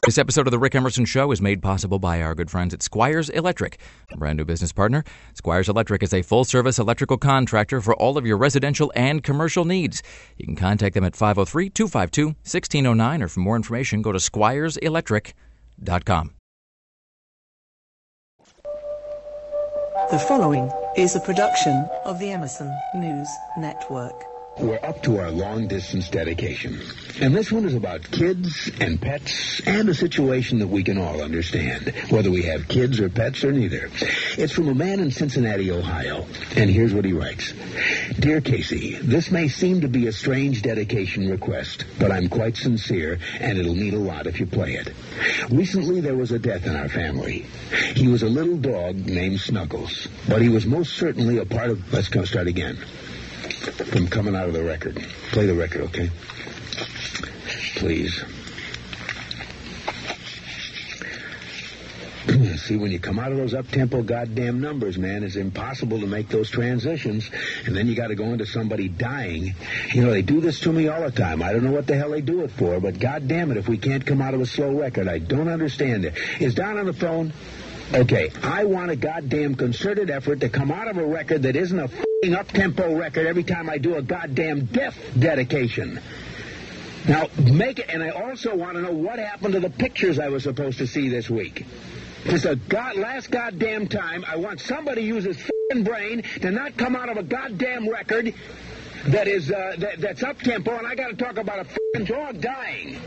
This episode of The Rick Emerson Show is made possible by our good friends at Squires Electric, a brand new business partner. Squires Electric is a full-service electrical contractor for all of your residential and commercial needs. You can contact them at 503-252-1609, or for more information, go to squireselectric.com. The following is a production of the Emerson News Network. We're up to our long-distance dedication. And this one is about kids and pets and a situation that we can all understand, whether we have kids or pets or neither. It's from a man in Cincinnati, Ohio. And here's what he writes. Dear Casey, this may seem to be a strange dedication request, but I'm quite sincere, and it'll mean a lot if you play it. Recently, there was a death in our family. He was a little dog named Snuggles, but he was most certainly a part of... Let's go start again. From coming out of the record. Play the record, okay? Please. See, when you come out of those up-tempo goddamn numbers, man, it's impossible to make those transitions. And then you got to go into somebody dying. You know, they do this to me all the time. I don't know what the hell they do it for, but goddamn it, if we can't come out of a slow record, I don't understand it. Is Don on the phone? Okay, I want a goddamn concerted effort to come out of a record that isn't a f***ing up-tempo record every time I do a goddamn death dedication. Now, make it, and I also want to know what happened to the pictures I was supposed to see this week. It's a last goddamn time I want somebody to use his f***ing brain to not come out of a goddamn record that is, that's up-tempo, and I got to talk about a f***ing dog dying.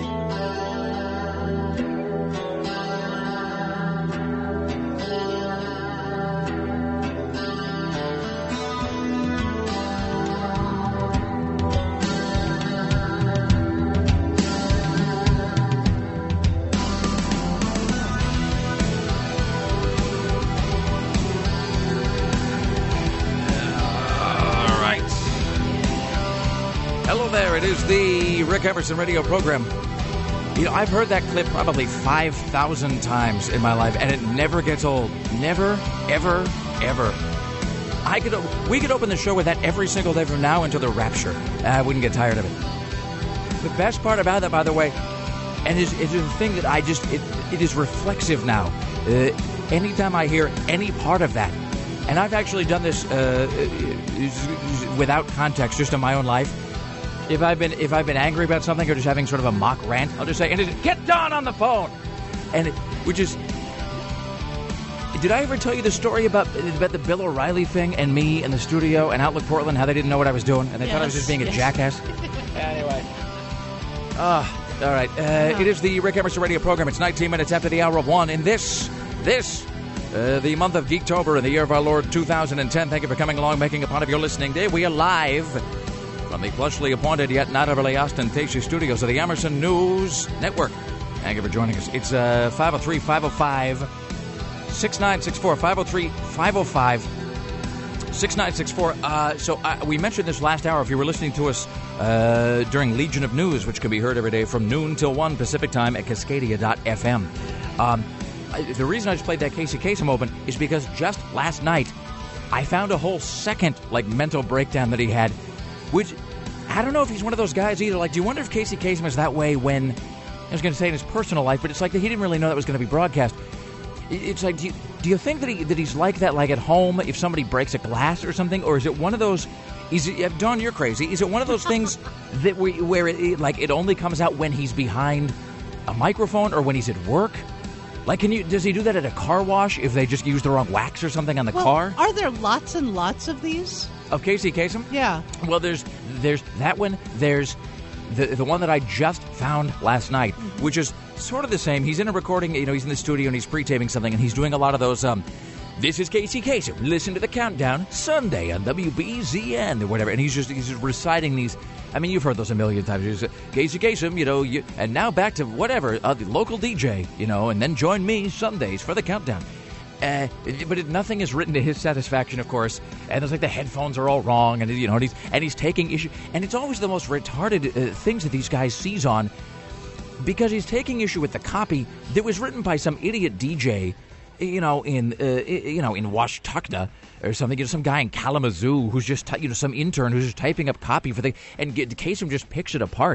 It is the Rick Emerson radio program. You know, I've heard that clip probably 5,000 times in my life, and it never gets old. Never, ever, ever. We could open the show with that every single day from now until the rapture. I wouldn't get tired of it. The best part about that, by the way, and it's a thing that it is reflexive now. Anytime I hear any part of that, and I've actually done this without context, just in my own life. If I've been angry about something or just having sort of a mock rant, I'll just say, "Get Don on the phone," which is. Did I ever tell you the story about the Bill O'Reilly thing and me in the studio and Outlook Portland, how they didn't know what I was doing and they thought I was just being a jackass? Anyway, all right. It is the Rick Emerson radio program. It's 19 minutes after the hour of 1. In this, the month of Geektober in the year of our Lord 2010. Thank you for coming along, making a part of your listening day. We are live from the plushly appointed yet not overly ostentatious studios of the Emerson News Network. Thank you for joining us. It's 503-505-6964. 503-505-6964. So we mentioned this last hour. If you were listening to us during Legion of News, which can be heard every day from noon till 1 Pacific time at Cascadia.fm. The reason I just played that Casey Kasem open is because just last night I found a whole second mental breakdown that he had. Which, I don't know if he's one of those guys either. Do you wonder if Casey Kasem is that way when, I was going to say in his personal life, but it's like that he didn't really know that was going to be broadcast. It's like, do you think that he's like that, at home, if somebody breaks a glass or something? Or is it one of those, Dawn, you're crazy. Is it one of those things that where it only comes out when he's behind a microphone or when he's at work? Does he do that at a car wash if they just use the wrong wax or something on the car? Are there lots and lots of these? Of Casey Kasem? Yeah. Well, there's that one. There's the one that I just found last night, which is sort of the same. He's in a recording, he's in the studio and he's pre-taping something, and he's doing a lot of those, this is Casey Kasem, listen to the countdown, Sunday on WBZN, or whatever, and he's just reciting these. I mean, you've heard those a million times. Casey Kasem, and now back to whatever, the local DJ, and then join me Sundays for the countdown. But nothing is written to his satisfaction, of course. And it's the headphones are all wrong, and he's taking issue. And it's always the most retarded things that these guys seize on, because he's taking issue with the copy that was written by some idiot DJ, in Washtuckna or something. Some guy in Kalamazoo who's just some intern who's just typing up copy for and Kasem just picks it apart.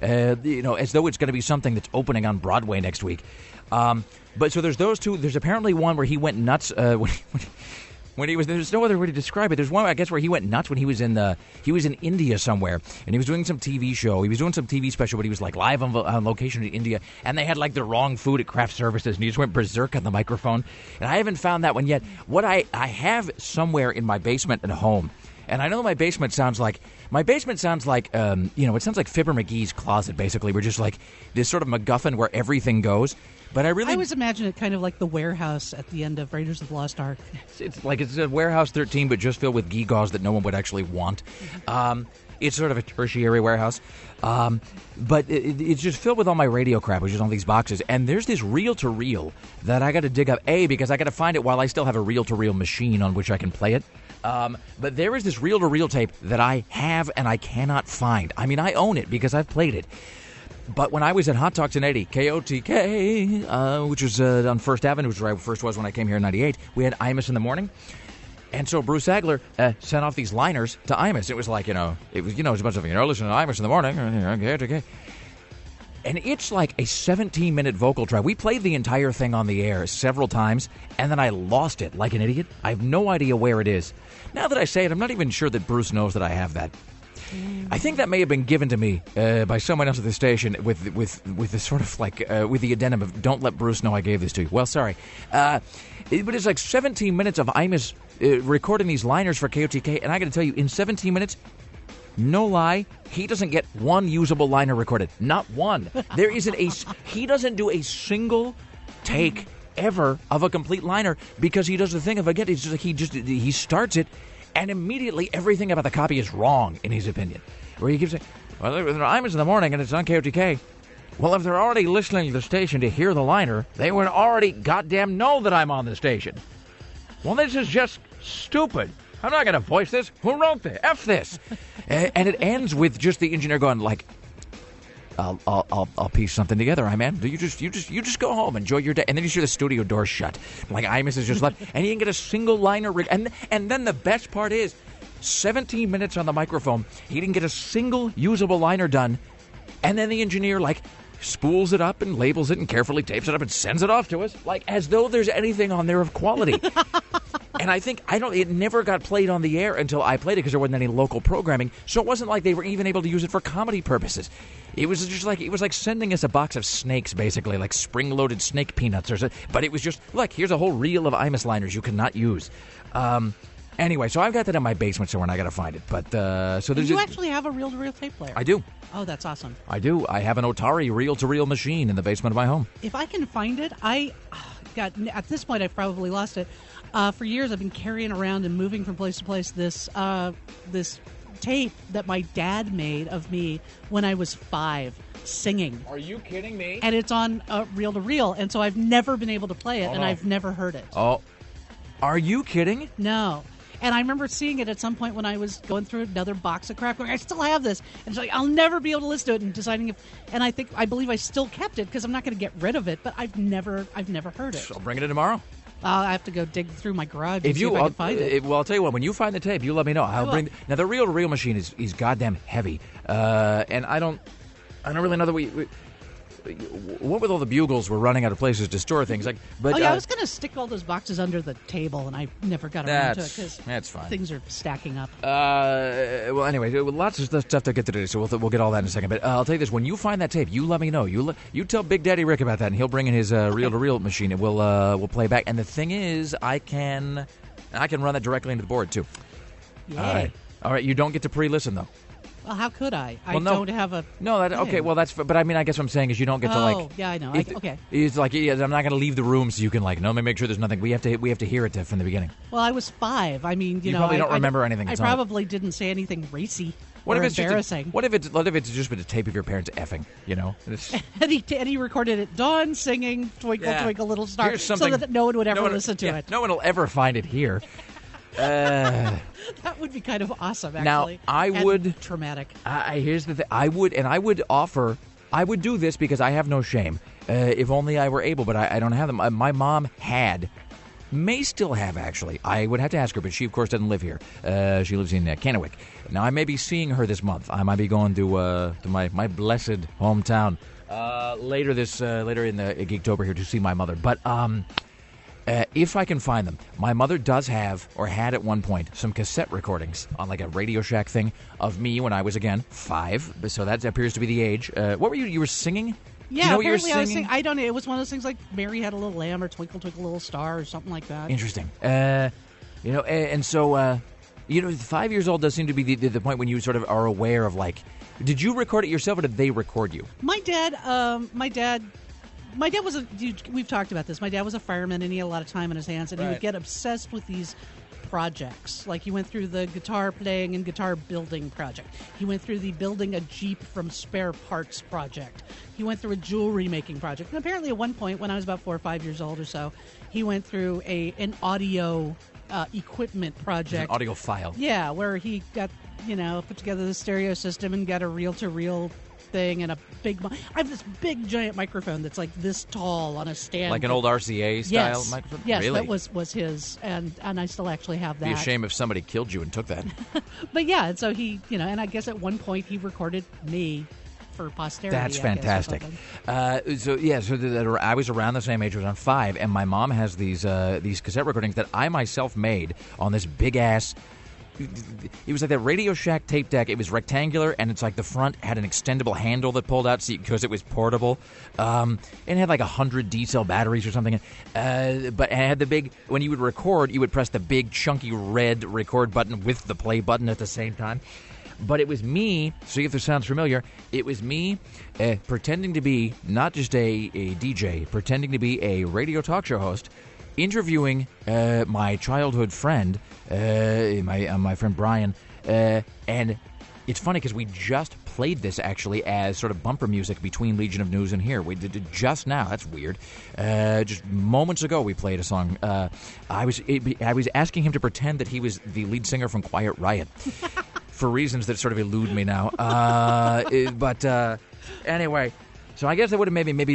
as though it's going to be something that's opening on Broadway next week. But so there's those two. There's apparently one where he went nuts when he was. There's no other way to describe it. There's one, I guess, where he went nuts when he was in India somewhere, and he was doing some TV show. He was doing some TV special, but he was like live on location in India, and they had like the wrong food at craft services, and he just went berserk on the microphone. And I haven't found that one yet. What I have somewhere in my basement at home. And I know my basement sounds like, it sounds like Fibber McGee's closet, basically. We're just like this sort of MacGuffin where everything goes. But I always imagine it kind of like the warehouse at the end of Raiders of the Lost Ark. It's like it's a Warehouse 13, but just filled with gewgaws that no one would actually want. It's sort of a tertiary warehouse. But it's just filled with all my radio crap, which is on these boxes. And there's this reel-to-reel that I got to dig up, because I got to find it while I still have a reel-to-reel machine on which I can play it. But there is this reel-to-reel tape that I have and I cannot find. I mean, I own it because I've played it. But when I was at Hot Talk 1080, KOTK, which was on First Avenue, which is where I first was when I came here in 98, we had Imus in the morning. And so Bruce Agler sent off these liners to Imus. It was like, it was a bunch of, listen to Imus in the morning. KOTK. And it's like a 17-minute vocal track. We played the entire thing on the air several times, and then I lost it like an idiot. I have no idea where it is. Now that I say it, I'm not even sure that Bruce knows that I have that. I think that may have been given to me by someone else at the station with the sort of like with the addendum of "Don't let Bruce know I gave this to you." Well, sorry, but it's like 17 minutes of Imus recording these liners for KOTK, and I got to tell you, in 17 minutes, no lie, he doesn't get one usable liner recorded, not one. There isn't he doesn't do a single take ever of a complete liner because he does the thing of again. It's just like he starts it. And immediately everything about the copy is wrong, in his opinion. Where he keeps saying, well, I'm in the morning and it's on KOTK. Well, if they're already listening to the station to hear the liner, they would already goddamn know that I'm on the station. Well, this is just stupid. I'm not going to voice this. Who wrote this? F this. And it ends with just the engineer going like, I'll piece something together, man. You just go home, enjoy your day, and then you hear the studio door shut. Like Imus has just left, and he didn't get a single liner. And then the best part is, 17 minutes on the microphone, he didn't get a single usable liner done, and then the engineer spools it up and labels it and carefully tapes it up and sends it off to us, like as though there's anything on there of quality. And it never got played on the air until I played it because there wasn't any local programming. So it wasn't like they were even able to use it for comedy purposes. It was just like, sending us a box of snakes, basically, like spring-loaded snake peanuts or something. But it was just, look, here's a whole reel of Imus liners you cannot use. Anyway, so I've got that in my basement somewhere, and I got to find it. But so there's. Do you actually have a reel-to-reel tape player? I do. Oh, that's awesome. I do. I have an Otari reel-to-reel machine in the basement of my home. If I can find it, at this point, I've probably lost it. For years, I've been carrying around and moving from place to place this tape that my dad made of me when I was 5 singing. Are you kidding me? And it's on reel-to-reel, and so I've never been able to play it, and I've never heard it. Oh, are you kidding? No. And I remember seeing it at some point when I was going through another box of crap, going, I still have this. And it's like, I'll never be able to listen to it, and deciding if. And I believe I still kept it because I'm not going to get rid of it, but I've never heard it. So I'll bring it in tomorrow. I'll have to go dig through my garage and see if I can find it. Well, I'll tell you what. When you find the tape, you let me know. I'll bring. Now the reel-to-reel machine is goddamn heavy, and I don't really know that what with all the bugles, we're running out of places to store things. I was going to stick all those boxes under the table, and I never got around to it because that's fine. Things are stacking up. Well, anyway, lots of stuff to get to today, so we'll get all that in a second. But I'll tell you this: when you find that tape, you let me know. You tell Big Daddy Rick about that, and he'll bring in his reel-to-reel machine, and we'll play back. And the thing is, I can run that directly into the board too. Yay. All right. You don't get to pre-listen though. Well, how could I? Don't have a... No, okay, well, that's... But I mean, I guess what I'm saying is you don't get to, Oh, yeah, I know. Okay. It's like, I'm not going to leave the room so you can, no, make sure there's nothing. We have to hear it from the beginning. Well, I was 5. I mean, you know... You probably don't remember anything. I probably didn't say anything racy or embarrassing. What if it's just been a tape of your parents effing, you know? And he recorded it, Dawn singing Twinkle, Twinkle, Little Star, so that no one would ever listen to it. No one will ever find it here. That would be kind of awesome, actually. Now, I would... Traumatic. Here's the thing. I would do this because I have no shame. If only I were able, but I don't have them. My mom had may still have, actually. I would have to ask her, but she, of course, doesn't live here. She lives in Kennewick. Now, I may be seeing her this month. I might be going to my blessed hometown later in the Geektober here to see my mother. But if I can find them, my mother does have, or had at one point, some cassette recordings on like a Radio Shack thing of me when I was, again, 5. So that appears to be the age. What were you? You were singing? Yeah, you know what apparently you were I was singing? singing. I don't know. It was one of those things like Mary Had a Little Lamb or Twinkle Twinkle Little Star or something like that. Interesting. And so, 5 years old does seem to be the point when you sort of are aware of, like, did you record it yourself or did they record you? My dad was we've talked about this. My dad was a fireman and he had a lot of time on his hands and he would get obsessed with these projects. Like he went through the guitar playing and guitar building project. He went through the building a Jeep from spare parts project. He went through a jewelry making project. And apparently at one point when I was about 4 or 5 years old or so, he went through an audio equipment project. An audio file. Yeah, where he got, put together the stereo system and got a reel-to-reel thing and a big... I have this big giant microphone that's like this tall on a stand. Like an old RCA style microphone? Yes, really? that was his, and I still actually have that. It'd be a shame if somebody killed you and took that. But yeah, and so he, and I guess at one point he recorded me for posterity. That's fantastic. I was around the same age. I was on 5, and my mom has these cassette recordings that I myself made on this big ass. It was like that Radio Shack tape deck. It was rectangular, and it's like the front had an extendable handle that pulled out because it was portable. And it had like 100 D-cell batteries or something. But it had the big, when you would record, you would press the big chunky red record button with the play button at the same time. But it was me, see if this sounds familiar, it was me pretending to be not just a DJ, pretending to be a radio talk show host, interviewing my childhood friend, my friend Brian, and it's funny because we just played this actually as sort of bumper music between Legion of News and here. We did it just now. That's weird. Just moments ago we played a song. I was asking him to pretend that he was the lead singer from Quiet Riot for reasons that sort of elude me now. But anyway, so I guess that would have maybe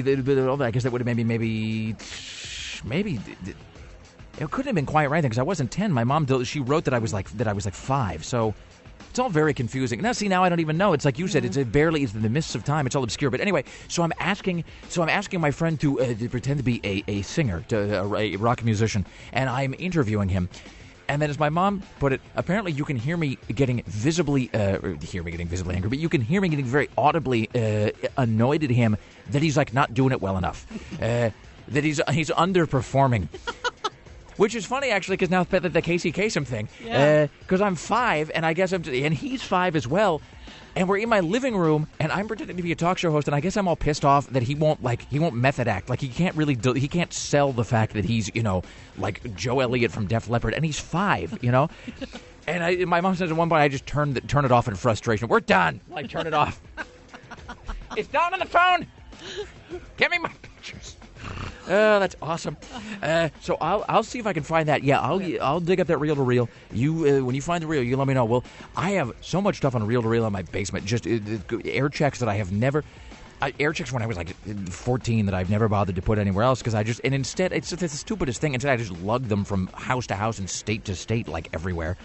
it couldn't have been Quiet Riot because I wasn't 10. My mom, she wrote that I was like 5. So it's all very confusing. Now I don't even know. It's like you said. It's the mists of time. It's all obscure. But anyway, so I'm asking my friend to pretend to be a singer, a rock musician, and I'm interviewing him. And then, as my mom put it, apparently you can hear me getting visibly angry, but you can hear me getting very audibly annoyed at him that he's like not doing it well enough, that he's underperforming. Which is funny, actually, because now the Casey Kasem thing. Because I'm 5, and I guess and he's 5 as well, and we're in my living room, and I'm pretending to be a talk show host, and I guess I'm all pissed off that he won't method act. Like, he can't sell the fact that he's, like Joe Elliott from Def Leppard, and he's 5, And my mom says at one point, I just turn it off in frustration. We're done. Like, turn it off. It's down on the phone. Give me my pictures. Oh, that's awesome. So I'll see if I can find that. Yeah, I'll dig up that reel to reel. You when you find the reel, you let me know. Well, I have so much stuff on reel to reel in my basement. Just air checks that I have never. Air checks when I was like 14 that I've never bothered to put anywhere else because instead it's the stupidest thing. Instead, I just lug them from house to house and state to state, like everywhere.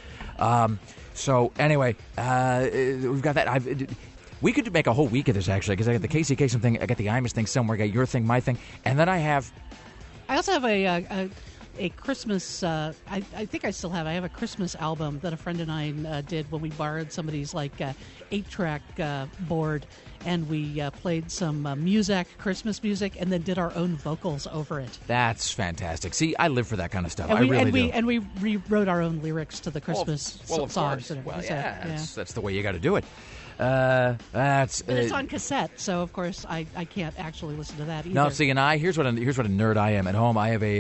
So anyway, we've got that. We could make a whole week of this, actually, because I got the Casey Kasem thing, I got the Imus thing somewhere, I got your thing, my thing, and then I also have a Christmas, I think I still have, I have a Christmas album that a friend and I did when we borrowed somebody's, 8-track board, and we played some Christmas music, and then did our own vocals over it. That's fantastic. See, I live for that kind of stuff. And I really do. And we rewrote our own lyrics to the Christmas of songs. Course. Well, that's the way you got to do it. But it's on cassette, so of course I can't actually listen to that either. No, see, and here's what a nerd I am. At home, I have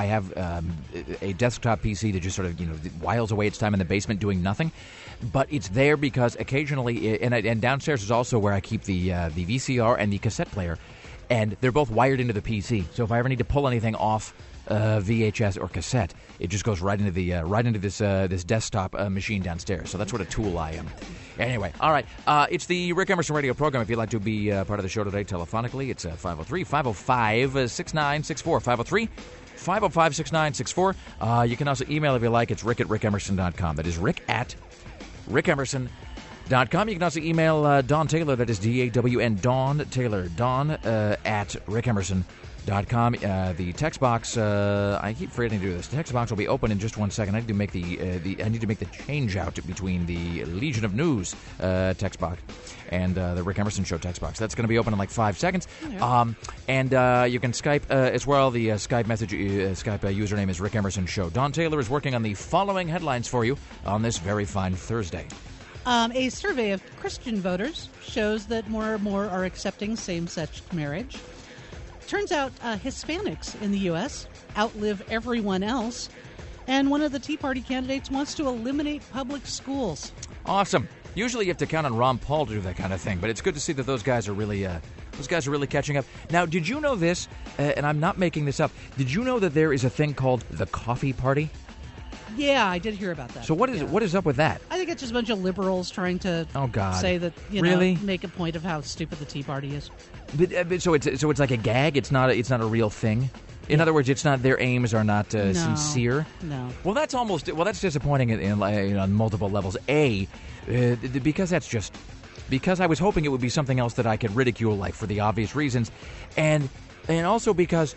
a desktop PC that just sort of whiles away its time in the basement doing nothing. But it's there because occasionally, and downstairs is also where I keep the VCR and the cassette player, and they're both wired into the PC. So if I ever need to pull anything off VHS or cassette, it just goes right into this desktop machine downstairs. So that's what a tool I am. Anyway, all right. It's the Rick Emerson radio program. If you'd like to be part of the show today telephonically, it's 503-505-6964. 505-6964. You can also email if you like. It's rick@rickemerson.com. That is rick@rickemerson.com. You can also email Dawn Taylor. That is D-A-W-N, Dawn Taylor. Dawn at rickemerson.com. The text box, I keep forgetting to do this. The text box will be open in just 1 second. I need to make the change out between the Legion of News text box and the Rick Emerson Show text box. That's going to be open in like 5 seconds. And you can Skype as well. The Skype username is Rick Emerson Show. Dawn Taylor is working on the following headlines for you on this very fine Thursday. A survey of Christian voters shows that more and more are accepting same-sex marriage. Turns out Hispanics in the U.S. outlive everyone else, and one of the Tea Party candidates wants to eliminate public schools. Awesome. Usually you have to count on Ron Paul to do that kind of thing, but it's good to see that those guys are really catching up. Now, did you know this, and I'm not making this up, did you know that there is a thing called the Coffee Party? Yeah, I did hear about that. So what is up with that? I think it's just a bunch of liberals trying to say that, really? Make a point of how stupid the Tea Party is. But so it's like a gag. It's not a real thing. In other words, it's not, their aims are not sincere. No. Well, that's disappointing on multiple levels. Because I was hoping it would be something else that I could ridicule, like for the obvious reasons, and also because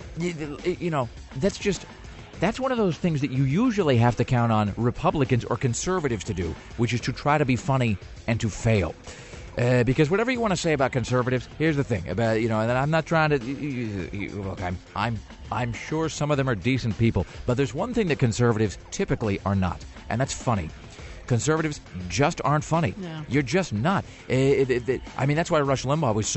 that's one of those things that you usually have to count on Republicans or conservatives to do, which is to try to be funny and to fail. Because whatever you want to say about conservatives, here's the thing about and I'm not trying to look. I'm sure some of them are decent people, but there's one thing that conservatives typically are not, and that's funny. Conservatives just aren't funny. Yeah. You're just not. I mean, that's why Rush Limbaugh was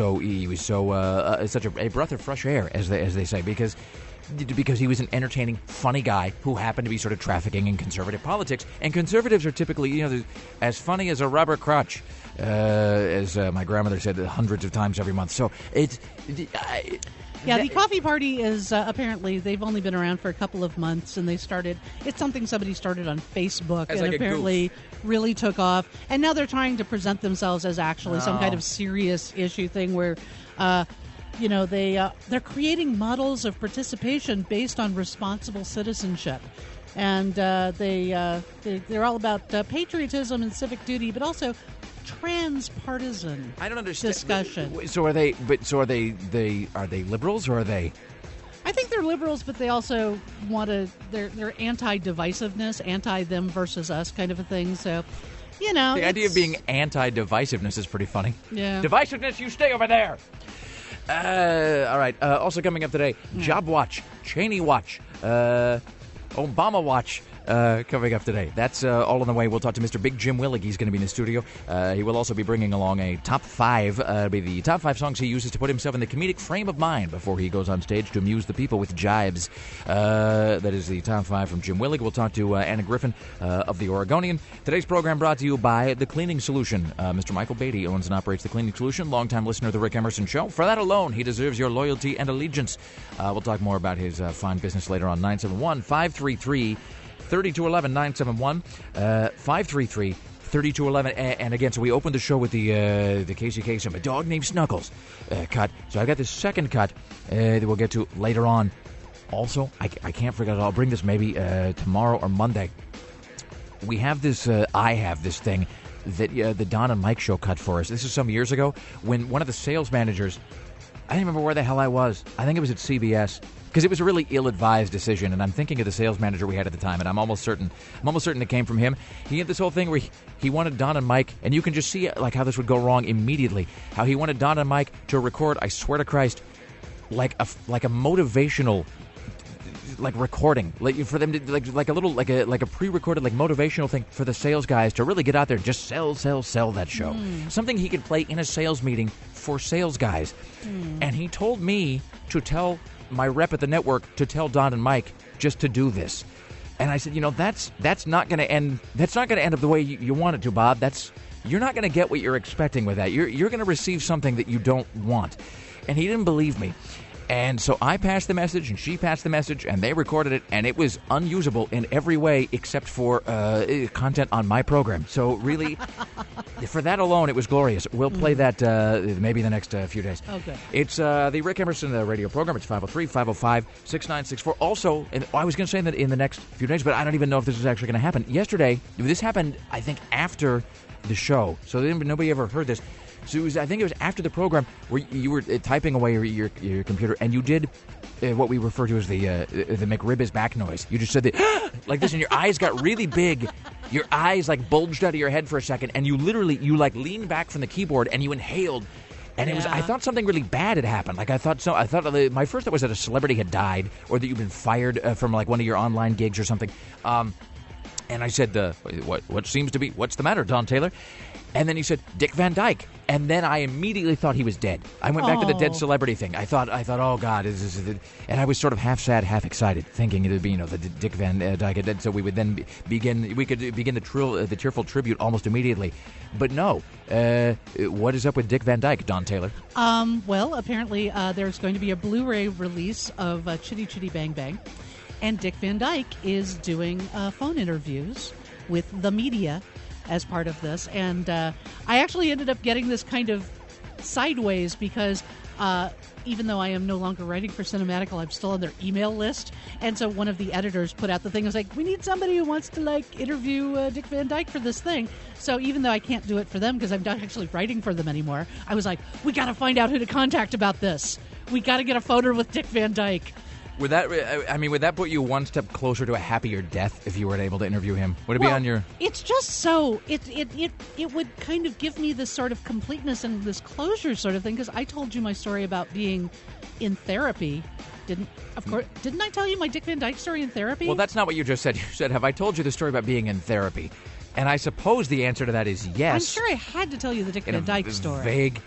such a breath of fresh air, as they say, because he was an entertaining, funny guy who happened to be sort of trafficking in conservative politics. And conservatives are typically, as funny as a rubber crutch, as my grandmother said hundreds of times every month. So it's... the Coffee Party is apparently, they've only been around for a couple of months, and it's something somebody started on Facebook, and like apparently really took off. And now they're trying to present themselves as actually some kind of serious issue thing where... they're creating models of participation based on responsible citizenship, and they're all about patriotism and civic duty, but also transpartisan. I don't understand discussion. So are they? But so are they? Are they liberals or are they? I think they're liberals, but they also want to. They're anti-divisiveness, anti-them versus us kind of a thing. So. The idea of being anti-divisiveness is pretty funny. Yeah. Divisiveness, you stay over there. All right. Also coming up today, Job Watch, Cheney Watch, Obama Watch. Coming up today. That's all on the way. We'll talk to Mr. Big Jim Willig. He's going to be in the studio. He will also be bringing along a top 5. It'll be the top 5 songs he uses to put himself in the comedic frame of mind before he goes on stage to amuse the people with jibes. That is the top 5 from Jim Willig. We'll talk to Anna Griffin of the Oregonian. Today's program brought to you by The Cleaning Solution. Mr. Michael Beatty owns and operates The Cleaning Solution, longtime listener of The Rick Emerson Show. For that alone, he deserves your loyalty and allegiance. We'll talk more about his fine business later on. 971-533-3211, 971-533-3211. And again, so we opened the show with the Casey Kasem, A Dog Named Snuggles cut. So I got this second cut that we'll get to later on. Also, I can't forget, I'll bring this maybe tomorrow or Monday. We have this, I have this thing that the Don and Mike show cut for us. This is some years ago when one of the sales managers, I don't remember where the hell I was. I think it was at CBS. Because it was a really ill-advised decision, and I'm thinking of the sales manager we had at the time, and I'm almost certain it came from him. He had this whole thing where he wanted Don and Mike, and you can just see like how this would go wrong immediately. How he wanted Don and Mike to record, I swear to Christ, like a motivational recording, for them to like a pre-recorded motivational thing for the sales guys to really get out there and just sell that show. Something he could play in a sales meeting for sales guys. And he told me to tell my rep at the network to tell Don and Mike just to do this. And I said, that's not going to end. That's not going to end up the way you want it to, Bob. You're not going to get what you're expecting with that. You're going to receive something that you don't want. And he didn't believe me. And so I passed the message, and she passed the message, and they recorded it, and it was unusable in every way except for content on my program. So really, For that alone, it was glorious. We'll play that maybe the next few days. Okay. It's the Rick Emerson radio program. It's 503-505-6964. Also, and I was going to say that in the next few days, but I don't even know if this is actually going to happen. Yesterday, this happened, I think, after the show. So nobody ever heard this. So I think it was after the program where you were typing away your computer, and you did what we refer to as the McRib is back noise. You just said the like this, and your eyes got really big. Your eyes like bulged out of your head for a second, and you leaned back from the keyboard and you inhaled. And it was. I thought something really bad had happened. Like I thought my first thought was that a celebrity had died, or that you'd been fired from like one of your online gigs or something. And I said, what seems to be, what's the matter, Don Taylor? And then he said, Dick Van Dyke. And then I immediately thought he was dead. I went back to the dead celebrity thing. I thought, oh God, and I was sort of half sad, half excited, thinking it would be, the Dick Van Dyke had dead, so we would then begin the tearful tribute almost immediately. But no, what is up with Dick Van Dyke, Don Taylor? Well, apparently there's going to be a Blu-ray release of Chitty Chitty Bang Bang, and Dick Van Dyke is doing phone interviews with the media as part of this. And I actually ended up getting this kind of sideways because even though I am no longer writing for Cinematical, I'm still on their email list. And so one of the editors put out the thing. It was like, we need somebody who wants to interview Dick Van Dyke for this thing. So even though I can't do it for them because I'm not actually writing for them anymore, I was like, we got to find out who to contact about this. We got to get a photo with Dick Van Dyke. Would that put you one step closer to a happier death if you were able to interview him? Would it be on your... It's just so... It would kind of give me this sort of completeness and this closure sort of thing, because I told you my story about being in therapy. Didn't I tell you my Dick Van Dyke story in therapy? Well, that's not what you just said. You said, have I told you the story about being in therapy? And I suppose the answer to that is yes. I'm sure I had to tell you the Dick Van Dyke story. Vague...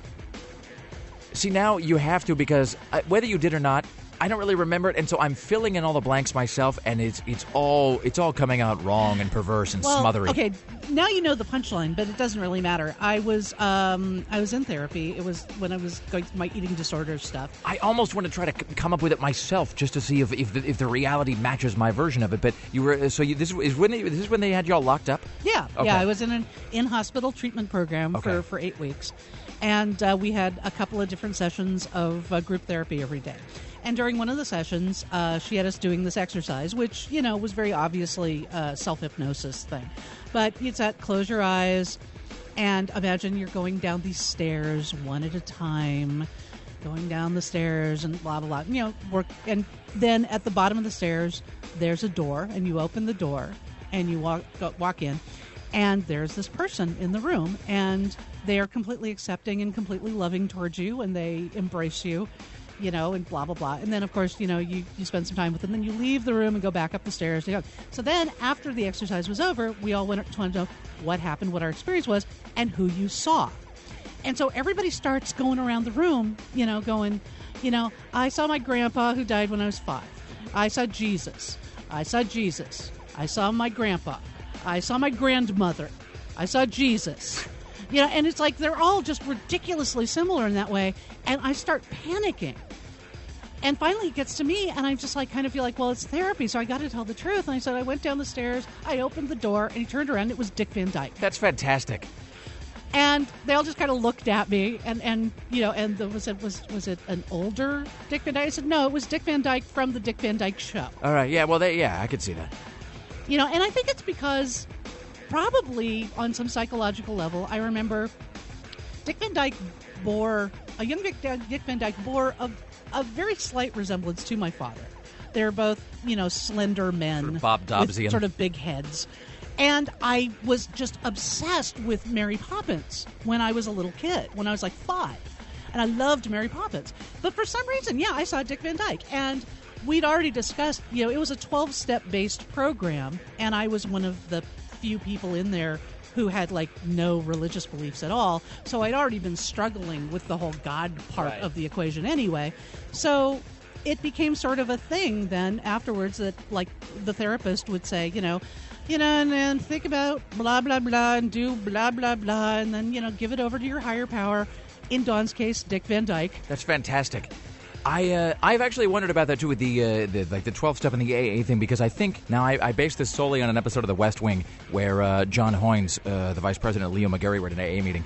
See, now you have to, because whether you did or not, I don't really remember it, and so I'm filling in all the blanks myself, and it's all coming out wrong and perverse and smothery. Okay, now you know the punchline, but it doesn't really matter. I was in therapy. It was when I was going through my eating disorder stuff. I almost want to try to come up with it myself just to see if the reality matches my version of it. But you were this is when they had you all locked up. Yeah, okay. Yeah. I was in an in-hospital treatment program for 8 weeks, and we had a couple of different sessions of group therapy every day. And during one of the sessions, she had us doing this exercise, which, was very obviously a self-hypnosis thing. But it's that close your eyes and imagine you're going down these stairs one at a time, going down the stairs and blah, blah, blah. And then at the bottom of the stairs, there's a door, and you open the door and you walk in, and there's this person in the room, and they are completely accepting and completely loving towards you, and they embrace you. And blah, blah, blah. And then, of course, you spend some time with them. Then you leave the room and go back up the stairs. So then, after the exercise was over, we all wanted to know what happened, what our experience was, and who you saw. And so everybody starts going around the room, going, I saw my grandpa who died when I was 5. I saw Jesus. I saw Jesus. I saw my grandpa. I saw my grandmother. I saw Jesus. And it's like they're all just ridiculously similar in that way. And I start panicking. And finally it gets to me, and I just kind of feel like, well, it's therapy, so I got to tell the truth. And I said, I went down the stairs, I opened the door, and he turned around, and it was Dick Van Dyke. That's fantastic. And they all just kind of looked at me, and was it an older Dick Van Dyke? I said, no, it was Dick Van Dyke from the Dick Van Dyke Show. All right, yeah, well, I could see that. And I think it's because... probably on some psychological level, I remember Dick Van Dyke bore a very slight resemblance to my father. They're both, slender men, sort of Bob Dobbsian, with sort of big heads. And I was just obsessed with Mary Poppins when I was a little kid, when I was 5. And I loved Mary Poppins. But for some reason, I saw Dick Van Dyke. And we'd already discussed, it was a 12-step based program, and I was one of the few people in there who had no religious beliefs at all, so I'd already been struggling with the whole God part of the equation anyway. So it became sort of a thing then afterwards that the therapist would say, and think about blah blah blah and do blah blah blah, and then give it over to your higher power. In Dawn's case, Dick Van Dyke. That's fantastic. I've actually wondered about that too with the 12 step and the AA thing, because I think now I base this solely on an episode of The West Wing where John Hoynes, the vice president, Leo McGarry, were at an AA meeting,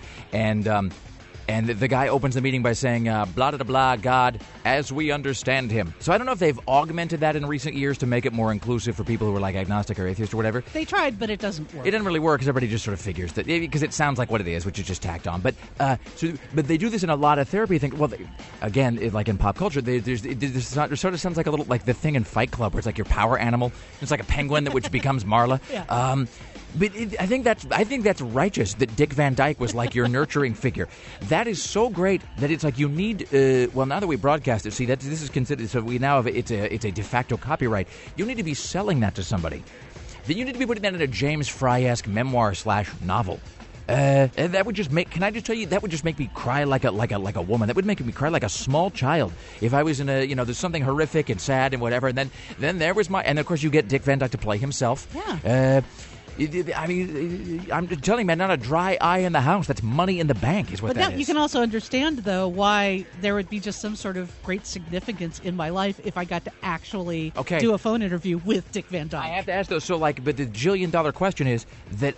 and the guy opens the meeting by saying, blah, blah, blah, God, as we understand him. So I don't know if they've augmented that in recent years to make it more inclusive for people who are like agnostic or atheist or whatever. They tried, but it doesn't work. It doesn't really work because everybody just sort of figures that, because it sounds like what it is, which is just tacked on. But but they do this in a lot of therapy things. Well, again, like in pop culture, it sort of sounds like a little, like the thing in Fight Club where it's like your power animal. It's like a penguin which becomes Marla. Yeah. But I think that's righteous that Dick Van Dyke was like your nurturing figure. That is so great that it's like you need. Well, now that we broadcast it, see that this is considered. So we now have it's a de facto copyright. You need to be selling that to somebody. Then you need to be putting that in a James Fry-esque memoir/novel. And that would just make. Can I just tell you that would just make me cry like a woman. That would make me cry like a small child if I was in a there's something horrific and sad and whatever. And then there was and of course you get Dick Van Dyke to play himself. Yeah. I mean, I'm just telling you, man, not a dry eye in the house. That's money in the bank is what that is. But you can also understand, though, why there would be just some sort of great significance in my life if I got to actually do a phone interview with Dick Van Dyke. I have to ask, though, but the $1 question is that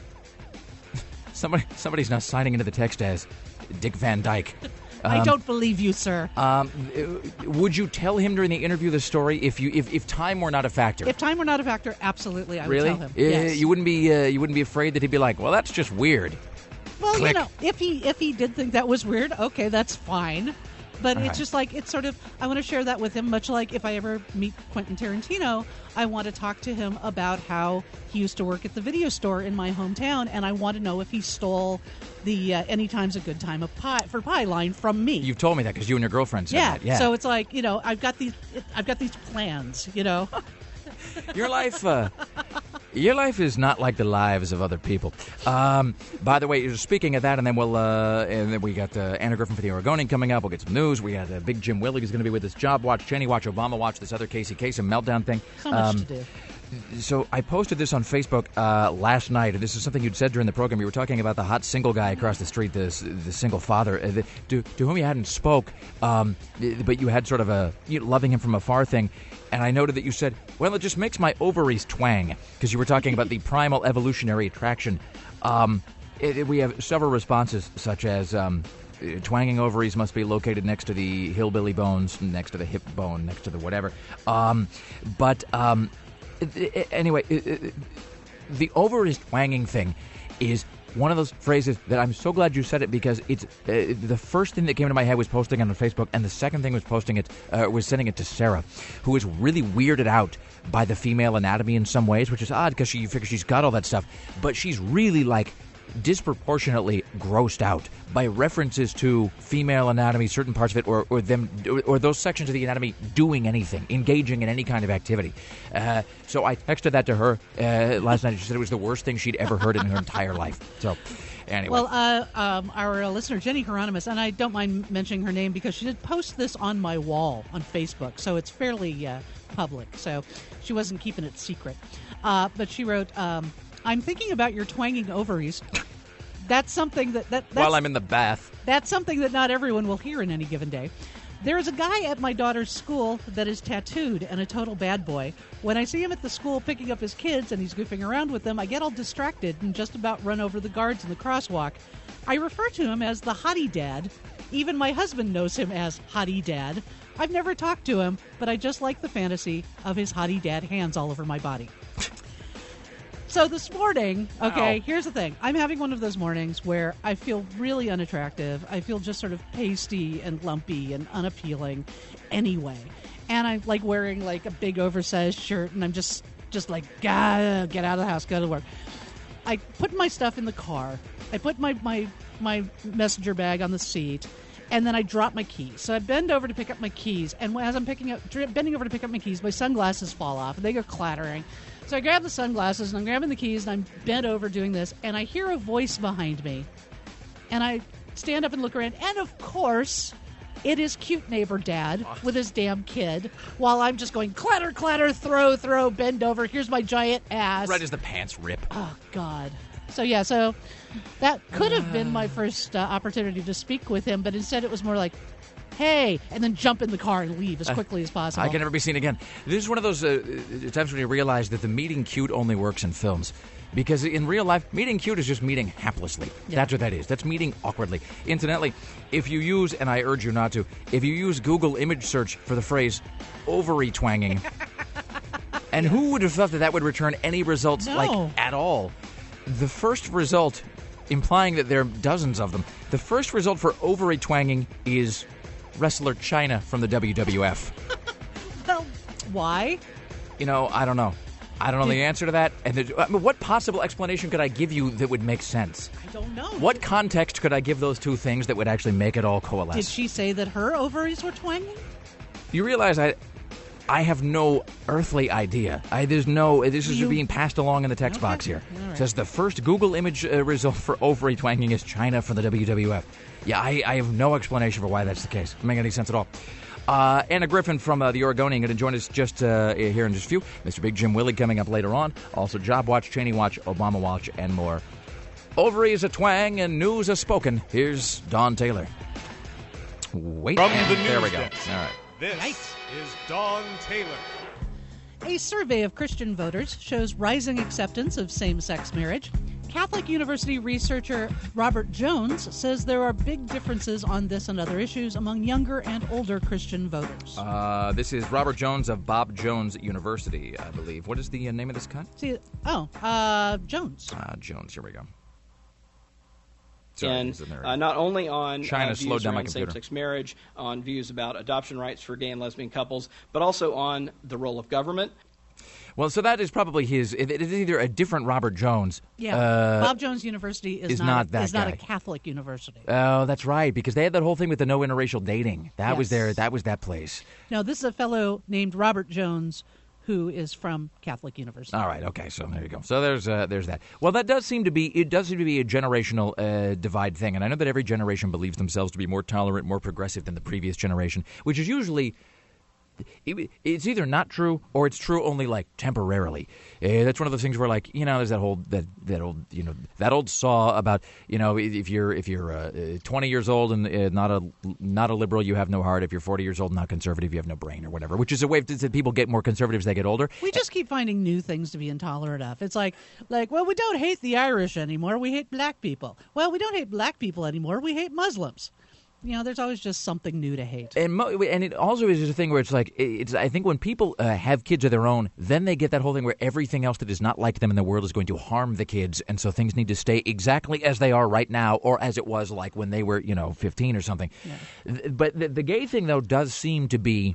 somebody's now signing into the text as Dick Van Dyke. I don't believe you, sir. Would you tell him during the interview the story if time were not a factor? If time were not a factor, absolutely, I would really? tell him. Yes. You wouldn't be afraid that he'd be like, well, that's just weird. Well, Click. if he did think that was weird, okay, that's fine. But it's just like, it's sort of, I want to share that with him, much like if I ever meet Quentin Tarantino, I want to talk to him about how he used to work at the video store in my hometown, and I want to know if he stole the Anytime's a Good Time for Pie line from me. You've told me that because you and your girlfriend said that. Yeah. So it's like, I've got these plans, Your life is not like the lives of other people. By the way, speaking of that, and then we got Anna Griffin for the Oregonian coming up. We'll get some news. We got Big Jim Willig who's going to be with us. Job Watch, Cheney Watch, Obama Watch, this other Casey Kasem meltdown thing. So much to do. So I posted this on Facebook last night. This is something you'd said during the program. You were talking about the hot single guy across the street, the single father, to whom you hadn't spoke, but you had sort of a loving him from afar thing. And I noted that you said, well, it just makes my ovaries twang, because you were talking about the primal evolutionary attraction. We have several responses, such as twanging ovaries must be located next to the hillbilly bones, next to the hip bone, next to the whatever. Anyway, the ovaries twanging thing is one of those phrases that I'm so glad you said it, because it's the first thing that came to my head was posting it on Facebook, and the second thing was sending it to Sarah, who is really weirded out by the female anatomy in some ways, which is odd because you figure she's got all that stuff, but she's really like disproportionately grossed out by references to female anatomy, certain parts of it, or those sections of the anatomy doing anything, engaging in any kind of activity. So I texted that to her last night. She said it was the worst thing she'd ever heard in her entire life. So anyway. Well, our listener, Jenny Hieronymus, and I don't mind mentioning her name because she did post this on my wall on Facebook, so it's fairly public, so she wasn't keeping it secret. But she wrote, I'm thinking about your twanging ovaries. That's something that's while I'm in the bath. That's something that not everyone will hear in any given day. There is a guy at my daughter's school that is tattooed and a total bad boy. When I see him at the school picking up his kids and he's goofing around with them, I get all distracted and just about run over the guards in the crosswalk. I refer to him as the Hottie Dad. Even my husband knows him as Hottie Dad. I've never talked to him, but I just like the fantasy of his Hottie Dad hands all over my body. So this morning, here's the thing. I'm having one of those mornings where I feel really unattractive. I feel just sort of pasty and lumpy and unappealing anyway. And I'm like wearing like a big oversized shirt, and I'm just like, get out of the house, go to work. I put my stuff in the car. I put my messenger bag on the seat, and then I drop my keys. So I bend over to pick up my keys, and as I'm bending over to pick up my keys, my sunglasses fall off, and they go clattering. So I grab the sunglasses, and I'm grabbing the keys, and I'm bent over doing this, and I hear a voice behind me. And I stand up and look around, and of course, it is cute neighbor Dad with his damn kid, while I'm just going clatter, clatter, throw, bend over, here's my giant ass. Right as the pants rip. Oh, God. So that could have been my first opportunity to speak with him, but instead it was more like, hey, and then jump in the car and leave as quickly as possible. I can never be seen again. This is one of those times when you realize that the meeting cute only works in films. Because in real life, meeting cute is just meeting haplessly. Yeah. That's what that is. That's meeting awkwardly. Incidentally, if you use, and I urge you not to, if you use Google image search for the phrase ovary twanging, and who would have thought that would return any results at all? The first result, implying that there are dozens of them, the first result for ovary twanging is wrestler China from the WWF. Well, why? I don't know. I don't know the answer to that. And what possible explanation could I give you that would make sense? I don't know. What context could I give those two things that would actually make it all coalesce? Did she say that her ovaries were twanging? You realize I have no earthly idea. This is being passed along in the text box here. Right. It says the first Google image result for ovary twanging is China from the WWF. Yeah, I have no explanation for why that's the case. It doesn't make any sense at all. Anna Griffin from the Oregonian going to join us just here in just a few. Mr. Big Jim Willie coming up later on. Also Job Watch, Cheney Watch, Obama Watch, and more. Ovaries a twang and news a spoken. Here's Don Taylor. Wait. From the news there we go. desk. All right. This is Don Taylor. A survey of Christian voters shows rising acceptance of same-sex marriage. Catholic University researcher Robert Jones says there are big differences on this and other issues among younger and older Christian voters. This is Robert Jones of Bob Jones University, I believe. What is the name of this cut? Jones. Jones, here we go. Sorry, and not only on views around same-sex marriage, on views about adoption rights for gay and lesbian couples, but also on the role of government. Well, so that is probably his. It is either a different Robert Jones. Yeah, Bob Jones University is not a Catholic university. Oh, that's right, because they had that whole thing with the no interracial dating. That was that place. No, this is a fellow named Robert Jones who is from Catholic University. All right, okay, so there you go. So there's that. Well, that does seem to be a generational divide thing, and I know that every generation believes themselves to be more tolerant, more progressive than the previous generation, which is usually. It's either not true or it's true only like temporarily. That's one of those things where there's that old saw about if you're 20 years old and not a liberal, you have no heart. If you're 40 years old and not conservative, you have no brain or whatever. Which is a way that people get more conservative as they get older. We just keep finding new things to be intolerant of. It's like well, we don't hate the Irish anymore. We hate black people. Well, we don't hate black people anymore. We hate Muslims. There's always just something new to hate. And it also is a thing where I think when people have kids of their own, then they get that whole thing where everything else that is not like them in the world is going to harm the kids, and so things need to stay exactly as they are right now, or as it was like when they were, 15 or something. Yeah. But the gay thing, though, does seem to be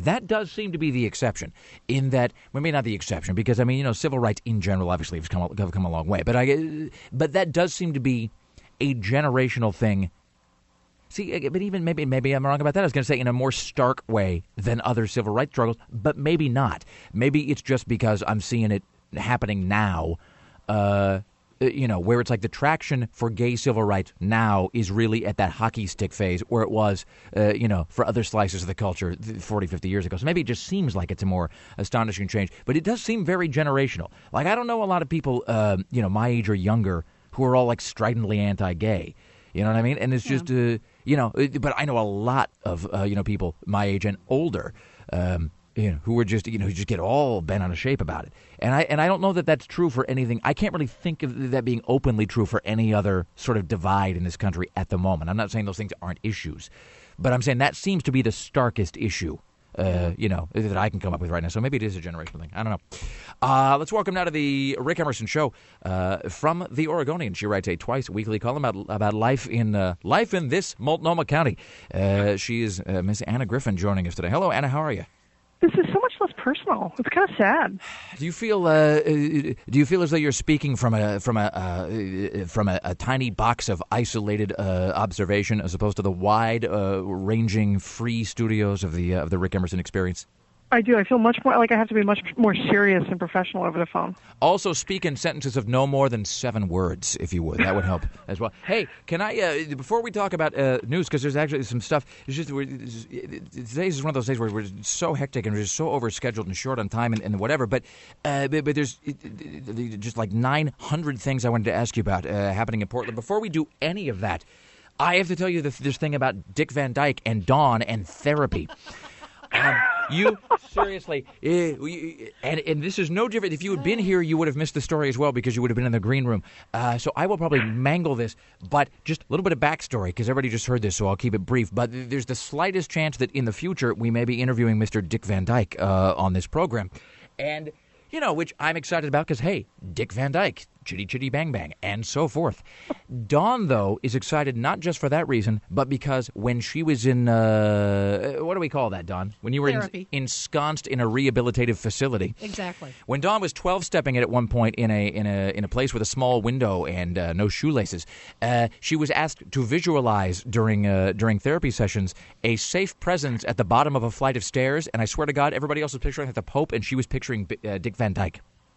the exception, in that, well, maybe not the exception, because, civil rights in general obviously have come a long way, but that does seem to be a generational thing. See, but even maybe I'm wrong about that. I was going to say in a more stark way than other civil rights struggles, but maybe not. Maybe it's just because I'm seeing it happening now, where it's like the traction for gay civil rights now is really at that hockey stick phase where it was, for other slices of the culture 40, 50 years ago. So maybe it just seems like it's a more astonishing change. But it does seem very generational. Like, I don't know a lot of people, my age or younger who are all like stridently anti-gay. You know what I mean? And it's just, but I know a lot of, people my age and older, who are just, who just get all bent out of shape about it. And I don't know that that's true for anything. I can't really think of that being openly true for any other sort of divide in this country at the moment. I'm not saying those things aren't issues, but I'm saying that seems to be the starkest issue. That I can come up with right now. So maybe it is a generational thing. I don't know. Let's welcome now to the Rick Emerson Show from the Oregonian. She writes a twice-weekly column about life in this Multnomah County. She is Miss Anna Griffin joining us today. Hello, Anna. How are you? This is so much less personal. It's kind of sad. Do you feel as though you're speaking from a tiny box of isolated observation as opposed to the wide ranging free studios of the Rick Emerson Experience? I do. I feel much more like I have to be much more serious and professional over the phone. Also, speak in sentences of no more than 7 words, if you would. That would help as well. Hey, can I, before we talk about news, because there's actually some stuff, today is one of those days where we're so hectic and we're just so overscheduled and short on time and whatever, but there's just like 900 things I wanted to ask you about happening in Portland. Before we do any of that, I have to tell you this thing about Dick Van Dyke and Dawn and therapy. You seriously, and this is no different. If you had been here, you would have missed the story as well because you would have been in the green room. So I will probably mangle this, but just a little bit of backstory because everybody just heard this, so I'll keep it brief. But there's the slightest chance that in the future we may be interviewing Mr. Dick Van Dyke on this program, and which I'm excited about because hey, Dick Van Dyke. Chitty Chitty Bang Bang, and so forth. Dawn, though, is excited not just for that reason, but because when she was in, what do we call that, Dawn? When you were ensconced in a rehabilitative facility. Exactly. When Dawn was 12-stepping it at one point in a place with a small window and no shoelaces, she was asked to visualize during therapy sessions a safe presence at the bottom of a flight of stairs, and I swear to God, everybody else was picturing the Pope, and she was picturing Dick Van Dyke.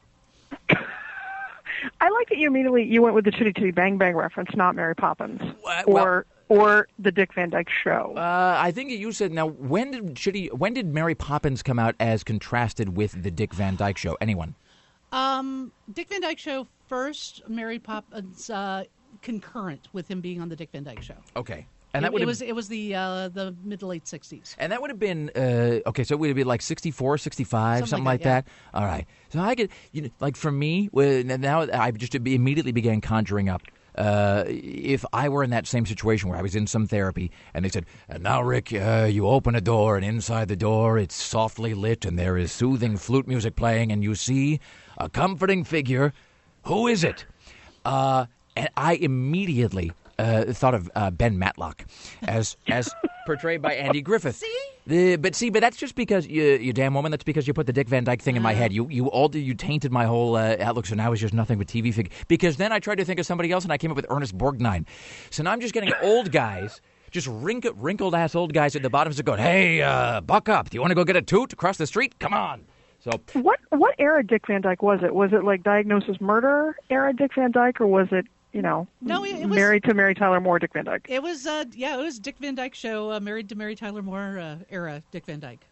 I like that you went with the Chitty Chitty Bang Bang reference, not Mary Poppins or the Dick Van Dyke Show. I think you said. Now, when did Mary Poppins come out as contrasted with the Dick Van Dyke Show? Anyone? Dick Van Dyke Show first. Mary Poppins concurrent with him being on the Dick Van Dyke Show. Okay. And it was the mid to late 60s. And that would have been, okay, so it would have been like 64, 65, something like that. All right. So I could, like for me, now I just immediately began conjuring up, if I were in that same situation where I was in some therapy and they said, and now, Rick, you open a door and inside the door it's softly lit and there is soothing flute music playing and you see a comforting figure. Who is it? And I immediately... thought of Ben Matlock as portrayed by Andy Griffith. But that's just because you damn woman. That's because you put the Dick Van Dyke thing in my head. You tainted my whole outlook. So now it's just nothing but TV figure. Because then I tried to think of somebody else and I came up with Ernest Borgnine. So now I'm just getting old guys, just wrinkled ass old guys at the bottom going, "Hey, buck up! Do you want to go get a toot across the street? Come on!" So what era Dick Van Dyke was it? Was it like Diagnosis Murder era Dick Van Dyke, or was it? No, it was Married to Mary Tyler Moore, Dick Van Dyke. It was, it was Dick Van Dyke Show, Married to Mary Tyler Moore era Dick Van Dyke.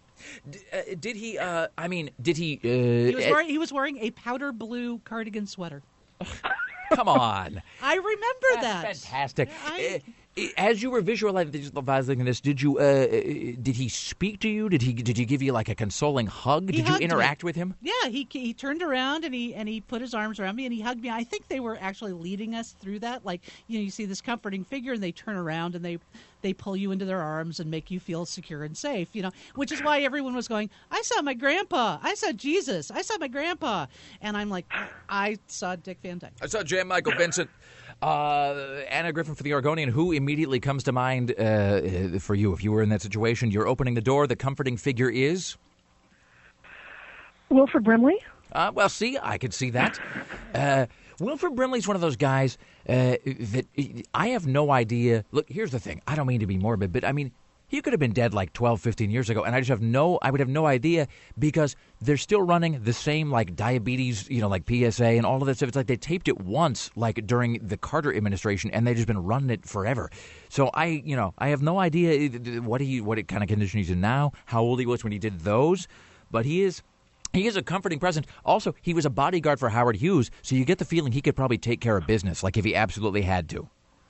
Did he? Did he? He was wearing a powder blue cardigan sweater. Come on, I remember that. Fantastic. As you were visualizing this, did he speak to you? Did he give you like a consoling hug? Did you interact with him? Yeah, he turned around and he put his arms around me and he hugged me. I think they were actually leading us through that. Like, you see this comforting figure and they turn around and they pull you into their arms and make you feel secure and safe, which is why everyone was going, "I saw my grandpa. I saw Jesus. I saw my grandpa." And I'm like, I saw Dick Van Dyke. I saw J. Michael Vincent. Anna Griffin for the Oregonian, who immediately comes to mind for you if you were in that situation? You're opening the door. The comforting figure is? Wilford Brimley. Well, see, I could see that. Wilford Brimley's one of those guys that I have no idea. Look, here's the thing. I don't mean to be morbid, but I mean, he could have been dead like 12, 15 years ago, and I would have no idea because they're still running the same like diabetes, like PSA and all of that stuff. It's like they taped it once, like during the Carter administration, and they've just been running it forever. So I have no idea what kind of condition he's in now, how old he was when he did those, but he is a comforting presence. Also, he was a bodyguard for Howard Hughes, so you get the feeling he could probably take care of business, like if he absolutely had to.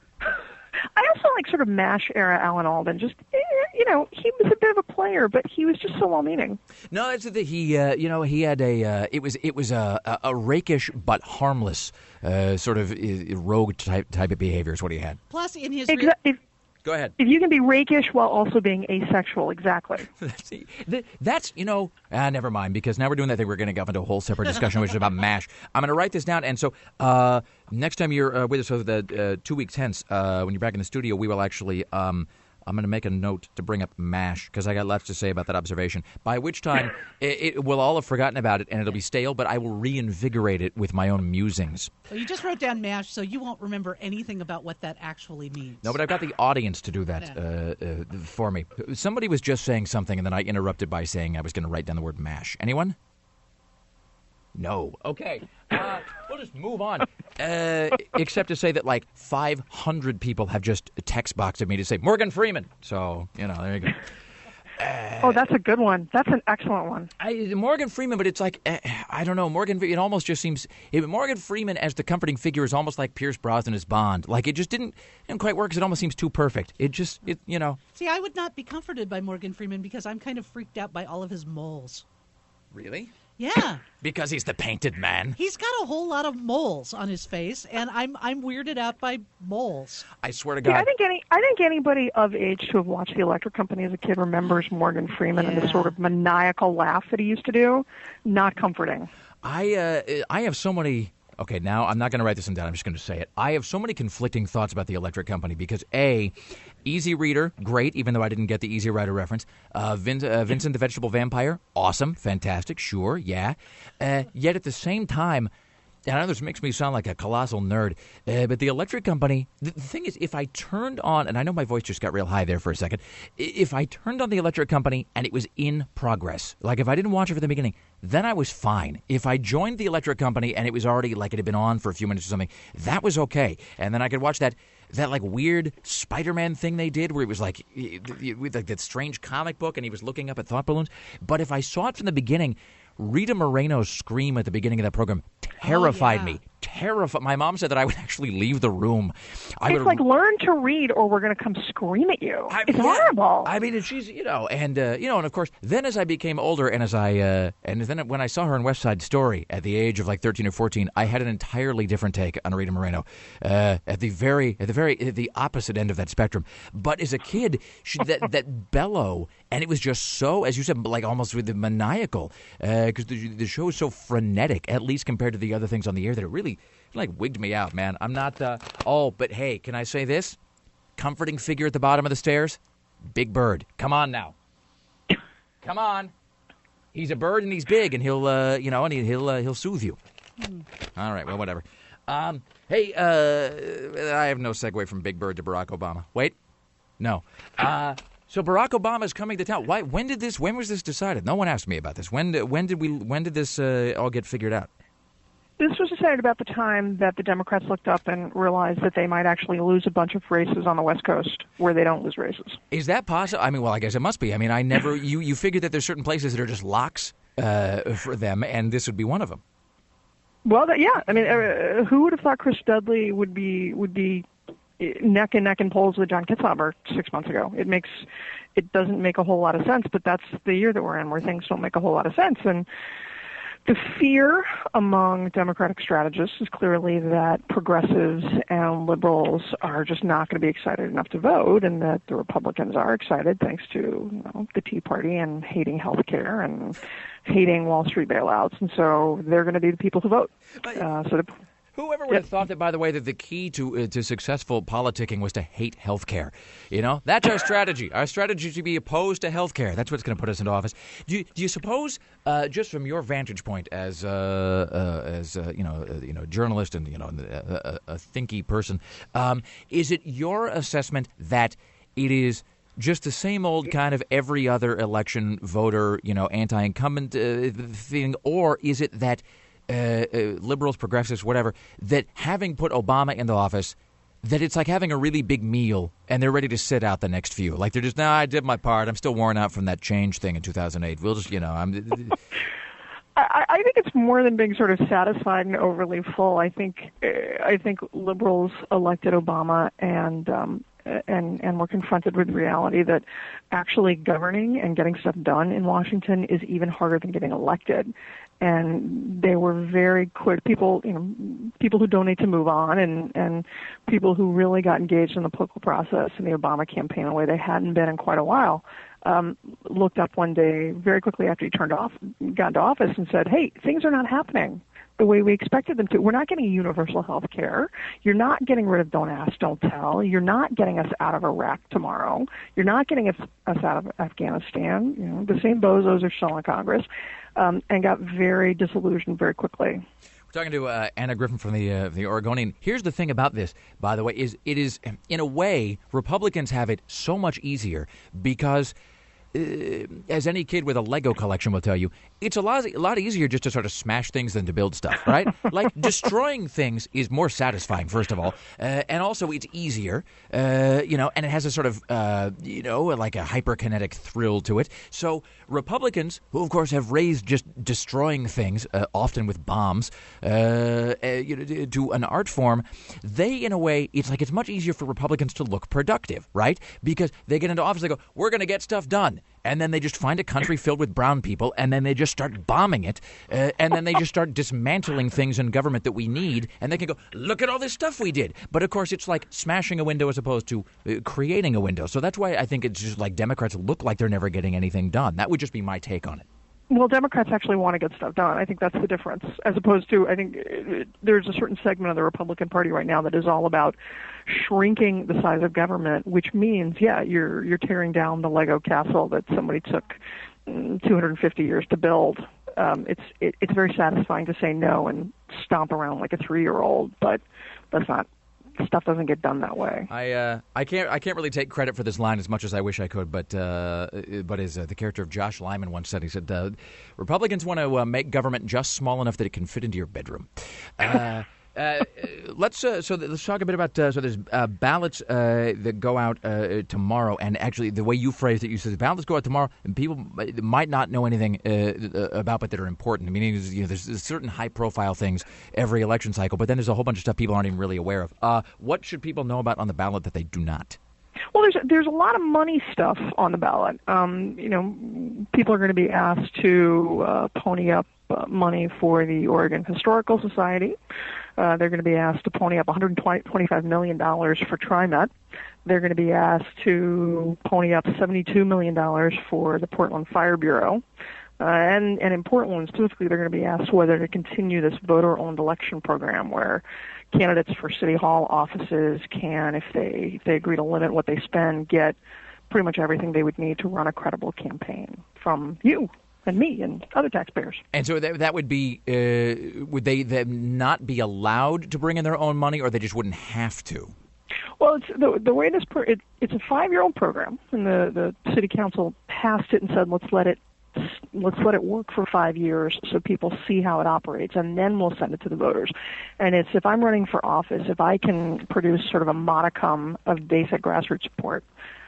I also like sort of MASH era Alan Alda. Just, he was a bit of a player, but he was just so well-meaning. No, that's the thing. He had it was a rakish but harmless sort of rogue type of behavior is what he had. Plus, in his Go ahead. If you can be rakish while also being asexual, exactly. That's, never mind, because now we're doing that thing. We're going to go into a whole separate discussion, which is about MASH. I'm going to write this down. And so next time you're with us, so the 2 weeks hence, when you're back in the studio, we will actually I'm going to make a note to bring up MASH because I got lots to say about that observation, by which time it will all have forgotten about it and it'll be stale, but I will reinvigorate it with my own musings. Well, you just wrote down MASH, so you won't remember anything about what that actually means. No, but I've got the audience to do that for me. Somebody was just saying something, and then I interrupted by saying I was going to write down the word MASH. Anyone? No. Okay. We'll just move on. Except to say that like 500 people have just text boxed at me to say Morgan Freeman. So, there you go. That's a good one. That's an excellent one. Morgan Freeman, but it's like, I don't know, it almost just seems, Morgan Freeman as the comforting figure is almost like Pierce Brosnan as Bond. Like, it just didn't quite work because it almost seems too perfect. See, I would not be comforted by Morgan Freeman because I'm kind of freaked out by all of his moles. Really? Yeah. Because he's the painted man. He's got a whole lot of moles on his face, and I'm weirded out by moles. I swear to God. Yeah, I think anybody of age to have watched The Electric Company as a kid remembers Morgan Freeman and the sort of maniacal laugh that he used to do. Not comforting. I have so many. Okay, now I'm not going to write this one down. I'm just going to say it. I have so many conflicting thoughts about The Electric Company because A, Easy Reader, great, even though I didn't get the Easy Rider reference. Vincent the Vegetable Vampire, awesome, fantastic, sure, yeah. Yet at the same time, and I know this makes me sound like a colossal nerd, but The Electric Company, the thing is, if I turned on, and I know my voice just got real high there for a second, if I turned on The Electric Company and it was in progress, like if I didn't watch it from the beginning, then I was fine. If I joined The Electric Company and it was already like it had been on for a few minutes or something, that was okay. And then I could watch that like weird Spider-Man thing they did where it was like with like that strange comic book and he was looking up at thought balloons. But if I saw it from the beginning, Rita Moreno's scream at the beginning of that program terrified me. My mom said that I would actually leave the room. It's like learn to read or we're going to come scream at you. It's horrible. I mean, she's, and of course, then as I became older and and then when I saw her in West Side Story at the age of like 13 or 14, I had an entirely different take on Rita Moreno at the opposite end of that spectrum. But as a kid, that bellow, and it was just so, as you said, like almost with the maniacal, because the show is so frenetic, at least compared to the other things on the air, that it really like wigged me out, man. I'm not. But hey, can I say this? Comforting figure at the bottom of the stairs, Big Bird. Come on now, come on. He's a bird and he's big, and he'll he'll soothe you. All right, well, whatever. Hey, I have no segue from Big Bird to Barack Obama. Wait, no. So Barack Obama is coming to town. Why? When was this decided? No one asked me about this. When did this all get figured out? This was decided about the time that the Democrats looked up and realized that they might actually lose a bunch of races on the West Coast where they don't lose races. Is that possible? I mean, well, I guess it must be. I mean, I never. You figure that there's certain places that are just locks for them, and this would be one of them. Well, yeah. I mean, who would have thought Chris Dudley would be neck and neck in polls with John Kitzhaber 6 months ago? It doesn't make a whole lot of sense, but that's the year that we're in, where things don't make a whole lot of sense. And the fear among Democratic strategists is clearly that progressives and liberals are just not going to be excited enough to vote, and that the Republicans are excited thanks to the Tea Party and hating health care and hating Wall Street bailouts. And so they're going to be the people to vote. Whoever would have thought that, by the way, that the key to successful politicking was to hate health care? That's our strategy. Our strategy is to be opposed to health care. That's what's going to put us into office. Do you suppose, just from your vantage point as journalist and a thinky person, is it your assessment that it is just the same old kind of every other election voter, anti-incumbent thing, or is it that liberals, progressives, whatever, that having put Obama in the office, that it's like having a really big meal and they're ready to sit out the next few? Like they're just, I did my part. I'm still worn out from that change thing in 2008. We'll just, I'm... I think it's more than being sort of satisfied and overly full. I think liberals elected Obama and we're confronted with the reality that actually governing and getting stuff done in Washington is even harder than getting elected. And they were very quick. People who donate to move on, and people who really got engaged in the political process in the Obama campaign in a way they hadn't been in quite a while, looked up one day very quickly after he got into office and said, "Hey, things are not happening the way we expected them to. We're not getting universal health care. You're not getting rid of Don't Ask, Don't Tell. You're not getting us out of Iraq tomorrow. You're not getting us out of Afghanistan. The same bozos are still in Congress." And got very disillusioned very quickly. We're talking to Anna Griffin from the Oregonian. Here's the thing about this, by the way, is it is, in a way, Republicans have it so much easier because as any kid with a Lego collection will tell you, it's a lot easier just to sort of smash things than to build stuff, right? Like destroying things is more satisfying, first of all, and also it's easier, and it has a sort of, like a hyperkinetic thrill to it. So Republicans, who of course have raised just destroying things, often with bombs, to an art form, they, in a way, it's much easier for Republicans to look productive, right? Because they get into office, they go, we're going to get stuff done. And then they just find a country filled with brown people, and then they just start bombing it, and then they just start dismantling things in government that we need, and they can go, look at all this stuff we did. But, of course, it's like smashing a window as opposed to creating a window. So that's why I think it's just like Democrats look like they're never getting anything done. That would just be my take on it. Well, Democrats actually want to get stuff done. I think that's the difference, as opposed to, I think there's a certain segment of the Republican Party right now that is all about shrinking the size of government, which means, you're tearing down the Lego castle that somebody took 250 years to build. It's very satisfying to say no and stomp around like a 3-year-old, but that's not. Stuff doesn't get done that way. I can't really take credit for this line as much as I wish I could, but as the character of Josh Lyman once said, he said, Republicans want to make government just small enough that it can fit into your bedroom. Let's talk a bit about there's ballots that go out tomorrow, and actually the way you phrased it, you said ballots go out tomorrow, and people might not know anything about, but that are important. I mean, there's certain high-profile things every election cycle, but then there's a whole bunch of stuff people aren't even really aware of. What should people know about on the ballot that they do not? Well, there's a lot of money stuff on the ballot. People are going to be asked to pony up money for the Oregon Historical Society. They're going to be asked to pony up $125 million for TriMet. They're going to be asked to pony up $72 million for the Portland Fire Bureau. And in Portland specifically, they're going to be asked whether to continue this voter-owned election program where candidates for city hall offices can, if they agree to limit what they spend, get pretty much everything they would need to run a credible campaign from you and me and other taxpayers. And so that would be, would they not be allowed to bring in their own money, or they just wouldn't have to? Well, it's the way it's a 5-year-old program, and the city council passed it and said let's let it work for 5 years so people see how it operates, and then we'll send it to the voters. And it's, if I'm running for office, if I can produce sort of a modicum of basic grassroots support,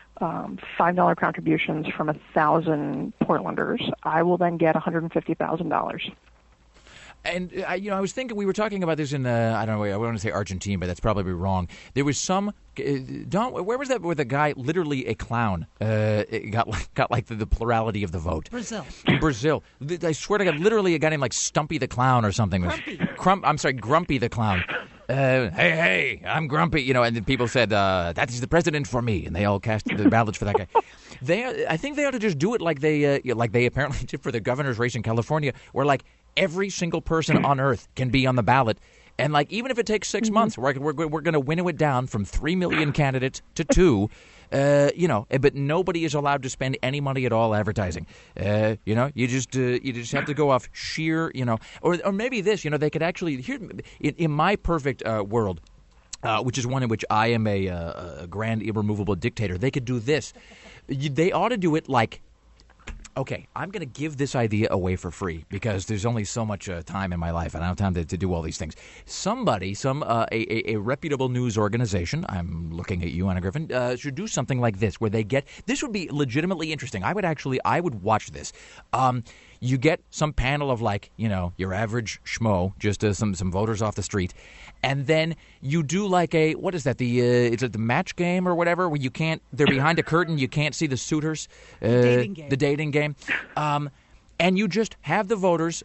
$5 contributions from 1,000 Portlanders, I will then get $150,000. And, I was thinking, we were talking about this in, I don't know, I want to say Argentina, but that's probably wrong. There was some, Don, where was that where the guy, literally a clown, got the plurality of the vote? Brazil. I swear to God, literally a guy named like Stumpy the Clown or something. Grumpy the Clown. Hey, I'm Grumpy, and then people said, that's the president for me, and they all cast their ballots for that guy. I think they ought to just do it like they apparently did for the governor's race in California, where like every single person on earth can be on the ballot. And like, even if it takes 6 months, we're going to winnow it down from 3 million candidates to 2, but nobody is allowed to spend any money at all advertising. You just have to go off sheer, or maybe this, they could actually, here, in my perfect world, which is one in which I am a grand irremovable dictator, they could do this. They ought to do it like, okay, I'm going to give this idea away for free because there's only so much time in my life, and I don't have time to do all these things. Somebody, a reputable news organization, I'm looking at you, Anna Griffin, should do something like this, where this would be legitimately interesting. I would watch this. You get some panel of your average schmo, just some voters off the street, and then you do like what is that? Is it the match game or whatever, where they're behind a curtain, you can't see the suitors, the dating game. And you just have the voters,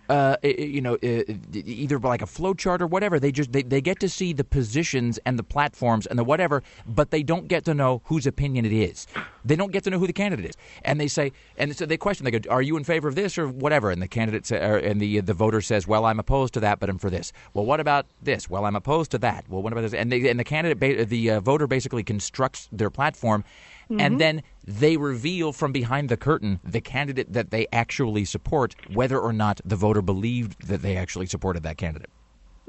either like a flow chart or whatever. They get to see the positions and the platforms and the whatever, but they don't get to know whose opinion it is. They don't get to know who the candidate is. And they say, and so they question. They go, "Are you in favor of this or whatever?" And the candidate and the voter says, "Well, I'm opposed to that, but I'm for this." "Well, what about this?" "Well, I'm opposed to that." "Well, what about this?" And the candidate, the voter, basically constructs their platform. And then they reveal from behind the curtain the candidate that they actually support, whether or not the voter believed that they actually supported that candidate.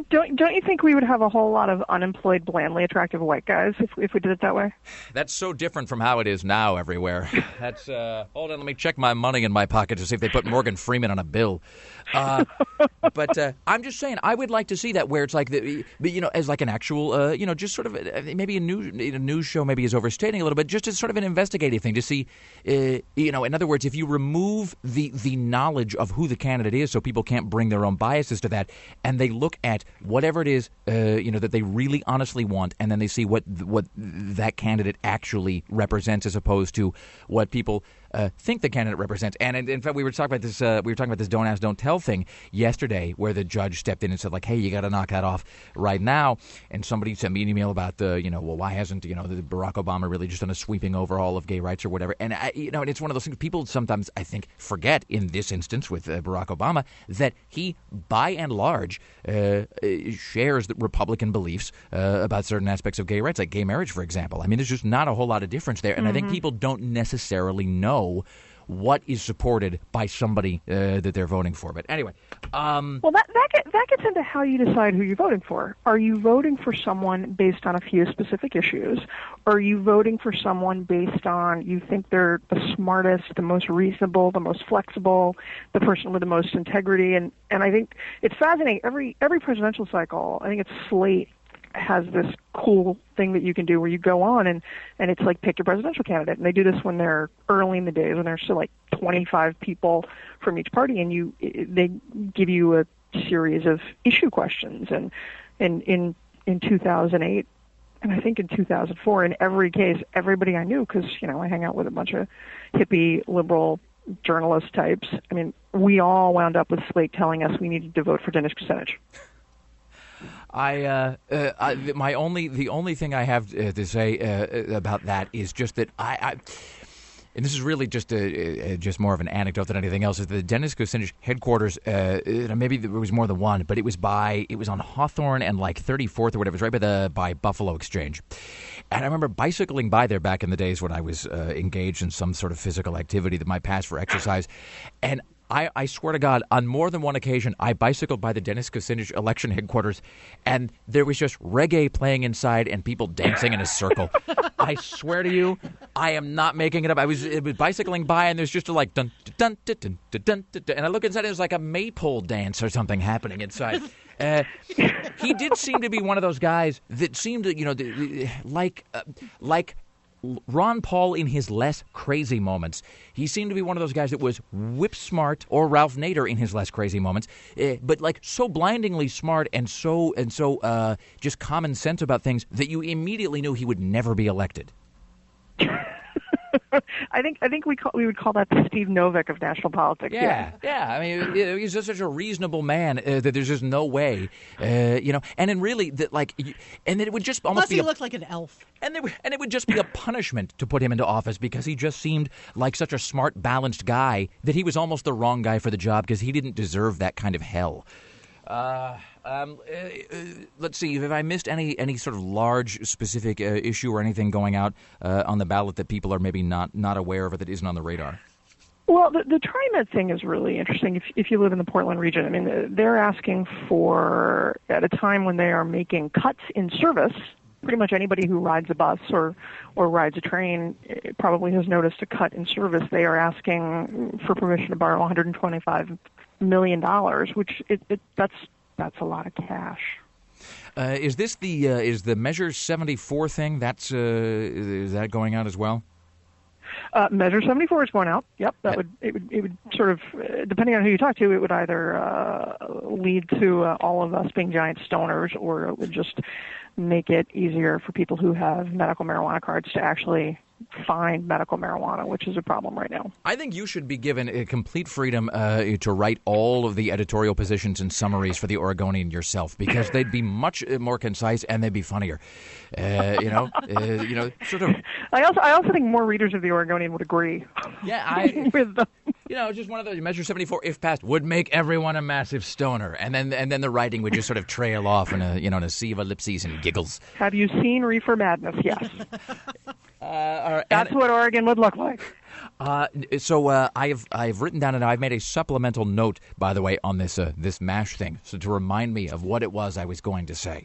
Don't you think we would have a whole lot of unemployed, blandly attractive white guys if we did it that way? That's so different from how it is now everywhere. That's hold on, let me check my money in my pocket to see if they put Morgan Freeman on a bill. But I'm just saying, I would like to see that where it's like, as like an actual, just sort of maybe a news show maybe is overstating a little bit, just as sort of an investigative thing to see, in other words, if you remove the knowledge of who the candidate is so people can't bring their own biases to that, and they look at whatever it is, that they really honestly want, and then they see what that candidate actually represents as opposed to what people think the candidate represents. And in fact, we were talking about this. Don't ask, don't tell thing yesterday, where the judge stepped in and said, like, "Hey, you got to knock that off right now." And somebody sent me an email about why hasn't Barack Obama really just done a sweeping overhaul of gay rights or whatever? And and it's one of those things people sometimes I think forget in this instance with Barack Obama that he, by and large, shares the Republican beliefs about certain aspects of gay rights, like gay marriage, for example. I mean, there's just not a whole lot of difference there, and I think people don't necessarily know what is supported by somebody that they're voting for. But anyway, well, that gets into how you decide who you're voting for. Are you voting for someone based on a few specific issues, or are you voting for someone based on you think they're the smartest, the most reasonable, the most flexible, the person with the most integrity? And I think it's fascinating. Every presidential cycle, I think it's Slate has this cool thing that you can do where you go on and it's like pick your presidential candidate. And they do this when they're early in the days when there's still like 25 people from each party, and they give you a series of issue questions. And in 2008, and I think in 2004, in every case, everybody I knew, because I hang out with a bunch of hippie liberal journalist types. I mean, we all wound up with Slate telling us we needed to vote for Dennis Kucinich. The only thing I have to say about that is just that and this is really just more of an anecdote than anything else, is the Dennis Kucinich headquarters, maybe there was more than one, but it was on Hawthorne and like 34th or whatever. It was right by Buffalo Exchange. And I remember bicycling by there back in the days when I was engaged in some sort of physical activity that might pass for exercise. And I swear to God, on more than one occasion, I bicycled by the Dennis Kucinich election headquarters, and there was just reggae playing inside and people dancing in a circle. I swear to you, I am not making it up. I was bicycling by, and there's just a like dun dun dun dun dun dun, dun, dun, and I look inside, and there's like a maypole dance or something happening inside. He did seem to be one of those guys that seemed to, like Ron Paul in his less crazy moments. He seemed to be one of those guys that was whip smart, or Ralph Nader in his less crazy moments, but like so blindingly smart and so just common sense about things that you immediately knew he would never be elected. I think we would call that the Steve Novick of national politics. Yeah. I mean, he's just such a reasonable man that there's just no way, and then really that and then it would just almost Plus he looked like an elf, and it would just be a punishment to put him into office because he just seemed like such a smart, balanced guy that he was almost the wrong guy for the job because he didn't deserve that kind of hell. Let's see. Have I missed any sort of large specific issue or anything going out on the ballot that people are maybe not aware of or that isn't on the radar? Well, the TriMet thing is really interesting. If you live in the Portland region, I mean, they're asking for, at a time when they are making cuts in service, pretty much anybody who rides a bus or rides a train probably has noticed a cut in service. They are asking for permission to borrow $125 million, which that's a lot of cash. Is this is the Measure 74 thing? Is that going out as well? Measure 74 is going out. Yep, it would sort of, depending on who you talk to, it would either lead to all of us being giant stoners, or it would just make it easier for people who have medical marijuana cards to actually find medical marijuana, which is a problem right now. I think you should be given a complete freedom to write all of the editorial positions and summaries for the Oregonian yourself, because they'd be much more concise and they'd be funnier. Sort of. I also think more readers of the Oregonian would agree. Yeah, with them. Just one of those. Measure 74, if passed, would make everyone a massive stoner, and then the writing would just sort of trail off in a sea of ellipses and giggles. Have you seen Reefer Madness? Yes. That's what Oregon would look like. I've written down and I've made a supplemental note, by the way, on this this MASH thing, so to remind me of what it was I was going to say.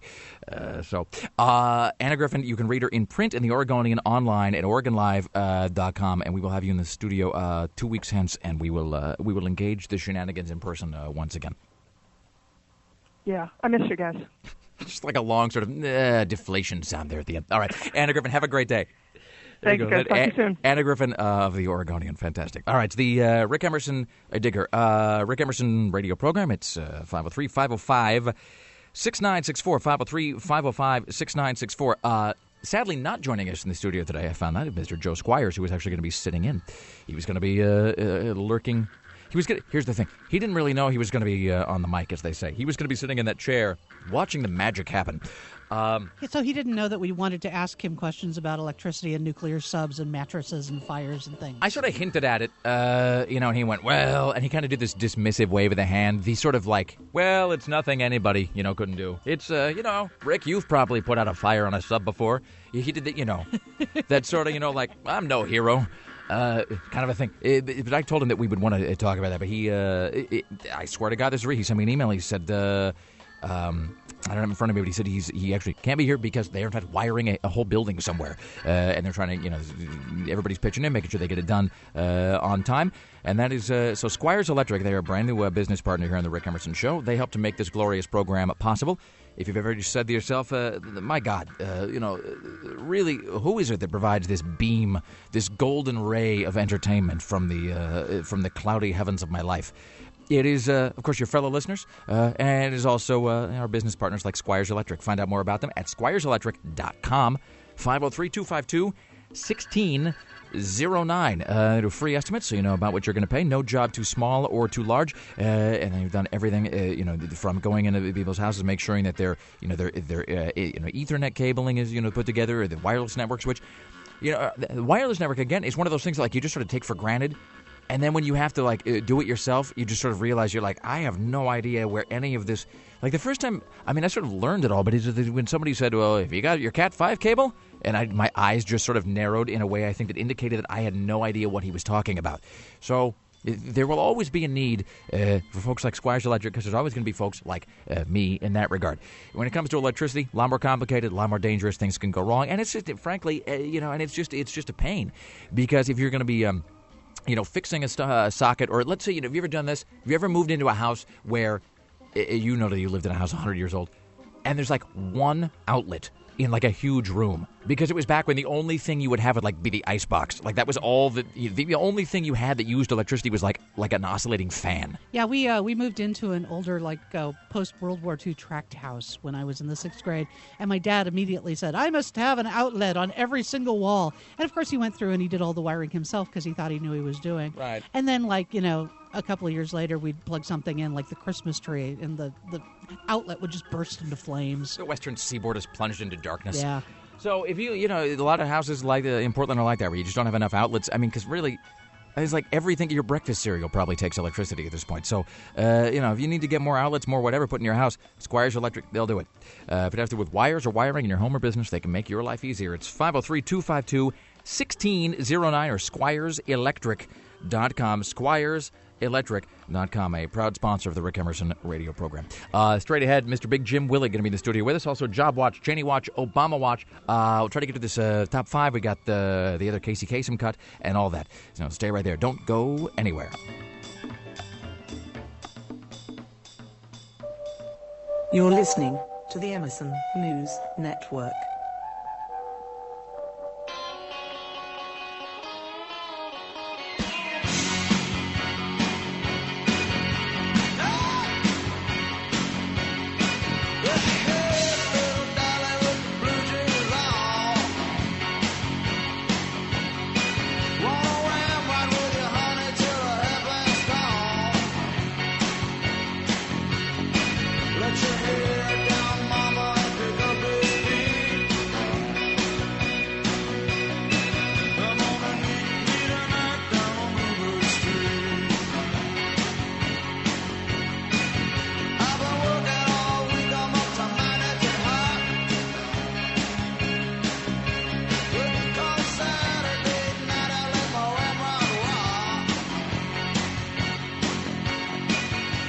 Anna Griffin, you can read her in print in the Oregonian online at OregonLive.com, and we will have you in the studio 2 weeks hence, and we will engage the shenanigans in person once again. Yeah, I miss you guys. Just like a long sort of deflation sound there at the end. All right, Anna Griffin, have a great day. Thank you, guys. Talk to you soon. Anna Griffin of the Oregonian. Fantastic. All right, it's the Rick Emerson, Digger, Rick Emerson radio program. It's 503-505-6964, 503-505-6964. Sadly, not joining us in the studio today, I found out, Mr. Joe Squires, who was actually going to be sitting in. He was going to be lurking. Here's the thing. He didn't really know he was going to be on the mic, as they say. He was going to be sitting in that chair watching the magic happen. So he didn't know that we wanted to ask him questions about electricity and nuclear subs and mattresses and fires and things. I sort of hinted at it, and he went, well, and he kind of did this dismissive wave of the hand. The sort of like, well, it's nothing anybody, couldn't do. It's, Rick, you've probably put out a fire on a sub before. He did that, that sort of, like, I'm no hero. Kind of a thing. But I told him that we would want to talk about that. But he, I swear to God, this is real. He sent me an email. He said, I don't have it in front of me, but he said he actually can't be here because they're in fact wiring a whole building somewhere, and they're trying to, everybody's pitching in, making sure they get it done on time. And that is so Squires Electric. They're a brand new business partner here on the Rick Emerson Show. They help to make this glorious program possible. If you've ever just said to yourself, my God, really, who is it that provides this beam, this golden ray of entertainment from the cloudy heavens of my life? It is, of course, your fellow listeners, and it is also our business partners like Squires Electric. Find out more about them at squireselectric.com, 503-252-1609. Do free estimates so you know about what you're going to pay. No job too small or too large, and they've done everything, from going into people's houses, make sure that their Ethernet cabling is, put together, or the wireless network switch. The wireless network, again, is one of those things like you just sort of take for granted. And then when you have to, do it yourself, you just sort of realize you're like, I have no idea where any of this... Like, the first time, I sort of learned it all, but when somebody said, well, if you got your Cat 5 cable, and my eyes just sort of narrowed in a way I think that indicated that I had no idea what he was talking about. So there will always be a need for folks like Squires Electric, because there's always going to be folks like me in that regard. When it comes to electricity, a lot more complicated, a lot more dangerous, things can go wrong, and it's just, frankly, and it's just a pain, because if you're going to be... fixing a socket, or let's say, have you ever done this? Have you ever moved into a house where, that you lived in a house 100 years old, and there's like one outlet in like a huge room? Because it was back when the only thing you would have would be the icebox. Like that was all the only thing you had that used electricity was like an oscillating fan. Yeah, we moved into an older post World War II tract house when I was in the 6th grade, and my dad immediately said, I must have an outlet on every single wall. And of course he went through and he did all the wiring himself because he thought he knew he was doing. Right. And then a couple of years later we'd plug something in like the Christmas tree, and the outlet would just burst into flames. The Western Seaboard is plunged into darkness. Yeah. So if a lot of houses in Portland are like that, where you just don't have enough outlets. Because really, it's like everything. Your breakfast cereal probably takes electricity at this point. So, if you need to get more outlets, more whatever put in your house, Squires Electric, they'll do it. If it has to do with wires or wiring in your home or business, they can make your life easier. It's 503-252-1609 or SquiresElectric.com. SquiresElectric.com, a proud sponsor of the Rick Emerson radio program. Straight ahead, Mr. Big Jim Willett going to be in the studio with us. Also, Job Watch, Cheney Watch, Obama Watch. We'll try to get to this top 5. We got the other Casey Kasem cut and all that. So stay right there. Don't go anywhere. You're listening to the Emerson News Network. Let your head down, mama, pick up his feet.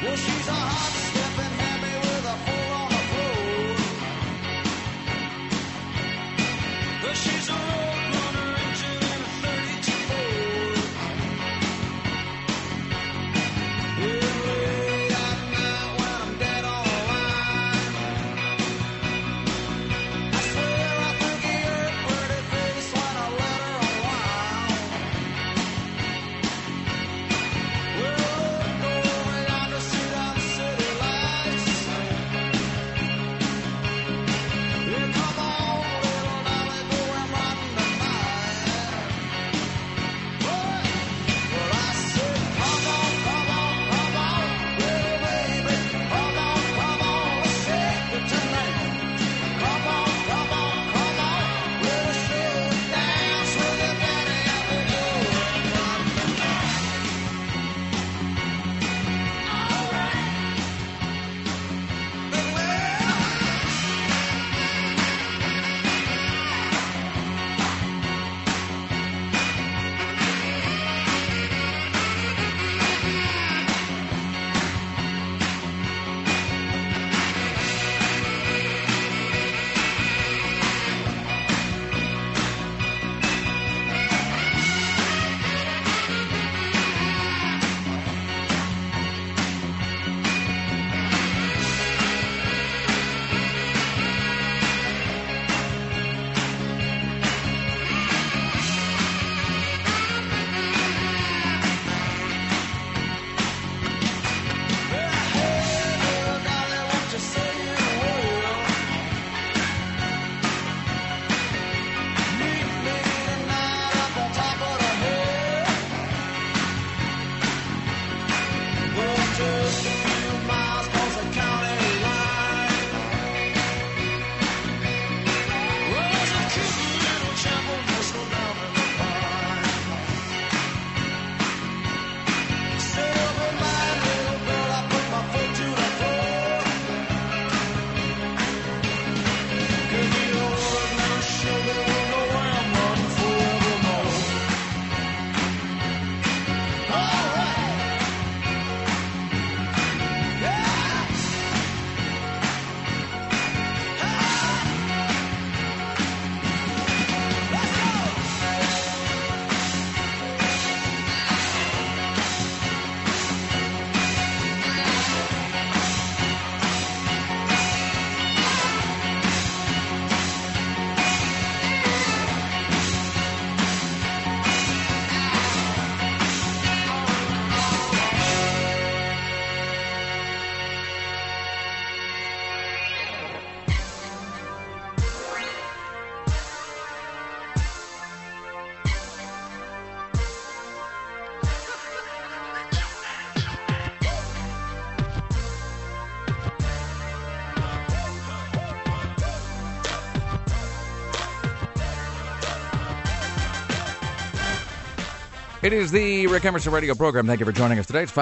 It is the Rick Emerson radio program. Thank you for joining us today. It's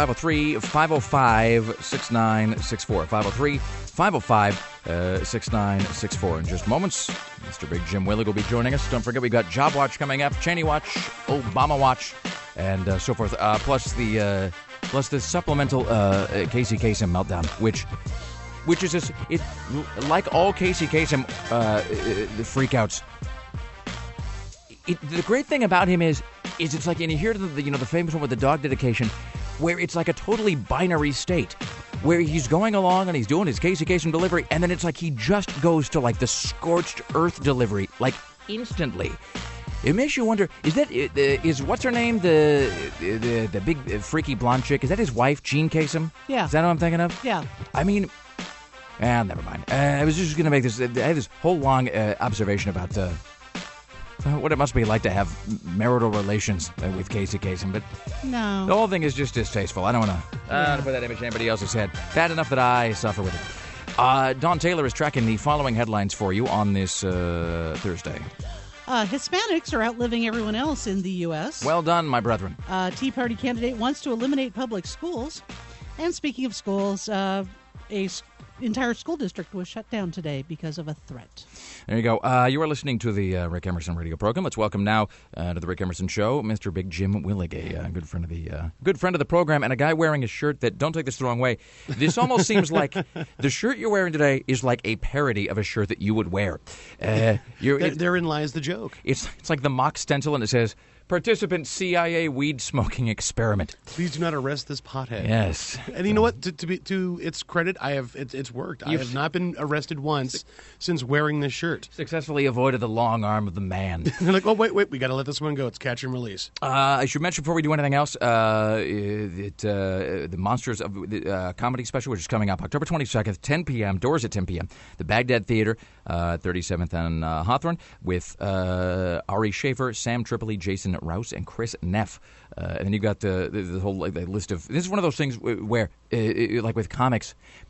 503-505-6964. 503-505-6964. In just moments, Mr. Big Jim Willig will be joining us. Don't forget, we've got Job Watch coming up, Cheney Watch, Obama Watch, and so forth. Plus the supplemental Casey Kasem meltdown, which is just, it, like all Casey Kasem freakouts. The great thing about him is it's like, and you hear the famous one with the dog dedication, where it's like a totally binary state, where he's going along and he's doing his Casey Kasem delivery, and then it's like he just goes to like the scorched earth delivery, like instantly. It makes you wonder, is what's her name, the big freaky blonde chick, is that his wife, Jean Kasem? Yeah. Is that what I'm thinking of? Yeah. I mean, never mind. I was just going to make this, I had this whole long observation about what it must be like to have marital relations with Casey Kasem, but no, the whole thing is just distasteful. I don't want to put that image in anybody else's head. Bad enough that I suffer with it. Don Taylor is tracking the following headlines for you on this Thursday. Hispanics are outliving everyone else in the U.S. Well done, my brethren. Tea Party candidate wants to eliminate public schools. And speaking of schools, a entire school district was shut down today because of a threat. There you go. You are listening to the Rick Emerson radio program. Let's welcome now to the Rick Emerson Show, Mr. Big Jim Willig, a good friend of the program, and a guy wearing a shirt that, don't take this the wrong way, this almost seems like the shirt you're wearing today is like a parody of a shirt that you would wear. Therein lies the joke. It's like the mock stencil, and it says, "Participant CIA weed smoking experiment." Please do not arrest this pothead. Yes. And you know what? To its credit, it's worked. I have not been arrested once since wearing this shirt. Successfully avoided the long arm of the man. They're like, oh, wait, we got to let this one go. It's catch and release. I should mention before we do anything else, the Monsters of comedy special, which is coming up October 22nd, 10 p.m., doors at 10 p.m., the Baghdad Theater, 37th and Hawthorne, with Ari Schaefer, Sam Tripoli, Jason Rouse, and Chris Neff. And then you've got the whole list of. This is one of those things where, like with comics,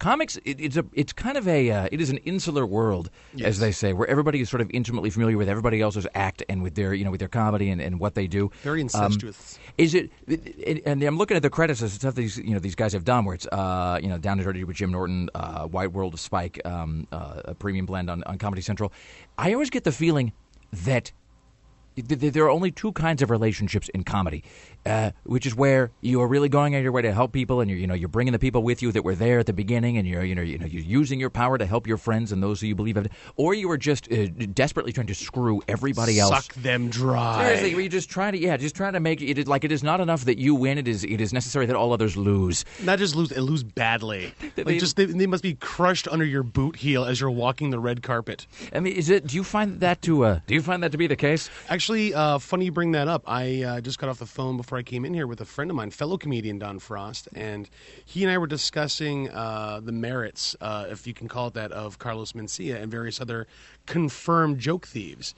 it's kind of it is an insular world, yes, as they say, where everybody is sort of intimately familiar with everybody else's act and with their comedy and what they do. Very incestuous. Is it? And I'm looking at the credits of stuff these guys have done, where it's Down and Dirty with Jim Norton, Wide World of Spike, a premium blend on Comedy Central. I always get the feeling that there are only two kinds of relationships in comedy, which is where you are really going out of your way to help people, and you're bringing the people with you that were there at the beginning, and you're using your power to help your friends and those who you believe have, or you are just desperately trying to screw everybody else, suck them dry. Seriously, where you're just trying to make it like it is not enough that you win; it is necessary that all others lose. Not just lose, they lose badly. They must be crushed under your boot heel as you're walking the red carpet. I mean, do you find that to be the case? Actually, funny you bring that up. I just got off the phone before I came in here with a friend of mine, fellow comedian Don Frost, and he and I were discussing the merits, if you can call it that, of Carlos Mencia and various other confirmed joke thieves.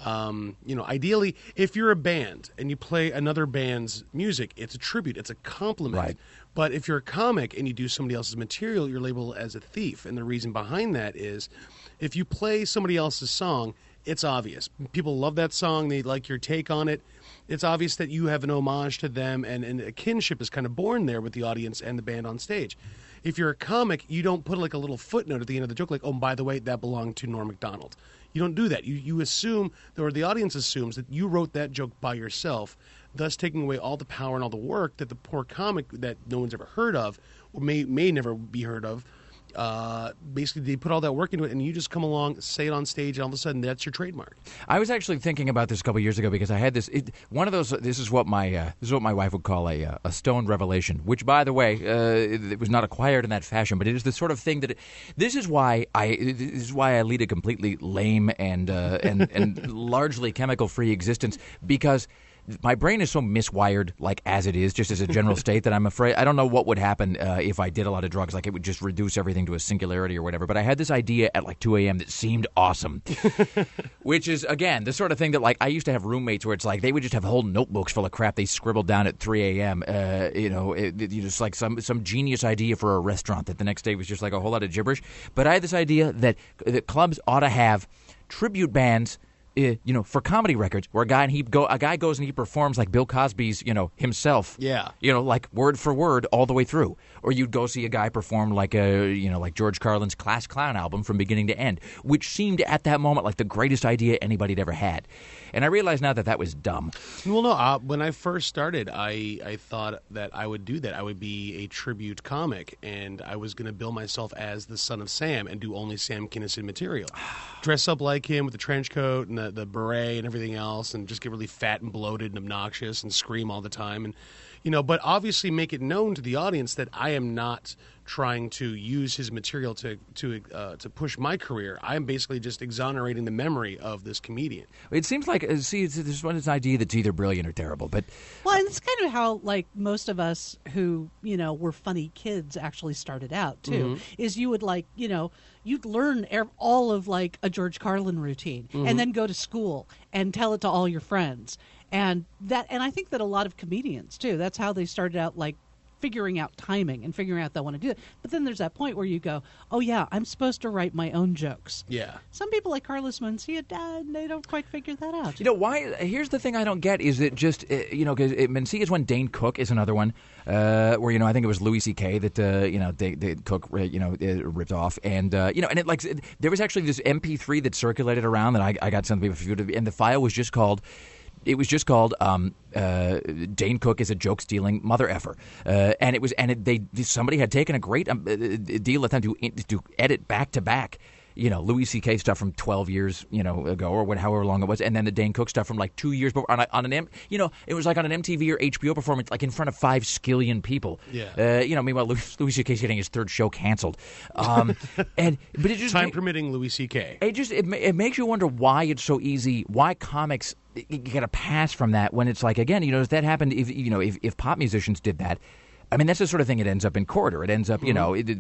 Ideally, if you're a band and you play another band's music, it's a tribute, it's a compliment. Right. But if you're a comic and you do somebody else's material, you're labeled as a thief. And the reason behind that is if you play somebody else's song, it's obvious. People love that song. They like your take on it. It's obvious that you have an homage to them, and a kinship is kind of born there with the audience and the band on stage. If you're a comic, you don't put like a little footnote at the end of the joke, like, oh, by the way, that belonged to Norm Macdonald. You don't do that. You assume, or the audience assumes, that you wrote that joke by yourself, thus taking away all the power and all the work that the poor comic that no one's ever heard of, or may never be heard of, basically they put all that work into it, and you just come along, say it on stage, and all of a sudden that's your trademark. I was actually thinking about this a couple years ago because I had this one of those. This is what my wife would call a stoned revelation. Which, by the way, it was not acquired in that fashion, but it is the sort of thing that. This is why I lead a completely lame and largely chemical free existence, because my brain is so miswired, like as it is, just as a general state, that I'm afraid I don't know what would happen if I did a lot of drugs. Like it would just reduce everything to a singularity or whatever. But I had this idea at like 2 a.m. that seemed awesome, which is again the sort of thing that like I used to have roommates where it's like they would just have whole notebooks full of crap they scribbled down at 3 a.m. Just like some genius idea for a restaurant that the next day was just like a whole lot of gibberish. But I had this idea that clubs ought to have tribute bands. For comedy records, where a guy goes and he performs like Bill Cosby's, himself. Yeah. Like word for word all the way through. Or you'd go see a guy perform like like George Carlin's Class Clown album from beginning to end, which seemed at that moment like the greatest idea anybody had ever had. And I realize now that was dumb. Well, no, when I first started, I thought that I would do that. I would be a tribute comic, and I was going to bill myself as the son of Sam and do only Sam Kinison material. Dress up like him with the trench coat and the beret and everything else, and just get really fat and bloated and obnoxious and scream all the time. And but obviously make it known to the audience that I am not trying to use his material to push my career. I am basically just exonerating the memory of this comedian. It seems like there's an idea that's either brilliant or terrible, but and it's kind of how like most of us who were funny kids actually started out too. Mm-hmm. Is you would you'd learn all of like a George Carlin routine, mm-hmm, and then go to school and tell it to all your friends. And I think that a lot of comedians too, that's how they started out, like figuring out timing and figuring out they want to do it. But then there's that point where you go, oh yeah, I'm supposed to write my own jokes. Yeah. Some people like Carlos Mencia, they don't quite figure that out. You know why? Here's the thing I don't get is that just because Mencia is one, Dane Cook is another one, where I think it was Louis C.K. that Cook ripped off, and and it there was actually this MP3 that circulated around that I got some people to, and the file was just called. It was just called Dane Cook is a joke stealing mother effer, somebody had taken a great deal of time to edit back to back. Louis C.K. stuff from 12 years, ago, or however long it was, and then the Dane Cook stuff from like 2 years before it was like on an MTV or HBO performance, like in front of 5 skillion people. Yeah. Meanwhile, Louis C.K.'s getting his third show canceled. But it just time permitting, Louis C.K. It makes you wonder why it's so easy, why comics get a pass from that when it's like, again, if that happened, if pop musicians did that. I mean, that's the sort of thing it ends up in court, or it ends up, and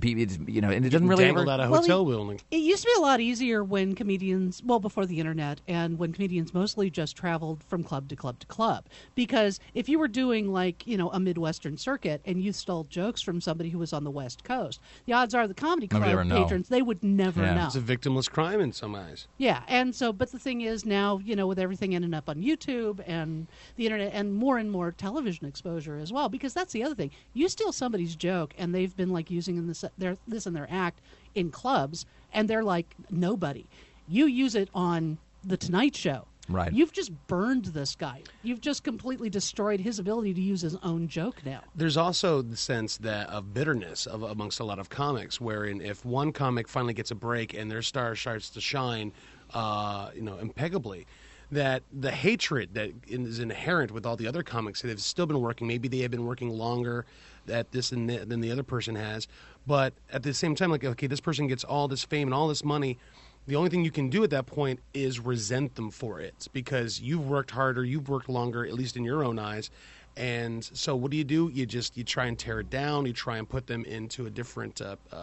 it doesn't really ever... out of hotel building. It used to be a lot easier when comedians, before the internet, and when comedians mostly just traveled from club to club to club. Because if you were doing, a Midwestern circuit, and you stole jokes from somebody who was on the West Coast, the odds are the comedy club patrons, they would never know. It's a victimless crime in some eyes. Yeah, and so, but the thing is now, with everything ending up on YouTube and the internet and more television exposure as well, because that's the other thing. You steal somebody's joke, and they've been using this in their act in clubs, and they're like nobody. You use it on the Tonight Show. Right. You've just burned this guy. You've just completely destroyed his ability to use his own joke now. There's also the sense of bitterness amongst a lot of comics, wherein if one comic finally gets a break and their star starts to shine, impeccably, that the hatred that is inherent with all the other comics that have still been working, maybe they have been working longer at this than the other person has, but at the same time, this person gets all this fame and all this money, the only thing you can do at that point is resent them for it, because you've worked harder, you've worked longer, at least in your own eyes. And so what do? You try and tear it down. You try and put them into a different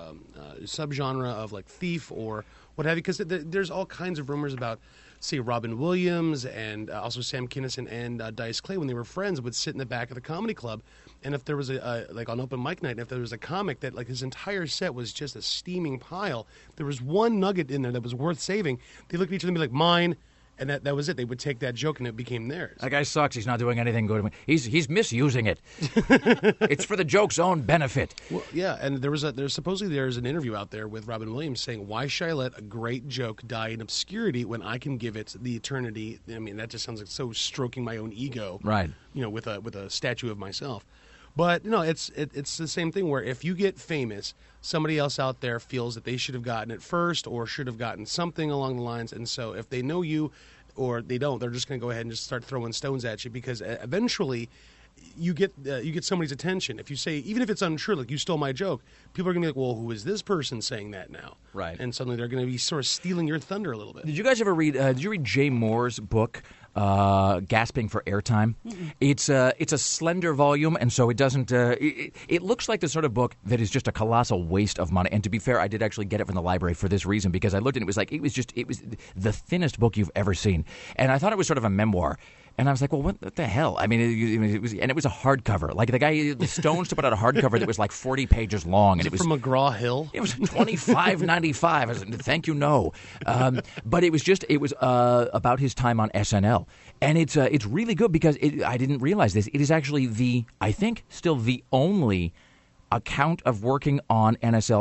subgenre of thief or what have you, because there's all kinds of rumors about, say, Robin Williams and also Sam Kinison and Dice Clay, when they were friends, would sit in the back of the comedy club, and if there was on open mic night, and if there was a comic that his entire set was just a steaming pile, there was one nugget in there that was worth saving, they look at each other and be like, mine. And that was it. They would take that joke and it became theirs. That guy sucks. He's not doing anything good. He's misusing it. It's for the joke's own benefit. Well, yeah, and there's an interview out there with Robin Williams saying, why should I let a great joke die in obscurity when I can give it the eternity? I mean, that just sounds like so stroking my own ego. Right. With a statue of myself. But it's the same thing where if you get famous, somebody else out there feels that they should have gotten it first or should have gotten something along the lines. And so if they know you or they don't, they're just going to go ahead and just start throwing stones at you, because eventually you get somebody's attention. If you say, even if it's untrue, you stole my joke, people are going to be like, well, who is this person saying that now? Right. And suddenly they're going to be sort of stealing your thunder a little bit. Did you guys ever read, did you read Jay Moore's book, Gasping for Airtime? Mm-mm. It's a slender volume, and so it doesn't. It looks like the sort of book that is just a colossal waste of money. And to be fair, I did actually get it from the library for this reason, because I looked and it was the thinnest book you've ever seen, and I thought it was sort of a memoir. And I was like, well, what the hell? I mean, it was a hardcover. The Stones put out a hardcover that was 40 pages long. And it was from McGraw-Hill? It was $25.95. I was like, thank you, no. But it was about his time on SNL. And it's really good, because I didn't realize this. It is actually I think, still the only account of working on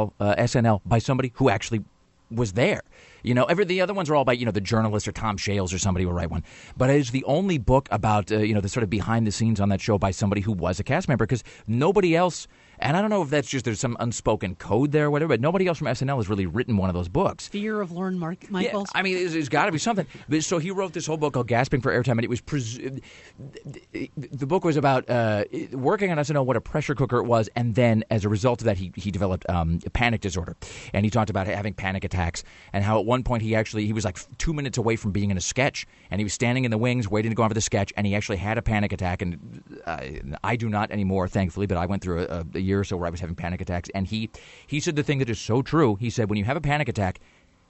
SNL by somebody who actually was there. The other ones are all by, the journalist or Tom Shales or somebody will write one. But it's the only book about, the sort of behind the scenes on that show by somebody who was a cast member, because nobody else, and I don't know if that's just there's some unspoken code there or whatever, but nobody else from SNL has really written one of those books. Fear of Lorne Michaels? Yeah, I mean, it's got to be something. So he wrote this whole book called Gasping for Airtime, and it was the book was about working on SNL, what a pressure cooker it was, and then as a result of that, he developed a panic disorder. And he talked about having panic attacks, and how at one point he was 2 minutes away from being in a sketch, and he was standing in the wings waiting to go on for the sketch, and he actually had a panic attack. And I do not anymore, thankfully, but I went through a year or so where I was having panic attacks. And he said the thing that is so true. He said, when you have a panic attack,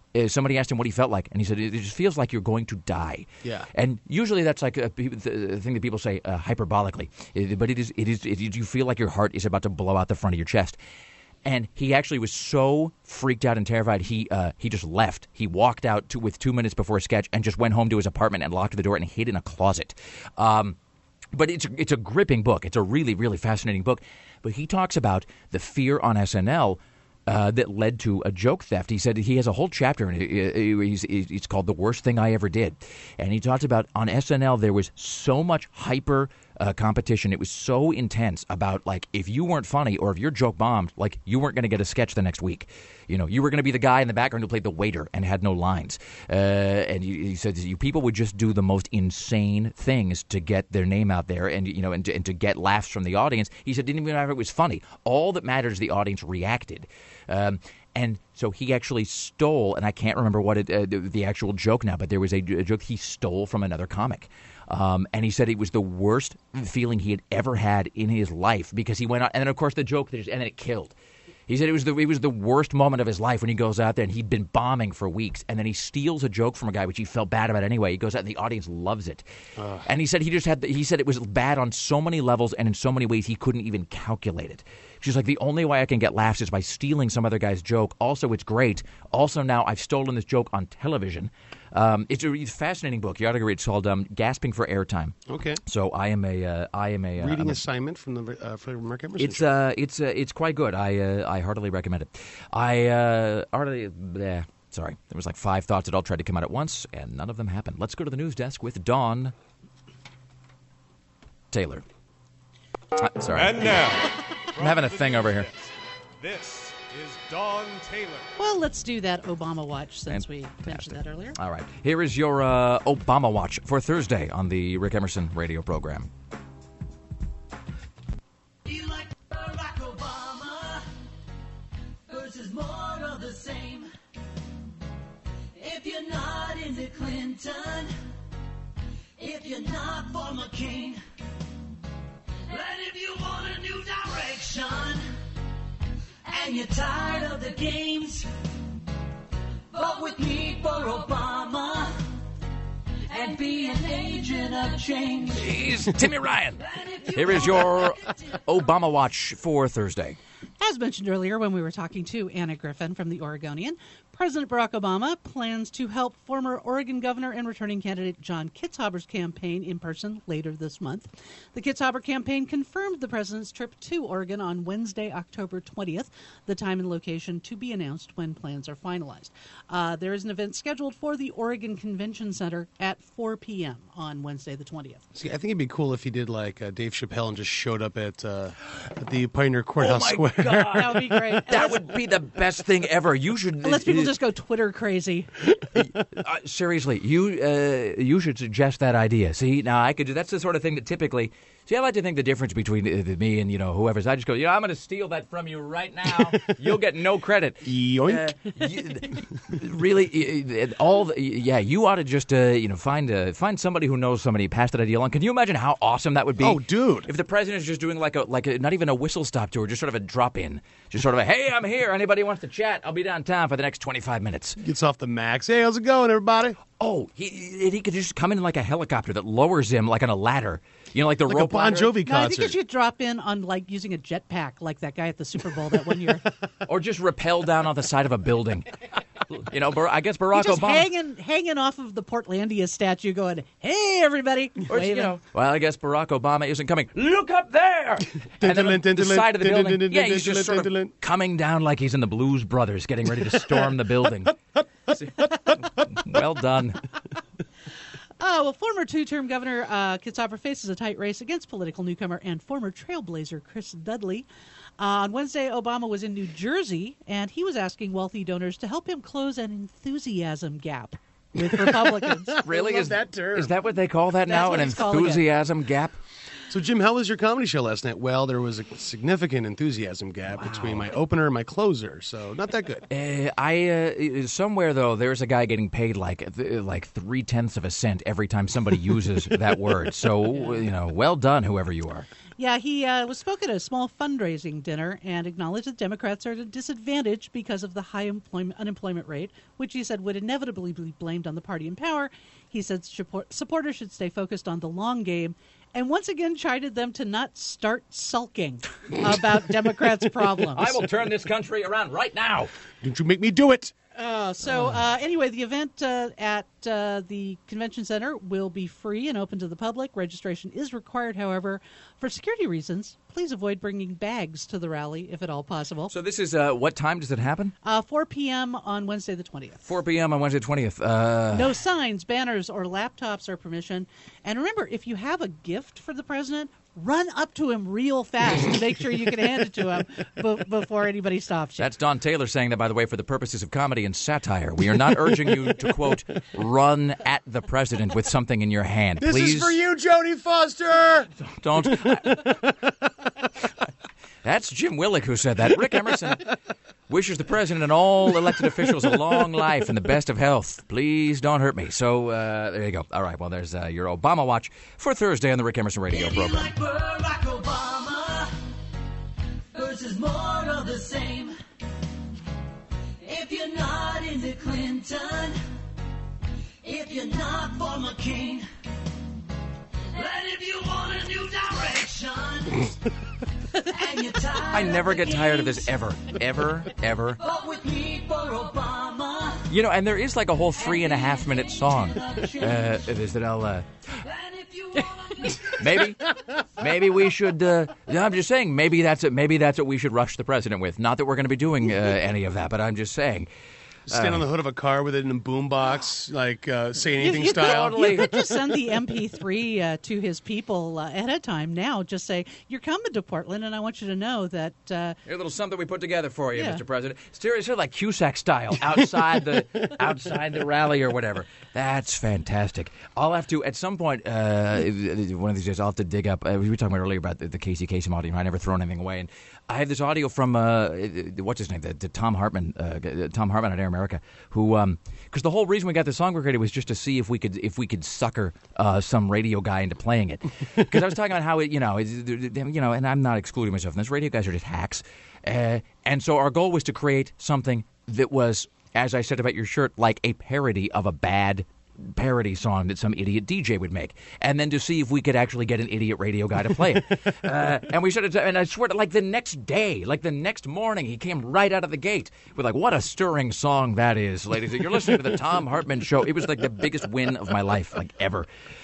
somebody asked him what he felt like, and he said, it just feels like you're going to die. Yeah. And usually that's like the thing that people say hyperbolically. But it is, you feel like your heart is about to blow out the front of your chest. And he actually was so freaked out and terrified, he just left. He walked out with 2 minutes before a sketch and just went home to his apartment and locked the door and hid in a closet. But it's a gripping book. It's a really, really fascinating book. But he talks about the fear on SNL that led to a joke theft. He said he has a whole chapter, and it's called The Worst Thing I Ever Did. And he talks about on SNL there was so much hyper competition. It was so intense about, like, if you weren't funny or if your joke bombed, like, you weren't going to get a sketch the next week. You were going to be the guy in the background who played the waiter and had no lines. And he said you people would just do the most insane things to get their name out there and to get laughs from the audience. He said it didn't even matter if it was funny. All that matters is the audience reacted. And so he actually stole, and I can't remember what the actual joke now, but there was a joke he stole from another comic. And he said it was the worst feeling he had ever had in his life because he went out, and then of course the joke, and then it killed. He said it was the worst moment of his life when he goes out there and he'd been bombing for weeks, and then he steals a joke from a guy which he felt bad about anyway. He goes out and the audience loves it. And he said he said it was bad on so many levels and in so many ways he couldn't even calculate it. She's like, the only way I can get laughs is by stealing some other guy's joke. Also, it's great. Also, now I've stolen this joke on television. It's a fascinating book. You ought to read it. It's called Gasping for Airtime. Okay. So I am a reading assignment from the for Mark Emerson show. It's quite good. I heartily recommend it. Sorry, there was like 5 thoughts that all tried to come out at once, and none of them happened. Let's go to the news desk with Dawn Taylor. Sorry. And now, I'm having a thing over here. This is Dawn Taylor. Well, let's do that Obama watch since we mentioned that earlier. All right. Here is your Obama watch for Thursday on the Rick Emerson radio program. You like Barack Obama versus more of the same. If you're not into Clinton, if you're not for McCain, and if you want a new direction, and you're tired of the games, vote with me for Obama, and be an agent of change. He's Timmy Ryan. Here is your Obama watch for Thursday. As mentioned earlier when we were talking to Anna Griffin from The Oregonian, President Barack Obama plans to help former Oregon governor and returning candidate John Kitzhaber's campaign in person later this month. The Kitzhaber campaign confirmed the president's trip to Oregon on Wednesday, October 20th, the time and location to be announced when plans are finalized. There is an event scheduled for the Oregon Convention Center at 4 p.m. on Wednesday, the 20th. See, I think it'd be cool if he did like Dave Chappelle and just showed up at the Pioneer Courthouse Square. God. That would be great. That would be the best thing ever. You should Unless people just go Twitter crazy. Seriously, you should suggest that idea. See, now I could do. That's the sort of thing that typically. See, I like to think the difference between me and whoever's. I just go, I'm going to steal that from you right now. You'll get no credit. Yoink. Really, you ought to just find somebody who knows somebody, pass that idea along. Can you imagine how awesome that would be? Oh, dude! If the president is just doing like a not even a whistle stop tour, just sort of a drop in, just sort of a hey, I'm here. Anybody wants to chat? I'll be downtown for the next 25 minutes. Gets off the max. Hey, how's it going, everybody? Oh, he could just come in like a helicopter that lowers him like on a ladder. Like the like rope a Bon Jovi concert. No, I think you should drop in on like using a jetpack like that guy at the Super Bowl that one year. Or just rappel down on the side of a building. I guess Barack just Obama hanging off of the Portlandia statue, going, "Hey, everybody!" Or well, I guess Barack Obama isn't coming. Look up there, and then on the side of the building. Yeah, he's just sort of coming down like he's in the Blues Brothers, getting ready to storm the building. Well done. Former two-term Governor Kitzhaber faces a tight race against political newcomer and former trailblazer Chris Dudley. On Wednesday, Obama was in New Jersey, and he was asking wealthy donors to help him close an enthusiasm gap with Republicans. Really? I love that term. Is that what they call that now? An That's what it's enthusiasm gap? So, Jim, how was your comedy show last night? Well, there was a significant enthusiasm gap between my opener and my closer, so not that good. Somewhere, though, there's a guy getting paid like 0.3 cents every time somebody uses that word. So, well done, whoever you are. Yeah, he was spoken at a small fundraising dinner and acknowledged that Democrats are at a disadvantage because of the high unemployment rate, which he said would inevitably be blamed on the party in power. He said supporters should stay focused on the long game, and once again chided them to not start sulking about Democrats' problems. I will turn this country around right now. Don't you make me do it. Anyway, the event at the convention center will be free and open to the public. Registration is required, however. For security reasons, please avoid bringing bags to the rally, if at all possible. So this is, what time does it happen? 4 p.m. on Wednesday the 20th. 4 p.m. on Wednesday the 20th. No signs, banners, or laptops are permission. And remember, if you have a gift for the president, run up to him real fast to make sure you can hand it to him before anybody stops you. That's Don Taylor saying that, by the way, for the purposes of comedy and satire. We are not urging you to, quote, run at the president with something in your hand. This Please. is for you, Jodie Foster! Don't. That's Jim Willick who said that. Rick Emerson wishes the president and all elected officials a long life and the best of health. Please don't hurt me. So there you go. All right, well, there's your Obama Watch for Thursday on the Rick Emerson Radio program. Like Barack Obama versus more of the same. If you're not into Clinton, if you're not for McCain, and if you want a new direction, and you're tired I never of the get tired of games, this ever. Ever. vote with me for Obama. You know, and there is like a whole 3.5-minute song. Is that I'll, And if you want maybe we should. I'm just saying, maybe that's what we should rush the president with. Not that we're going to be doing any of that, but I'm just saying. Stand on the hood of a car with it in a boombox, like Say Anything You style. You could just send the MP3 to his people ahead of time now. Just say, you're coming to Portland, and I want you to know that... Here's a little something we put together for you, Yeah. Mr. President. Seriously, like Cusack style, outside the rally or whatever. That's fantastic. I'll have to, at some point, one of these days, I'll have to dig up... we were talking about earlier about the Casey Kasem audio. I never thrown anything away. And I have this audio from, what's his name? The Tom Hartman at Air America, who... Because the whole reason we got the song recorded was just to see if we could sucker some radio guy into playing it. Because I was talking about how it, and I'm not excluding myself from this. Radio guys are just hacks, and so our goal was to create something that was, as I said about your shirt, like a parody of a bad parody song that some idiot DJ would make, and then to see if we could actually get an idiot radio guy to play it. And we should have, and I swear to, like the next day, like the next morning, he came right out of the gate with like, what a stirring song that is, ladies. You're listening to the Tom Hartman Show. It was like the biggest win of my life, like ever.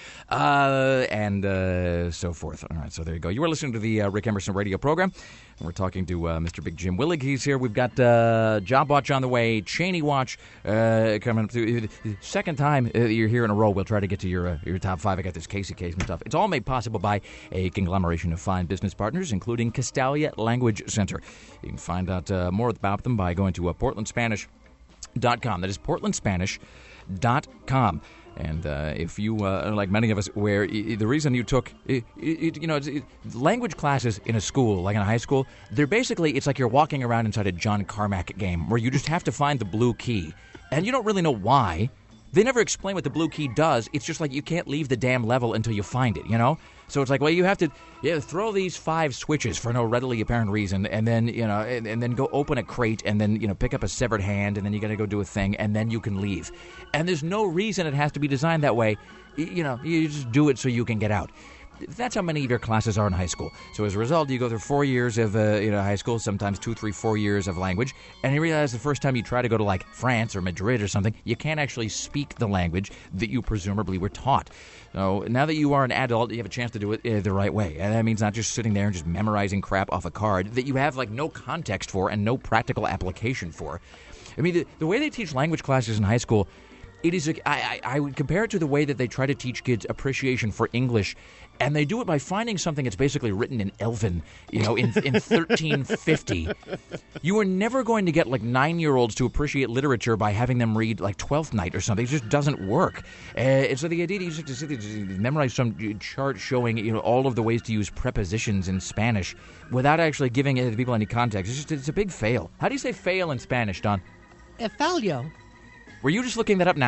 And so forth. All right, so there you go. You are listening to the Rick Emerson radio program. And we're talking to Mr. Big Jim Willig. He's here. We've got Job Watch on the way, Cheney Watch coming through. Second time you're here in a row, we'll try to get to your top five. I got this Casey Kasem stuff. It's all made possible by a conglomeration of fine business partners, including Castalia Language Center. You can find out more about them by going to portlandspanish.com. That is portlandspanish.com. And if you, like many of us, where the reason you took, language classes in a school, like in a high school, they're basically, it's like you're walking around inside a John Carmack game where you just have to find the blue key. And you don't really know why. They never explain what the blue key does. It's just like you can't leave the damn level until you find it, you know? So it's like, well, you have to throw these 5 switches for no readily apparent reason, and then, and then go open a crate, and then, pick up a severed hand, and then you got to go do a thing, and then you can leave. And there's no reason it has to be designed that way. You just do it so you can get out. That's how many of your classes are in high school. So as a result, you go through 4 years of high school, sometimes 2, 3, 4 years of language, and you realize the first time you try to go to like France or Madrid or something, you can't actually speak the language that you presumably were taught. So now that you are an adult, you have a chance to do it the right way. And that means not just sitting there and just memorizing crap off a card that you have like no context for and no practical application for. I mean, the way they teach language classes in high school, it is. I would compare it to the way that they try to teach kids appreciation for English, and they do it by finding something that's basically written in Elven, in 1350. You are never going to get like 9-year-olds to appreciate literature by having them read like Twelfth Night or something. It just doesn't work. And so the idea that you just have to memorize some chart showing all of the ways to use prepositions in Spanish without actually giving it to people any context, it's a big fail. How do you say fail in Spanish, Don? Fallo. Were you just looking that up now?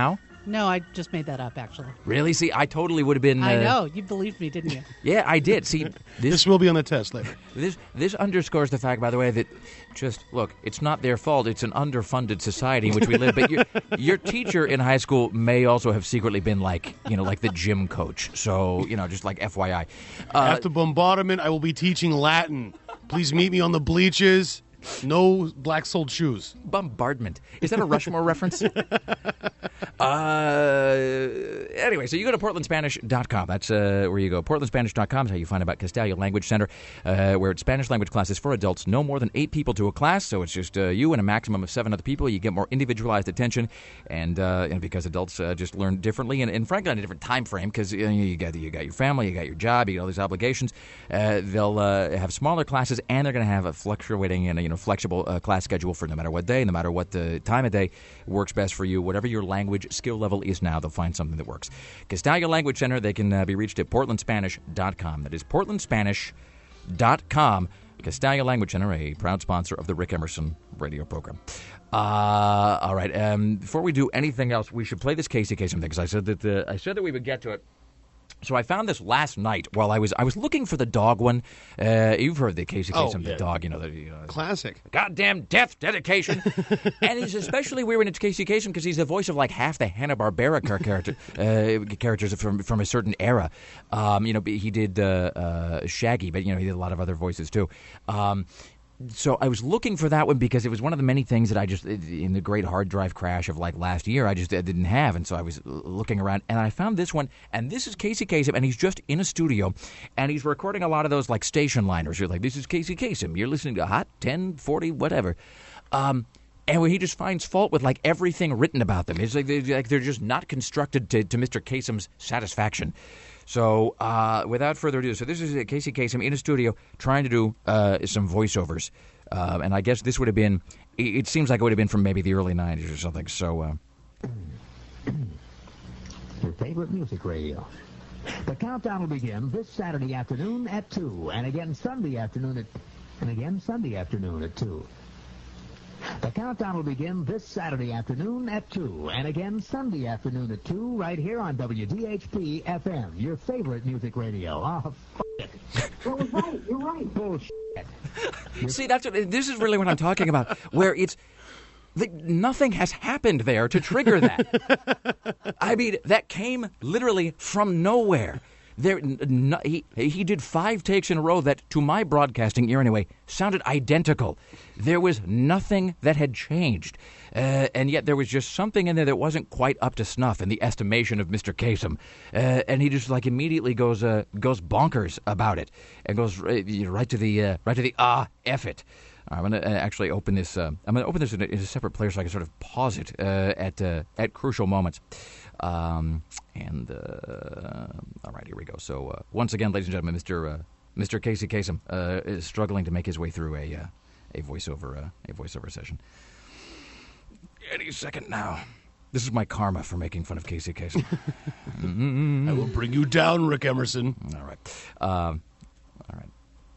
No, I just made that up, actually. Really? See, I totally would have been... I know. You believed me, didn't you? Yeah, I did. See, this will be on the test later. This underscores the fact, by the way, that just, look, it's not their fault. It's an underfunded society in which we live. But your teacher in high school may also have secretly been like the gym coach. So, just like FYI. After bombardment, I will be teaching Latin. Please meet me on the bleachers. No black-soled shoes. Bombardment. Is that a Rushmore reference? Anyway, so you go to PortlandSpanish.com. That's where you go. PortlandSpanish.com is how you find about Castalia Language Center, where it's Spanish language classes for adults. No more than 8 people to a class, so it's just you and a maximum of 7 other people. You get more individualized attention, and because adults just learn differently, and frankly on a different time frame, because you got your family, you got your job, you got all these obligations. They'll have smaller classes, and they're going to have a fluctuating and flexible class schedule for no matter what day, no matter what the time of day works best for you. Whatever your language skill level is now, they'll find something that works. Castalia Language Center, they can be reached at PortlandSpanish.com. That is PortlandSpanish.com. Castalia Language Center, a proud sponsor of the Rick Emerson radio program. All right. Before we do anything else, we should play this Casey Kasem thing, because I said that we would get to it. So I found this last night while I was looking for the dog one. You've heard the Casey Kasem, the dog, classic, goddamn death dedication, and it's especially weird when it's Casey Kasem because he's the voice of like half the Hanna-Barbera characters from a certain era. He did Shaggy, but he did a lot of other voices too. So I was looking for that one because it was one of the many things that I just, in the great hard drive crash of like last year, I just didn't have. And so I was looking around and I found this one. And this is Casey Kasem, and he's just in a studio and he's recording a lot of those like station liners. You're like, this is Casey Kasem. You're listening to Hot 1040, whatever. And where he just finds fault with like everything written about them. It's like they're just not constructed to Mr. Kasem's satisfaction. So without further ado, so this is Casey Kasem in a studio trying to do some voiceovers. And I guess this would have been, it seems like it would have been from maybe the early 90s or something. So. Your favorite music radio. The countdown will begin this Saturday afternoon at 2, and again Sunday afternoon at 2. The countdown will begin this Saturday afternoon at 2, and again Sunday afternoon at 2, right here on WDHP FM, your favorite music radio. Oh, it. That was right. You're right. Bullshit. See, this is really what I'm talking about, where it's nothing has happened there to trigger that. I mean, that came literally from nowhere. He did 5 takes in a row that, to my broadcasting ear anyway, sounded identical. There was nothing that had changed. And yet there was just something in there that wasn't quite up to snuff in the estimation of Mr. Kasem. And he just like immediately goes bonkers about it and goes right to the F it. I'm going to actually open this. I'm going to open this in a separate player so I can sort of pause it at crucial moments. All right, here we go. So once again, ladies and gentlemen, Mr. Casey Kasem is struggling to make his way through a voiceover session. Any second now. This is my karma for making fun of Casey Kasem. I will bring you down, Rick Emerson. All right. All right.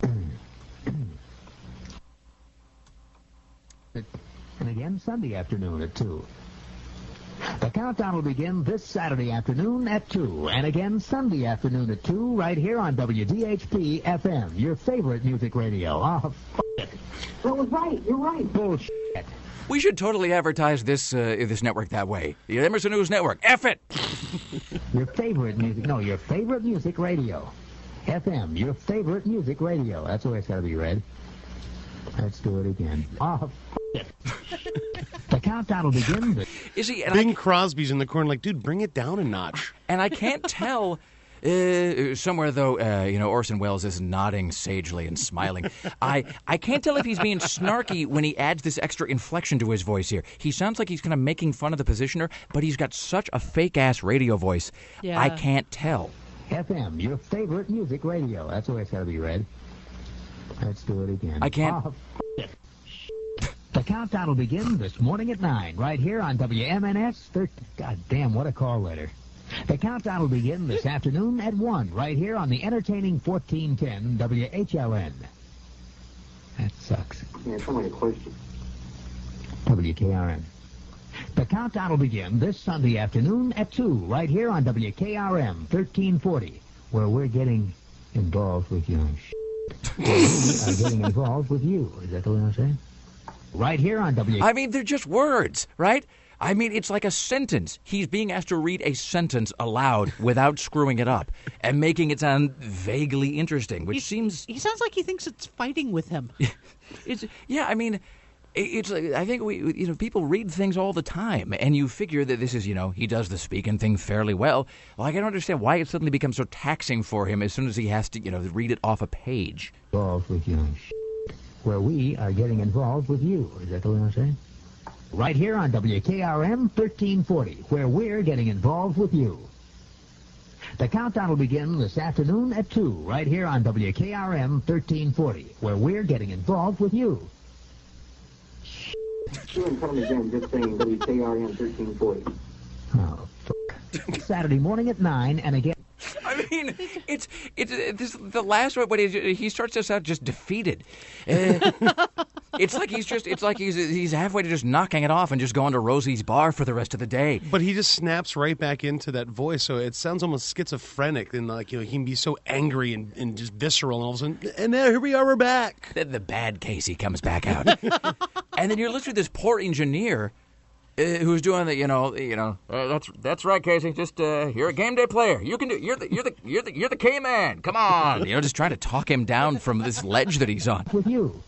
And again Sunday afternoon at 2. The countdown will begin this Saturday afternoon at 2, and again Sunday afternoon at 2, right here on WDHP FM, your favorite music radio. Oh, it. That was right. You're right. Bullshit. We should totally advertise this network that way. The Emerson News Network. F it! Your favorite music radio. FM, your favorite music radio. That's the way it's got to be read. Let's do it again. Oh, it. The countdown will begin. Bing Crosby's in the corner like, dude, bring it down a notch. And I can't tell... somewhere, though, Orson Welles is nodding sagely and smiling. I can't tell if he's being snarky when he adds this extra inflection to his voice here. He sounds like he's kind of making fun of the positioner, but he's got such a fake-ass radio voice. Yeah. I can't tell. FM, your favorite music radio. That's the way it's got to be read. Let's do it again. I can't... Oh, the countdown will begin this morning at 9, right here on WMNS. God damn, what a call letter. The countdown will begin this afternoon at 1, right here on the entertaining 1410 WHLN. That sucks. Yeah, it's only a question. WKRN. The countdown will begin this Sunday afternoon at 2, right here on WKRM 1340, where we're getting involved with your we are getting involved with you. Is that the way I'm saying? Right here on I mean, they're just words, right? I mean, it's like a sentence. He's being asked to read a sentence aloud without screwing it up and making it sound vaguely interesting, which seems... He sounds like he thinks it's fighting with him. I mean... It's. I think people read things all the time, and you figure that this is, he does the speaking thing fairly well. Like, I don't understand why it suddenly becomes so taxing for him as soon as he has to, read it off a page. Involved with your where we are getting involved with you. Is that the way I'm saying? Right here on WKRM 1340, where we're getting involved with you. The countdown will begin this afternoon at 2, right here on WKRM 1340, where we're getting involved with you. And tell me again, just saying WKRM 1340. Oh, fuck. Saturday morning at 9, and again... I mean, it's the last one when he starts us out just defeated. It's like he's halfway to just knocking it off and just going to Rosie's bar for the rest of the day. But he just snaps right back into that voice, so it sounds almost schizophrenic. And he can be so angry and just visceral, and all of a sudden, and now here we are, we're back. Then the bad Casey comes back out, and then you're listening to this poor engineer. Who's doing the that's right, Casey. Just you're a game day player. You can do. You're the K-man. Come on. Just trying to talk him down from this ledge that he's on. With you.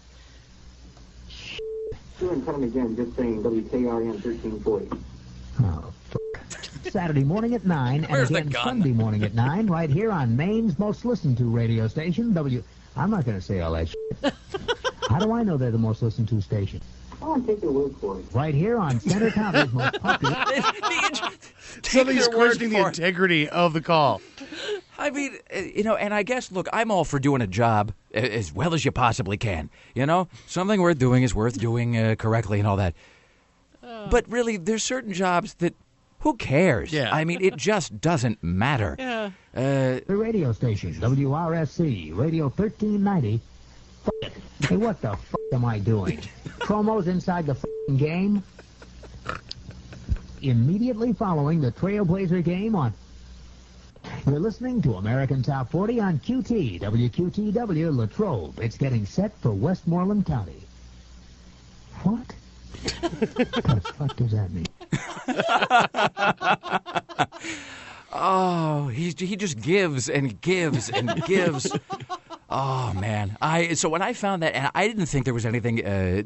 And tell me again, just saying WKRM 1340. Oh, fuck. Saturday morning at 9, and again Sunday morning at 9, right here on Maine's most listened to radio station, I'm not going to say all that shit. How do I know they're the most listened to station? Oh, I'll take your word for it. Right here on Center County's most popular... Somebody's questioning the integrity of the call. I mean, and I guess, look, I'm all for doing a job as well as you possibly can. Something worth doing is worth doing correctly and all that. But really, there's certain jobs that, who cares? Yeah. I mean, it just doesn't matter. Yeah. The radio station, WRSC, Radio 1390. Hey, what the f*** am I doing? Promos inside the f***ing game? Immediately following the Trailblazer game on... You're listening to American Top 40 on QT, WQTW, Latrobe. It's getting set for Westmoreland County. What? What the fuck does that mean? Oh, he just gives and gives and gives. Oh man! So when I found that, and I didn't think there was anything,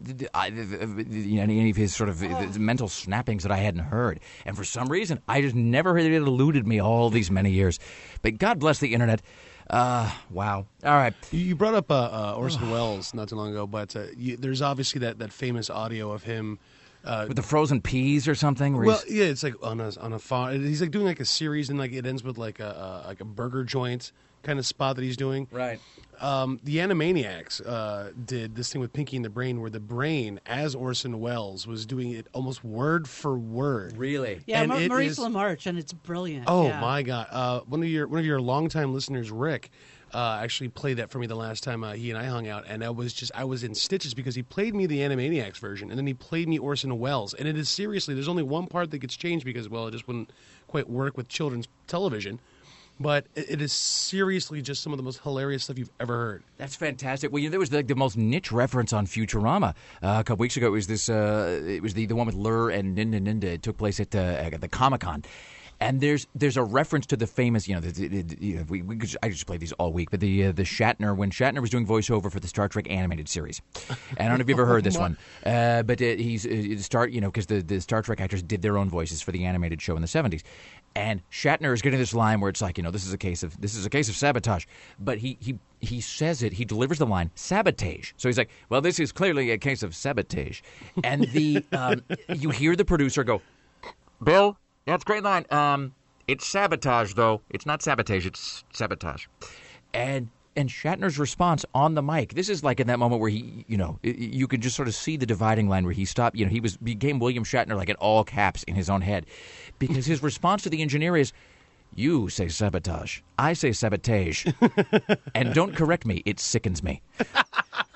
any of his sort of mental snappings that I hadn't heard, and for some reason, I just never heard it. It eluded me all these many years. But God bless the internet. Wow! All right. You brought up Orson Welles not too long ago, but there's obviously that famous audio of him. With the frozen peas or something? Yeah, it's like on a farm. He's like doing like a series, and like it ends with like a burger joint kind of spot that he's doing. Right. The Animaniacs did this thing with Pinky and the Brain, where the Brain, as Orson Welles, was doing it almost word for word. Really? Yeah, and Maurice LaMarche, and it's brilliant. Oh yeah. my God! One of your longtime listeners, Rick, actually played that for me the last time he and I hung out, and I was in stitches because he played me the Animaniacs version, and then he played me Orson Welles, and it is seriously, there's only one part that gets changed because, well, it just wouldn't quite work with children's television, but it is seriously just some of the most hilarious stuff you've ever heard. That's fantastic. Well, there was the most niche reference on Futurama a couple weeks ago. It was this. It was the one with Lur and Ninda. It took place at the Comic-Con. And there's a reference to the famous, I just played these all week, but the Shatner, when Shatner was doing voiceover for the Star Trek animated series. And I don't know if you've ever heard this one, but because the Star Trek actors did their own voices for the animated show in the 70s. And Shatner is getting this line where it's like, this is a case of sabotage. But he says it, he delivers the line, sabotage. So he's like, well, this is clearly a case of sabotage. And you hear the producer go, Bill, that's a great line. It's sabotage, though. It's not sabotage, it's sabotage. And Shatner's response on the mic, this is like in that moment where he, you could just sort of see the dividing line where he stopped, he became William Shatner like in all caps in his own head. Because his response to the engineer is, you say sabotage, I say sabotage, and don't correct me, it sickens me.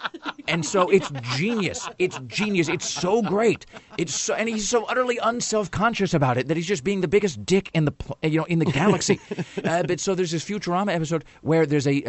And so it's genius. It's genius. It's so great. And he's so utterly unself-conscious about it that he's just being the biggest dick in the in the galaxy. But so there's this Futurama episode where there's a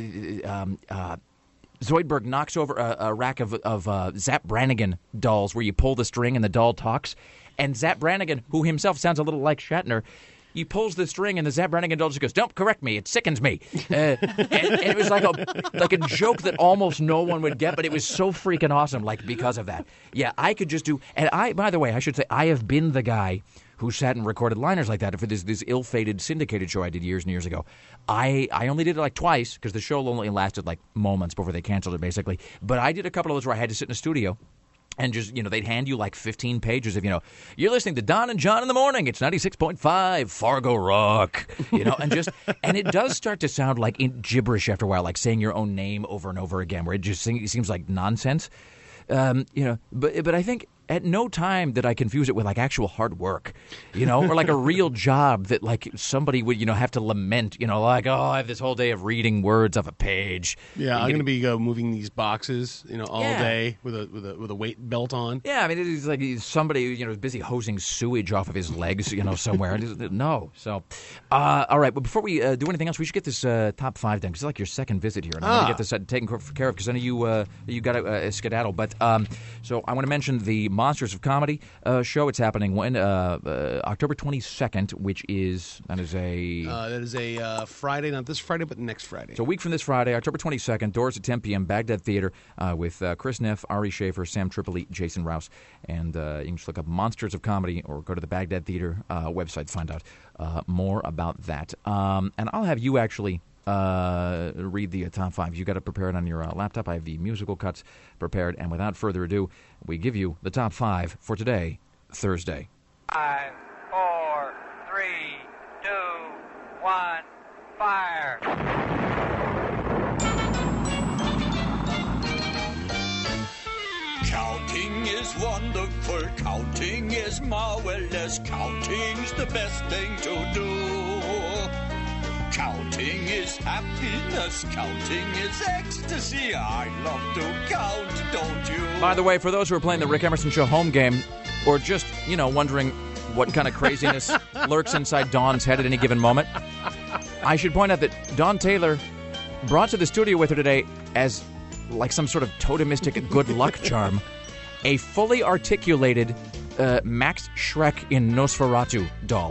Zoidberg knocks over a rack of Zap Brannigan dolls where you pull the string and the doll talks. And Zap Brannigan, who himself sounds a little like Shatner, he pulls the string and the Zap Brannigan doll just goes, "Don't correct me, it sickens me." And it was like a joke that almost no one would get, but it was so freaking awesome, because of that. Yeah, I could just do. And by the way, I should say, I have been the guy who sat and recorded liners like that for this ill-fated syndicated show I did years and years ago. I only did it twice because the show only lasted moments before they canceled it, basically. But I did a couple of those where I had to sit in a studio. And just, they'd hand you 15 pages of, you're listening to Don and John in the morning. It's 96.5 Fargo Rock, and it does start to sound like gibberish after a while, like saying your own name over and over again, where it just seems like nonsense. But I think at no time did I confuse it with actual hard work, or a real job that somebody would, have to lament, I have this whole day of reading words off a page. Yeah, I'm going to be moving these boxes, all day with a weight belt on. Yeah, I mean, it's like somebody, is busy hosing sewage off of his legs, somewhere. No. So, all right, but before we do anything else, we should get this top 5 done, because it's your second visit here, and I'm going to get this taken care of, because I know you got a skedaddle. But so I want to mention the Monsters of Comedy show. It's happening when October 22nd, which is that is a Friday, not this Friday, but next Friday. So a week from this Friday, October 22nd, doors at 10 p.m. Baghdad Theater with Chris Neff, Ari Schaefer, Sam Tripoli, Jason Rouse, and you can just look up Monsters of Comedy or go to the Baghdad Theater website to find out more about that. And I'll have you actually read the top 5. You got it prepared on your laptop. I have the musical cuts prepared, and without further ado, we give you the top 5 for today, Thursday. 5, 4, 3, 2, 1, fire! Counting is wonderful, counting is marvelous, counting's the best thing to do. Counting is happiness, counting is ecstasy. I love to count, don't you? By the way, for those who are playing the Rick Emerson Show home game, or just, wondering what kind of craziness lurks inside Dawn's head at any given moment, I should point out that Dawn Taylor brought to the studio with her today as some sort of totemistic good luck charm, a fully articulated Max Schreck in Nosferatu doll.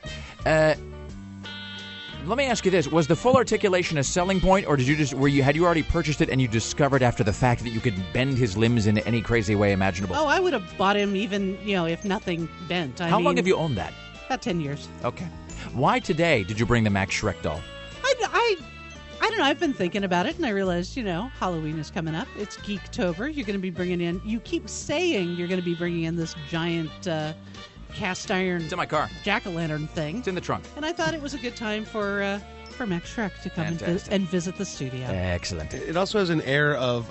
Let me ask you this: was the full articulation a selling point, or had you already purchased it and you discovered after the fact that you could bend his limbs in any crazy way imaginable? Oh, I would have bought him even, if nothing bent. How long have you owned that? About 10 years. Okay. Why today did you bring the Max Schreck doll? I don't know. I've been thinking about it, and I realized, Halloween is coming up. It's Geektober. You're going to be bringing in. You keep saying you're going to be bringing in this giant cast iron. It's in my car. Jack-o'-lantern thing. It's in the trunk. And I thought it was a good time for Max Schreck to come and visit the studio. Excellent. It also has an air of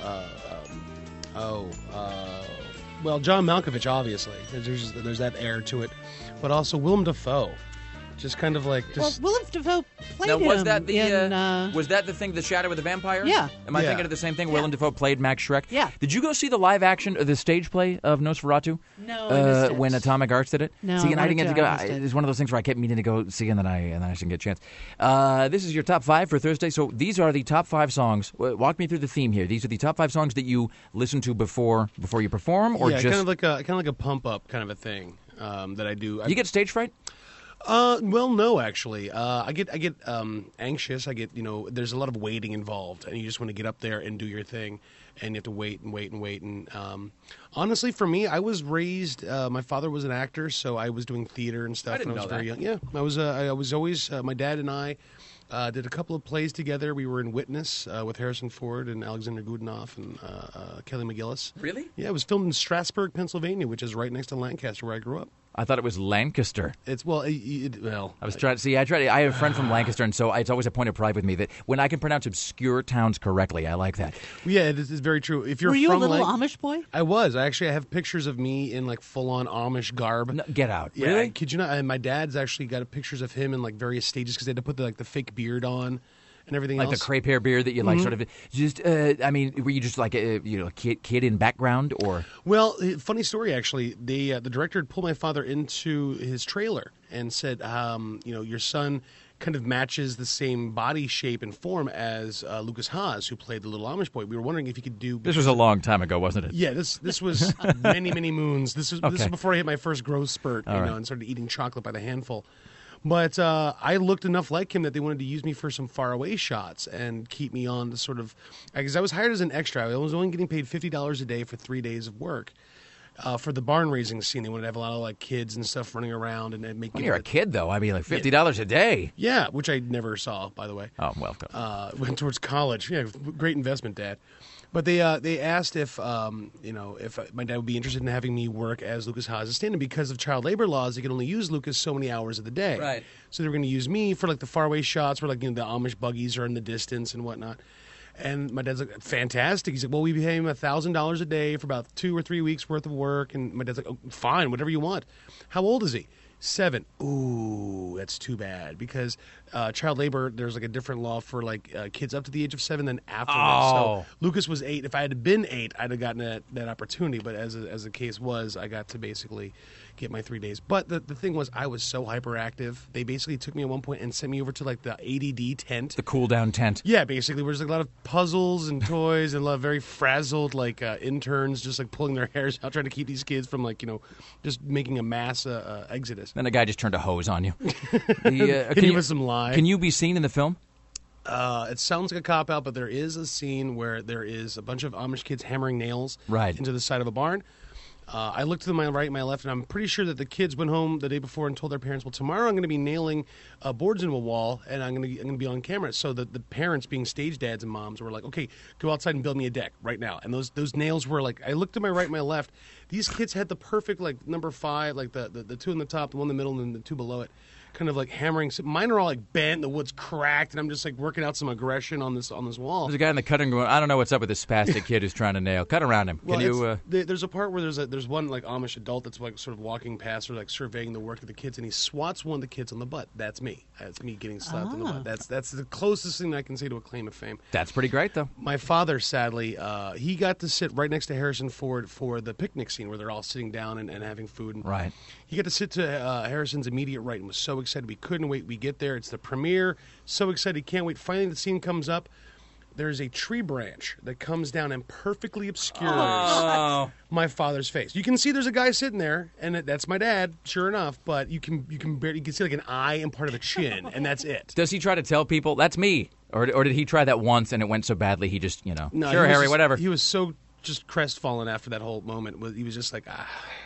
John Malkovich, obviously. There's that air to it, but also Willem Dafoe. Just kind of like... Well, Willem Dafoe played now, was him that the in... was that the thing, The Shadow of the Vampire? Yeah. Am I thinking of the same thing? Yeah. Willem Dafoe played Max Schreck? Yeah. Did you go see the live action, the stage play of Nosferatu? No, I missed it. When Atomic Arts did it? No, see, and I didn't get to go. It's one of those things where I kept meaning to go see, and then I didn't get a chance. This is your top 5 for Thursday. So these are the top 5 songs. Walk me through the theme here. These are the top 5 songs that you listen to before you perform, or just kind of like a pump up kind of a thing that I do. You get stage fright? Well, no, actually. I get anxious. I get, there's a lot of waiting involved, and you just want to get up there and do your thing, and you have to wait and wait and wait. And honestly, for me, I was raised. My father was an actor, so I was doing theater and stuff when I was very young. Yeah, I was always. My dad and I did a couple of plays together. We were in Witness with Harrison Ford and Alexander Goodenough and Kelly McGillis. Really? Yeah, it was filmed in Strasburg, Pennsylvania, which is right next to Lancaster, where I grew up. I thought it was Lancaster. It's I was trying to see. I have a friend from Lancaster, and so it's always a point of pride with me that when I can pronounce obscure towns correctly, I like that. Yeah, it is very true. If you're Were you from a little Amish boy? I was. I have pictures of me in full-on Amish garb. No, get out! Yeah, really? Kid you not? And my dad's actually got pictures of him in various stages because they had to put the fake beard on. and everything like else. the crepe hair beard that you like, sort of. Just, I mean, were you just like a kid in background, or? Well, funny story actually. The director had pulled my father into his trailer and said, your son kind of matches the same body shape and form as Lucas Haas, who played the little Amish boy. We were wondering if he could do. This was a long time ago, wasn't it? Yeah, this was many moons. This was before I hit my first growth spurt, and started eating chocolate by the handful. But I looked enough like him that they wanted to use me for some faraway shots and keep me on to sort of, because I was hired as an extra. I was only getting paid $50 a day for 3 days of work. For the barn raising scene, they wanted to have a lot of like kids and stuff running around and make. When you're a kid, though, I mean, like $50 a day. Yeah, which I never saw, by the way. Oh, well, went towards college. Yeah, great investment, Dad. But they asked if if my dad would be interested in having me work as Lucas Haas' stand-in. Because of child labor laws, they could only use Lucas so many hours of the day. Right. So they were going to use me for like the faraway shots where like the Amish buggies are in the distance and whatnot. And my dad's like, fantastic. He's like, well, we pay him $1,000 a day for about 2 or 3 weeks worth of work. And my dad's like, oh, fine, whatever you want. How old is he? 7. Ooh, that's too bad, because child labor, there's like a different law for like kids up to the age of 7 than after that. So Lucas was 8. If I had been 8, I'd have gotten that opportunity. But as the case was, I got to basically get my 3 days. But the thing was, I was so hyperactive. They basically took me at one point and sent me over to like the ADD tent. The cool down tent. Yeah, basically, where there's like a lot of puzzles and toys and a lot of very frazzled like interns just like pulling their hairs out, trying to keep these kids from like, just making a mass exodus. Then a guy just turned a hose on you. Hit you with some lie. Can you be seen in the film? It sounds like a cop-out, but there is a scene where there is a bunch of Amish kids hammering nails into the side of a barn. I looked to my right and my left, and I'm pretty sure that the kids went home the day before and told their parents, well, tomorrow I'm going to be nailing boards into a wall, and I'm going to be on camera. So the parents, being stage dads and moms, were like, okay, go outside and build me a deck right now. And those nails were like, I looked to my right and my left. These kids had the perfect, like, number 5, like the 2 in the top, the 1 in the middle, and the 2 below it, kind of like hammering. Mine are all like bent, the wood's cracked, and I'm just like working out some aggression on this wall. There's a guy in the cutting room going, I don't know what's up with this spastic kid who's trying to nail. Cut around him. Well, Can you? There's a part where there's one like Amish adult that's like sort of walking past or like surveying the work of the kids, and he swats one of the kids on the butt. That's me. That's me getting slapped on the butt. That's the closest thing I can say to a claim of fame. That's pretty great, though. My father, sadly, he got to sit right next to Harrison Ford for the picnic scene where they're all sitting down and having food. Right. He got to sit to Harrison's immediate right and was so excited. We couldn't wait. We get there. It's the premiere. So excited. Can't wait. Finally, the scene comes up. There's a tree branch that comes down and perfectly obscures my father's face. You can see there's a guy sitting there, and that's my dad, sure enough. But you can see like an eye and part of a chin, and that's it. Does he try to tell people that's me, or did he try that once and it went so badly he just No, sure, Harry, whatever. He was so just crestfallen after that whole moment. He was just like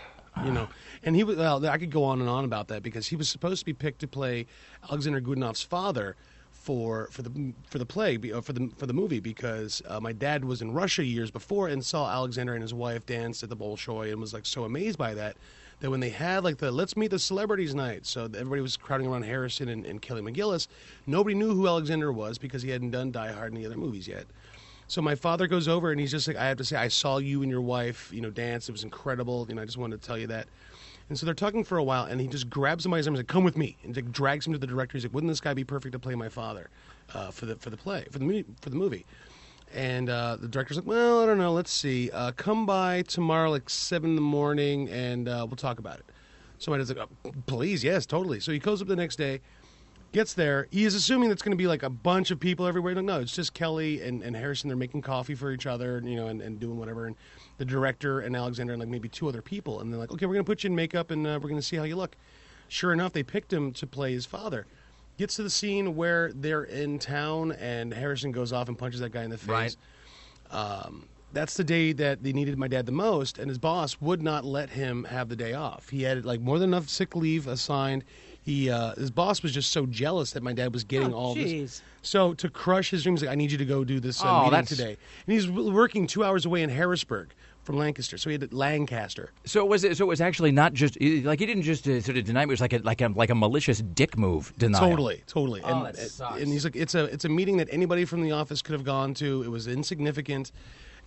And he was. Well, I could go on and on about that because he was supposed to be picked to play Alexander Godunov's father for the play for the movie because my dad was in Russia years before and saw Alexander and his wife dance at the Bolshoi and was like so amazed by that when they had like the Let's Meet the Celebrities night, so everybody was crowding around Harrison and Kelly McGillis. Nobody knew who Alexander was because he hadn't done Die Hard and the other movies yet. So my father goes over and he's just like, I have to say, I saw you and your wife, dance. It was incredible. I just wanted to tell you that. And so they're talking for a while, and he just grabs him by his arm and he's like, come with me. And like, drags him to the director. He's like, wouldn't this guy be perfect to play my father for the movie? And the director's like, well, I don't know. Let's see. Come by tomorrow, like 7 a.m, and we'll talk about it. So my dad's like, oh, please, yes, totally. So he goes up the next day. Gets there. He is assuming that's going to be like a bunch of people everywhere. No, it's just Kelly and Harrison. They're making coffee for each other, and doing whatever. And the director and Alexander and like maybe 2 other people. And they're like, okay, we're going to put you in makeup and we're going to see how you look. Sure enough, they picked him to play his father. Gets to the scene where they're in town and Harrison goes off and punches that guy in the face. Right. That's the day that they needed my dad the most, and his boss would not let him have the day off. He had like more than enough sick leave assigned. His boss was just so jealous that my dad was getting all this. So to crush his dreams, like, I need you to go do this meeting today. And he's working 2 hours away in Harrisburg from Lancaster, so he had Lancaster. So it was actually not just like he didn't just sort of deny. It was like a malicious dick move denial. Totally. Oh, that sucks. And he's like, it's a meeting that anybody from the office could have gone to. It was insignificant.